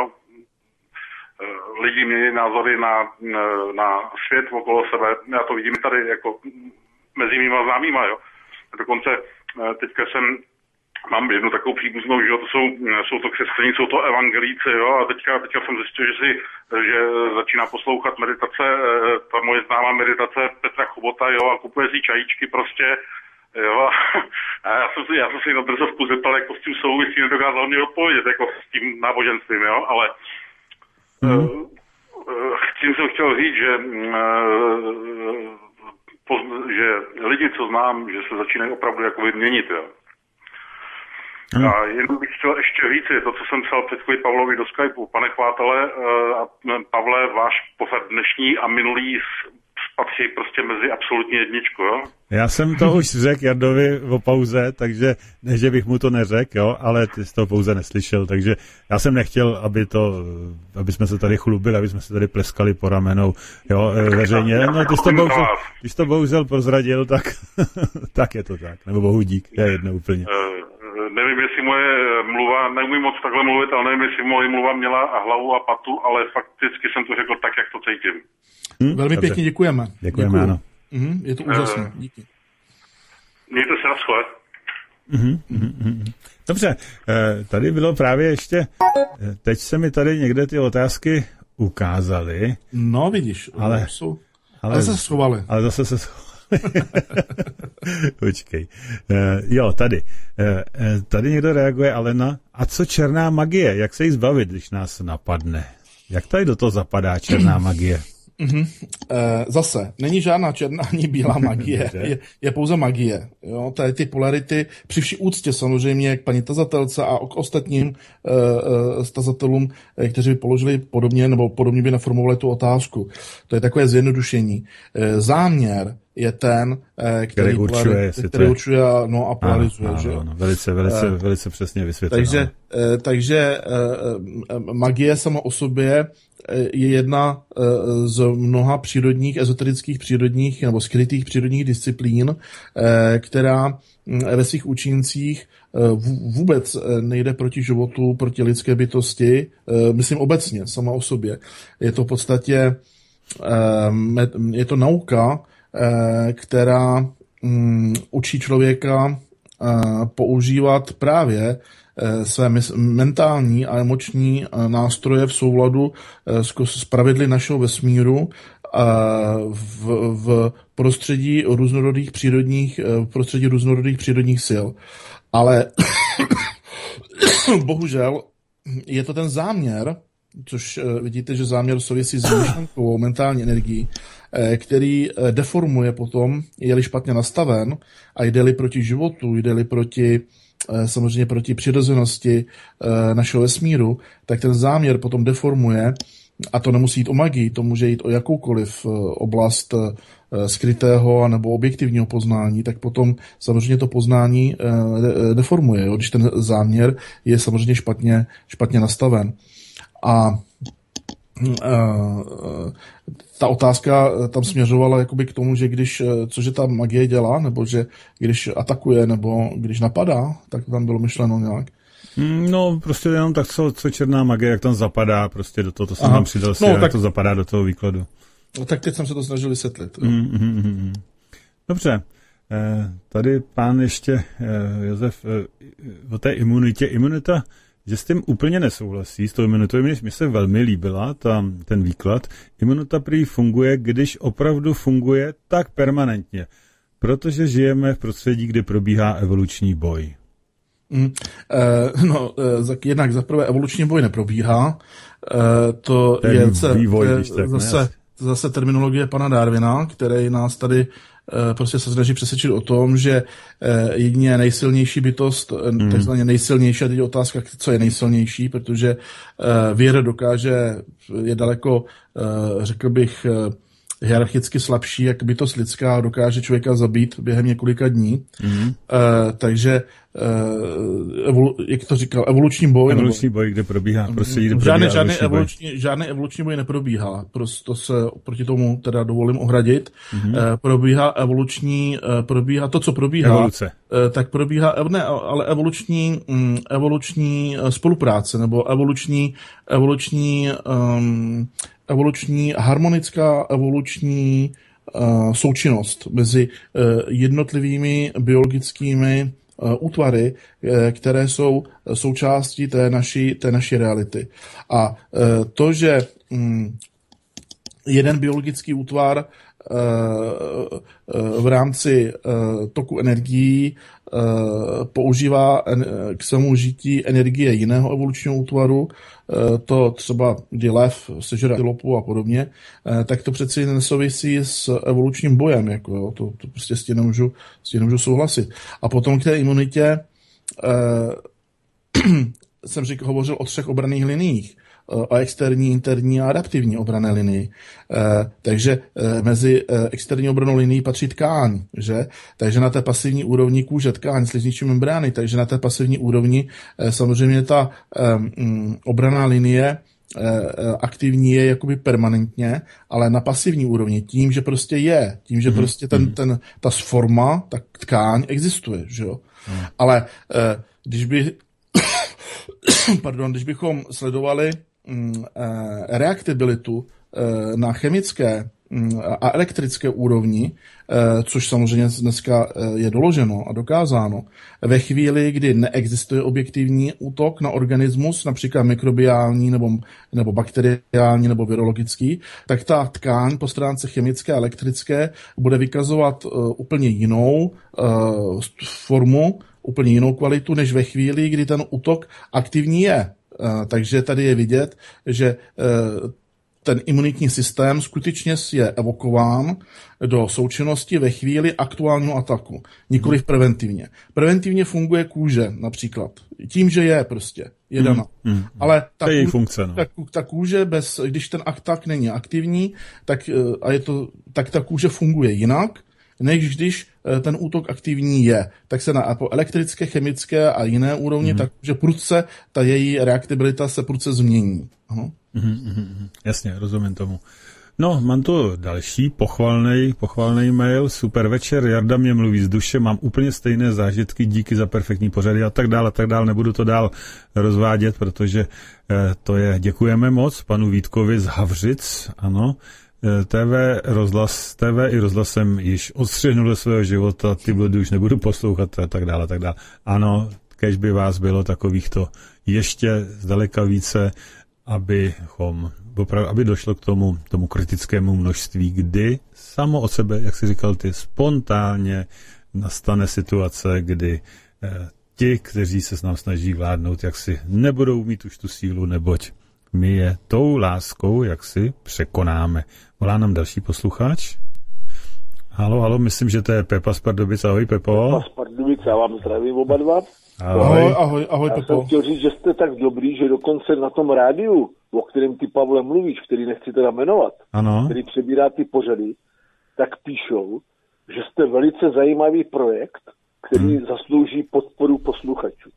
Lidi mění názory na, na svět okolo sebe. Já to vidím tady jako mezi mýma známýma, jo. Dokonce teďka jsem, mám jednu takovou příbuznou, že jo, to jsou, jsou to křesťané, jsou to evangelíci, jo, a teďka, teďka jsem zjistil, že si, že začíná poslouchat meditace, ta moje známá meditace Petra Chobota, jo, a kupuje si čajíčky prostě, jo, a já jsem si, já jsem si na drzovku zeptal, jako s tím souvisí, nedokázal mě odpovědět, jako s tím náboženstvím, jo, ale Mm. Tím jsem chtěl říct, že, že lidi, co znám, že se začínají opravdu jakoby měnit. Jo. Mm. A jenom bych chtěl ještě říct, to, co jsem psal před chvíli Pavlovi do Skypeu. Pane Chvátale a Pavle, váš pořad dnešní a minulý patří prostě mezi absolutní jedničku, jo? Já jsem to už řekl Jardovi o pauze, takže ne, že bych mu to neřekl, jo, ale ty jsi to pouze neslyšel, takže já jsem nechtěl, aby to, aby jsme se tady chlubili, aby jsme se tady pleskali po ramenou, jo, veřejně. No, ty jsi to bohužel, ty jsi to bohužel prozradil, tak, tak je to tak, nebo bohu dík, je jedno úplně. Uh, nevím, jestli moje mluva, neumím moc takhle mluvit, ale nevím, jestli moje mluva měla hlavu a patu, ale fakticky jsem to řekl tak, jak to cítím. Hmm, Velmi dobře. Pěkně děkujeme. Děkujeme, Děkuju. Ano. Mm, je to úžasné, uh, díky. Mějte se na sklad. Mm, mm, mm. Dobře, tady bylo právě ještě, teď se mi tady někde ty otázky ukázaly. No vidíš, ale, jsou, ale, ale zase schovali. Ale zase se schovali. Počkej. Jo, tady. Tady někdo reaguje, Alena. A co černá magie? Jak se jí zbavit, když nás napadne? Jak tady do toho zapadá černá magie? Mm-hmm. E, zase, není žádná černá ani bílá magie, je, je pouze magie. Jo? Tady ty polarity, při vší úctě samozřejmě k paní tazatelce a k ostatním e, e, tazatelům, e, kteří by položili podobně, nebo podobně by naformovali tu otázku. To je takové zjednodušení. E, záměr je ten, který, který určuje, který, který určuje no, a polarizuje. Ano, že? ano, velice, velice, uh, velice přesně vysvětleno. Takže, uh, takže uh, magie sama o sobě je jedna uh, z mnoha přírodních, ezoterických přírodních nebo skrytých přírodních disciplín, uh, která ve svých účincích vůbec nejde proti životu, proti lidské bytosti, myslím obecně, sama o sobě. Je to v podstatě, je to nauka, která učí člověka používat právě své mentální a emoční nástroje v souladu s pravidly našeho vesmíru v, v prostředí různorodých přírodních, v prostředí různorodých přírodních sil. Ale bohužel je to ten záměr, což vidíte, že záměr souvisí s myšlenkovou mentální energií, který deformuje potom, je-li špatně nastaven a jde-li proti životu, jde-li proti samozřejmě proti přirozenosti našeho vesmíru, tak ten záměr potom deformuje. A to nemusí jít o magii, to může jít o jakoukoliv oblast skrytého nebo objektivního poznání, tak potom samozřejmě to poznání deformuje, jo, když ten záměr je samozřejmě špatně, špatně nastaven. A ta otázka tam směřovala jakoby k tomu, že když, cože ta magie dělá, nebo že když atakuje, nebo když napadá, tak tam bylo myšleno nějak. No, prostě jenom tak, co, co černá magie, jak tam zapadá prostě do toho, to jsem tam přidal si, no, jak tak to zapadá do toho výkladu. No, tak teď jsem se to snažil vysvětlit. Mm, mm, mm, mm. Dobře, eh, tady pán ještě, eh, Josef, eh, o té imunitě. Imunita, že s tím úplně nesouhlasí, s tou imunitou, mi se velmi líbila ta, ten výklad. Imunita prý funguje, když opravdu funguje tak permanentně, protože žijeme v prostředí, kde probíhá evoluční boj. Mm, eh, no, eh, jednak za prvé evoluční boj neprobíhá, eh, to Ten je, se, vývoj, je když tak, zase, ne? zase terminologie pana Darwina, který nás tady eh, prostě se snaží přesvědčit o tom, že eh, jedině nejsilnější bytost, mm. takzvaně nejsilnější, a teď je otázka, co je nejsilnější, protože eh, věda dokáže, je daleko, eh, řekl bych, eh, hierarchicky slabší, jak bytost lidská dokáže člověka zabít během několika dní. Mm. Uh, takže, uh, evolu, jak to říkal, evoluční boj. Evoluční nebo, boj, kde probíhá prostředí, kde žádný, probíhá žádný evoluční, evoluční, boj. žádný evoluční boj neprobíhá. Prosto se proti tomu teda dovolím ohradit. Mm. Uh, probíhá evoluční, uh, probíhá to, co probíhá. Evoluce. Uh, tak probíhá, ne, ale evoluční, um, evoluční spolupráce, nebo evoluční, evoluční um, evoluční, harmonická evoluční uh, součinnost mezi uh, jednotlivými biologickými uh, útvary, uh, které jsou součástí té naší, té naší reality. A uh, to, že um, jeden biologický útvar uh, uh, v rámci uh, toku energií uh, používá en- k svému žití energie jiného evolučního útvaru, to třeba, kdy lev sežere antilopu a podobně, tak to přeci nesouvisí s evolučním bojem, jako jo, to, to prostě s tím nemůžu, s tím nemůžu souhlasit. A potom k té imunitě eh, jsem říkal, hovořil o třech obranných liniích, o externí, interní a adaptivní obranné linii. E, takže e, mezi e, externí obranou linií patří tkáň, že? Takže na té pasivní úrovni kůže, tkáň, slizniční membrány, takže na té pasivní úrovni e, samozřejmě ta e, m, obranná linie e, aktivní je jakoby permanentně, ale na pasivní úrovni tím, že prostě je, tím, že mm-hmm. prostě ten, ten, ta forma, ta tkáň existuje, že jo? Mm. Ale e, když by pardon, když bychom sledovali mm, e, reaktibilitu e, na chemické mm, a elektrické úrovni, e, což samozřejmě dneska je doloženo a dokázáno, ve chvíli, kdy neexistuje objektivní útok na organismus, například mikrobiální nebo, nebo bakteriální nebo virologický, tak ta tkáň po stránce chemické a elektrické bude vykazovat e, úplně jinou e, formu, úplně jinou kvalitu, než ve chvíli, kdy ten útok aktivní je. Takže tady je vidět, že ten imunitní systém skutečně je evokován do součinnosti ve chvíli aktuálního ataku, nikoliv preventivně. Preventivně funguje kůže například. Tím, že je prostě, je dana. Mm, mm, Ale ta, kůže, funkce, no. ta, ta kůže, bez, když ten atak není aktivní, tak, a je to, tak ta kůže funguje jinak, než když ten útok aktivní je. Tak se na po elektrické, chemické a jiné úrovni, mm-hmm. takže prudce ta její reaktibilita se prudce změní. Ano. Mm-hmm. Jasně, rozumím tomu. No, mám tu další pochvalnej, pochvalnej mail. Super večer, Jarda mě mluví z duše, mám úplně stejné zážitky, díky za perfektní pořady a tak dále, a tak dále. Nebudu to dál rozvádět, protože eh, to je, děkujeme moc panu Vítkovi z Havřic, ano. Eh, T V, rozhlas, T V i rozhlasem již odstřihnul do svého života, ty blody už nebudu poslouchat a tak dále, a tak dále. Ano, kež by vás bylo takovýchto ještě zdaleka více, abychom opravdu, aby došlo k tomu, tomu kritickému množství, kdy samo od sebe, jak jsi říkal ty, spontánně nastane situace, kdy eh, ti, kteří se s nám snaží vládnout, jak si nebudou mít už tu sílu, neboť my je tou láskou, jak si překonáme. Volá nám další posluchač. Halo, halo, myslím, že to je Pepa z Pardubic. Ahoj, Pepo. Pepa z Pardubic, já vám zdravím oba dva. Ahoj, ahoj, ahoj, já Pepo. Já jsem chtěl říct, že jste tak dobrý, že dokonce na tom rádiu, o kterém ty, Pavle, mluvíš, který nechci teda jmenovat, ano. který přebírá ty pořady, tak píšou, že jste velice zajímavý projekt, který hmm. zaslouží podporu posluchačů.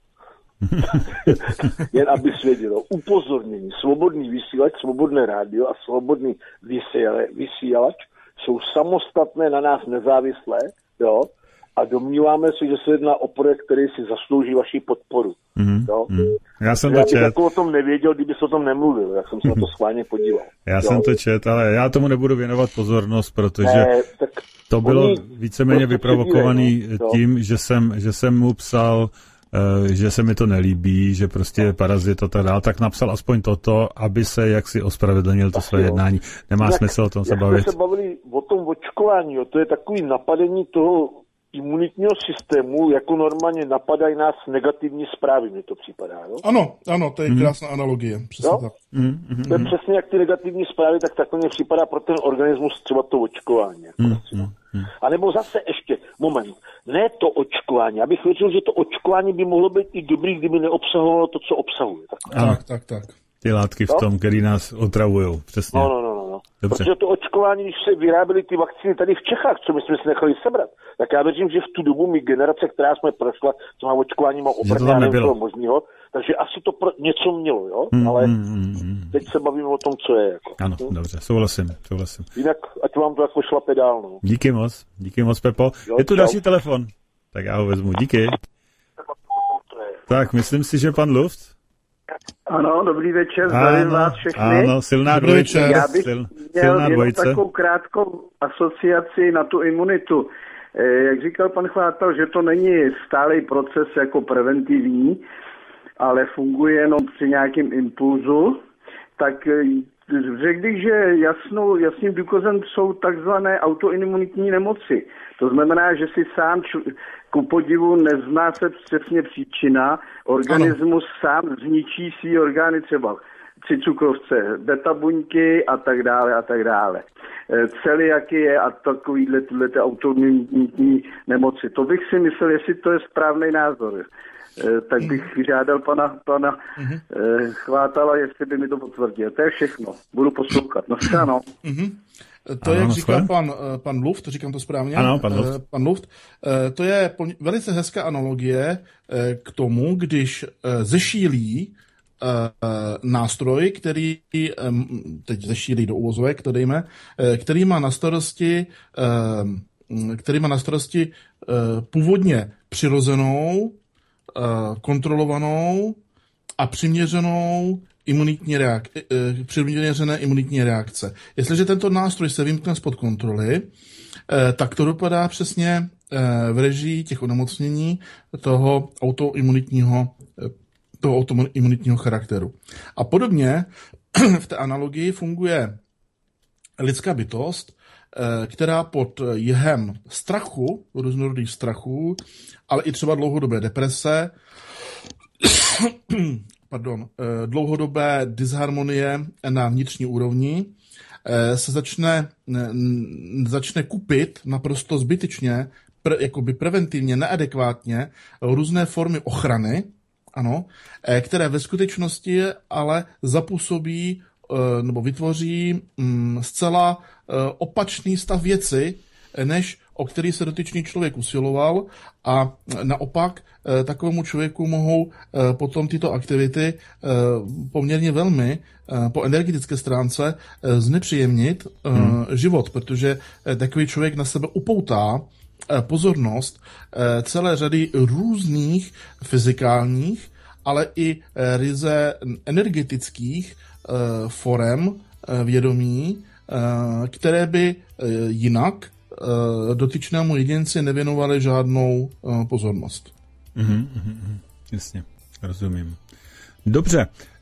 Jen aby svědělo. Upozornění. Svobodný vysílač, svobodné rádio a svobodný vysílač jsou samostatné, na nás nezávislé, jo, a domníváme se, že se jedná o projekt, který si zaslouží vaši podporu. Mm, jo. Mm. Já jsem já to čet. Já bych o tom nevěděl, kdyby se o tom nemluvil. Já jsem se na to schválně podíval. Já jo. jsem to čet, ale já tomu nebudu věnovat pozornost, protože ne, to bylo víceméně vyprovokovaný no. tím, že jsem, že jsem mu psal, uh, že se mi to nelíbí, že prostě je parazit a tak dále, tak napsal aspoň toto, aby se jaksi ospravedlnil to své jednání. Nemá jak, smysl o tom se bavit. Jak jsme se bavili o tom očkování, jo, to je takový napadení toho imunitního systému, jako normálně napadají nás negativní zprávy, mi to připadá. Jo? Ano, ano, to je mm. krásná analogie. Přesně tak. Mm, mm, to je přesně jak ty negativní zprávy, tak takhle mě připadá pro ten organismus třeba to očkování. Jako mm, prostě, no. mm. A nebo zase ještě, moment, ne to očkování. Já bych věřil, že to očkování by mohlo být i dobrý, kdyby neobsahovalo to, co obsahuje. Tak, tak, tak. tak. Ty látky v tom, no? který nás otravujou, přesně. No, no, no, no. Protože to očkování, když se vyráběly ty vakcíny tady v Čechách, co my jsme si nechali sebrat, tak já věřím, že v tu dobu my generace, která jsme prošla, co má očkování, má obrně toho možného, takže asi to pro něco mělo, jo? Mm, ale mm, mm. teď se bavíme o tom, co je. Jako. Ano, hm? dobře, souhlasím, souhlasím. Jinak, ať vám to jako šlape dál, no. Díky moc, díky moc, Pepo. Jo, je tu čau. Další telefon, tak já ho vezmu, díky. Tak, myslím si, že pan Luft. Ano, dobrý večer, zdravím vás všechny. Ano, silná dvojice. Já bych sil, měl jenom takovou krátkou asociaci na tu imunitu. E, jak říkal pan Chvátal, že to není stálý proces jako preventivní, ale funguje jenom při nějakém impulzu, tak řekl bych, že jasnou, jasným důkazem jsou takzvané autoimunitní nemoci. To znamená, že si sám č- ku podivu nezná se přesně příčina, organismus ano. sám zničí svý orgány, třeba při cukrovce, beta buňky a tak dále a tak dále. Celiakie a takovýhle tyhle autoimunitní nemoci. To bych si myslel, jestli to je správný názor. Tak bych žádal pana, pana mm-hmm. Chvátala, jestli by mi to potvrdil. To je všechno. Budu poslouchat. No, ano. Mm-hmm. To, ano, jak říkal pan, pan Luft, říkám to správně? Ano, pan Luft. Pan Luft. To je velice hezká analogie k tomu, když zešílí nástroj, který, teď zešílí do uvozovek, to dejme, který má na starosti, který má na starosti původně přirozenou, kontrolovanou a přiměřenou imunitní reak- přiměřené imunitní reakce. Jestliže tento nástroj se vymkne spod kontroly, tak to dopadá přesně v režii těch onemocnění toho autoimunitního, toho autoimunitního charakteru. A podobně v té analogii funguje lidská bytost, která pod jehem strachu, různorodých strachů, ale i třeba dlouhodobé deprese, pardon, dlouhodobé disharmonie na vnitřní úrovni, se začne, začne kupit naprosto zbytečně, pre, jakoby preventivně, neadekvátně různé formy ochrany, ano, které ve skutečnosti ale zapůsobí nebo vytvoří zcela opačný stav věci, než o který se dotyčný člověk usiloval a naopak takovému člověku mohou potom tyto aktivity poměrně velmi po energetické stránce znepříjemnit hmm. život, protože takový člověk na sebe upoutá pozornost celé řady různých fyzikálních, ale i ryze energetických forem vědomí, které by jinak dotyčnému jedinci nevěnovaly žádnou pozornost. Mm-hmm, mm-hmm, jasně, rozumím. Dobře,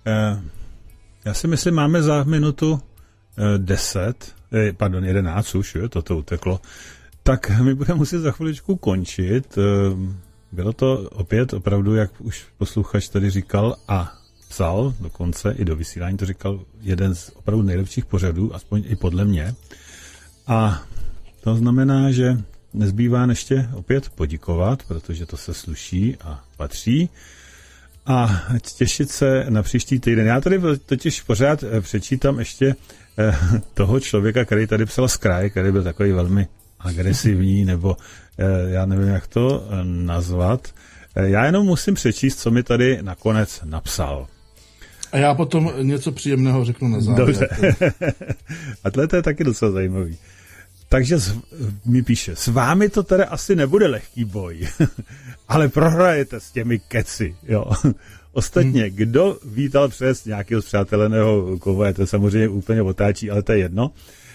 já si myslím, máme za minutu deset, pardon, jedenáct už, jo, toto uteklo, tak my budeme muset za chviličku končit. Bylo to opět opravdu, jak už posluchač tady říkal a psal, dokonce i do vysílání to říkal, jeden z opravdu nejlepších pořadů, aspoň i podle mě. A to znamená, že nezbývá ještě opět poděkovat, protože to se sluší a patří. A těšit se na příští týden. Já tady totiž pořád přečítám ještě toho člověka, který tady psal z kraje, který byl takový velmi agresivní, nebo já nevím, jak to nazvat. Já jenom musím přečíst, co mi tady nakonec napsal. A já potom něco příjemného řeknu na závěr. Dobře. A tohle to je taky docela zajímavý. Takže mi píše, s vámi to teda asi nebude lehký boj, ale prohrajete s těmi keci, jo. Ostatně, hmm. kdo vítal přes nějakého spřáteleného kovoje, to samozřejmě úplně otáčí, ale to je jedno.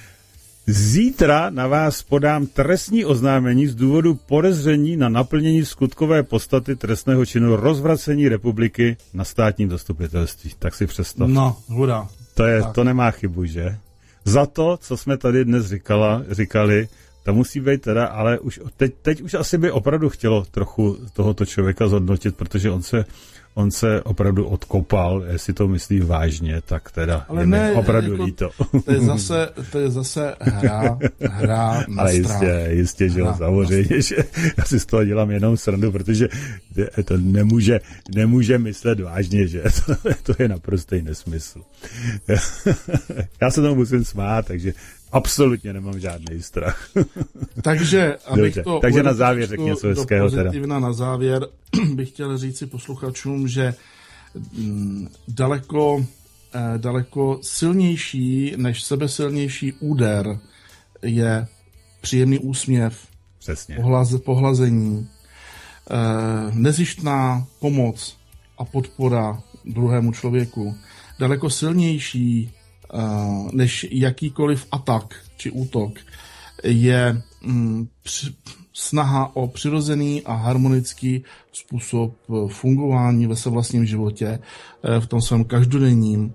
Zítra na vás podám trestní oznámení z důvodu podezření na naplnění skutkové podstaty trestného činu rozvracení republiky na státním zastupitelství. Tak si představ. No, hurá. To, je, to nemá chybu, že? Za to, co jsme tady dnes říkala, říkali, to musí být teda, ale už teď, teď už asi by opravdu chtělo trochu tohoto člověka zhodnotit, protože on se On se opravdu odkopal, jestli to myslí vážně, tak teda ale je ne, mi opravdu jako, líto. To je zase, to je zase hra, hra na ale strach. jistě, jistě, že jo, samozřejmě, že já si z toho dělám jenom srandu, protože to nemůže, nemůže myslet vážně, že to, to je naprostý nesmysl. Já se tomu musím smát, takže absolutně nemám žádný strach. Takže, abych to Takže na závěr řekl něco hezkého. Pozitivna na závěr bych chtěl říci posluchačům, že daleko, daleko silnější než sebesilnější úder je příjemný úsměv, přesně. Pohlaz, pohlazení, nezištná pomoc a podpora druhému člověku. Daleko silnější než jakýkoliv atak či útok je mm, při, snaha o přirozený a harmonický způsob fungování ve svém vlastním životě, v tom svém každodenním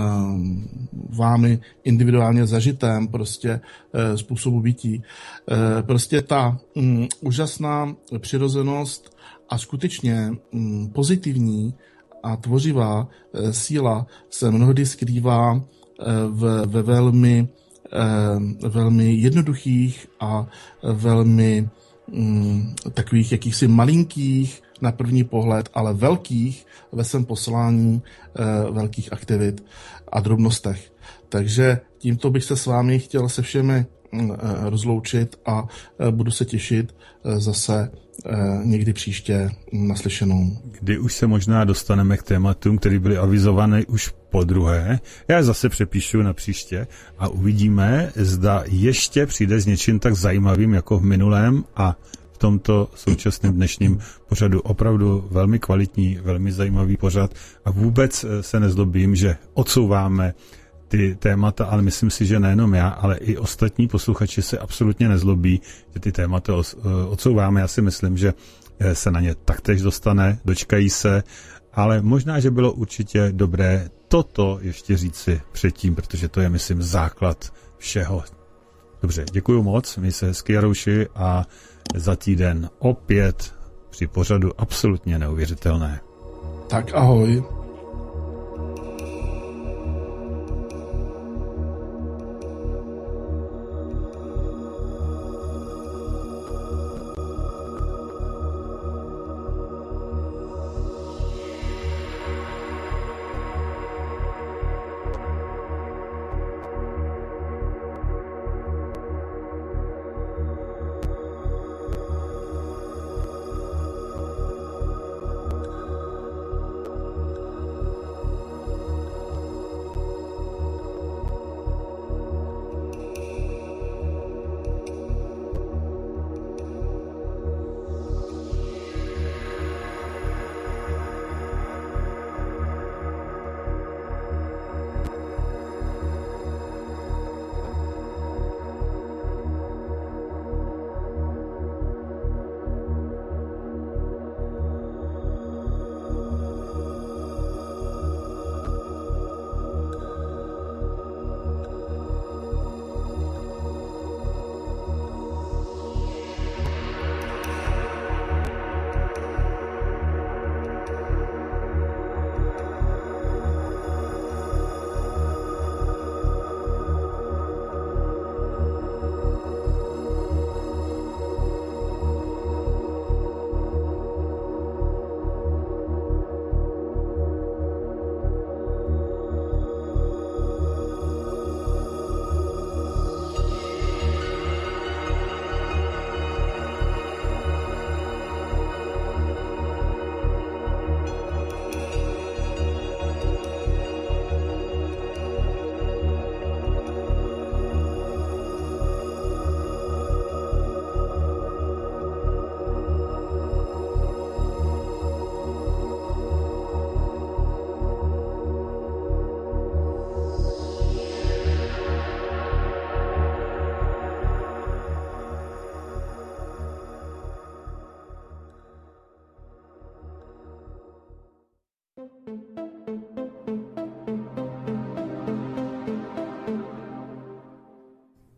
vámi individuálně zažitém prostě způsobu bytí. Prostě ta mm, úžasná přirozenost a skutečně mm, pozitivní a tvořivá síla se mnohdy skrývá v, ve velmi, velmi jednoduchých a velmi mm, takových jakýchsi malinkých na první pohled, ale velkých ve svém poslání velkých aktivit a drobnostech. Takže tímto bych se s vámi chtěl se všemi rozloučit a budu se těšit zase někdy příště naslyšenou. Kdy už se možná dostaneme k tématům, které byly avizované už po druhé. Já zase přepíšu na příště a uvidíme, zda ještě přijde s něčím tak zajímavým jako v minulém a v tomto současném dnešním pořadu opravdu velmi kvalitní, velmi zajímavý pořad a vůbec se nezlobím, že odsouváme ty témata, ale myslím si, že nejenom já, ale i ostatní posluchači se absolutně nezlobí, že ty témata odsouváme. Já si myslím, že se na ně taktéž dostane, dočkají se, ale možná, že bylo určitě dobré toto ještě říci předtím, protože to je, myslím, základ všeho. Dobře, děkuju moc, měj se hezky, Jarouši, a za týden opět při pořadu absolutně neuvěřitelné. Tak ahoj.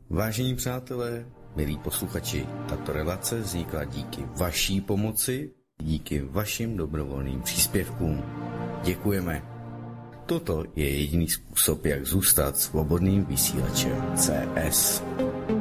Vážení přátelé, milí posluchači, tato relace vznikla díky vaší pomoci, díky vašim dobrovolným příspěvkům. Děkujeme. Toto je jediný způsob, jak zůstat svobodným vysílačem C S.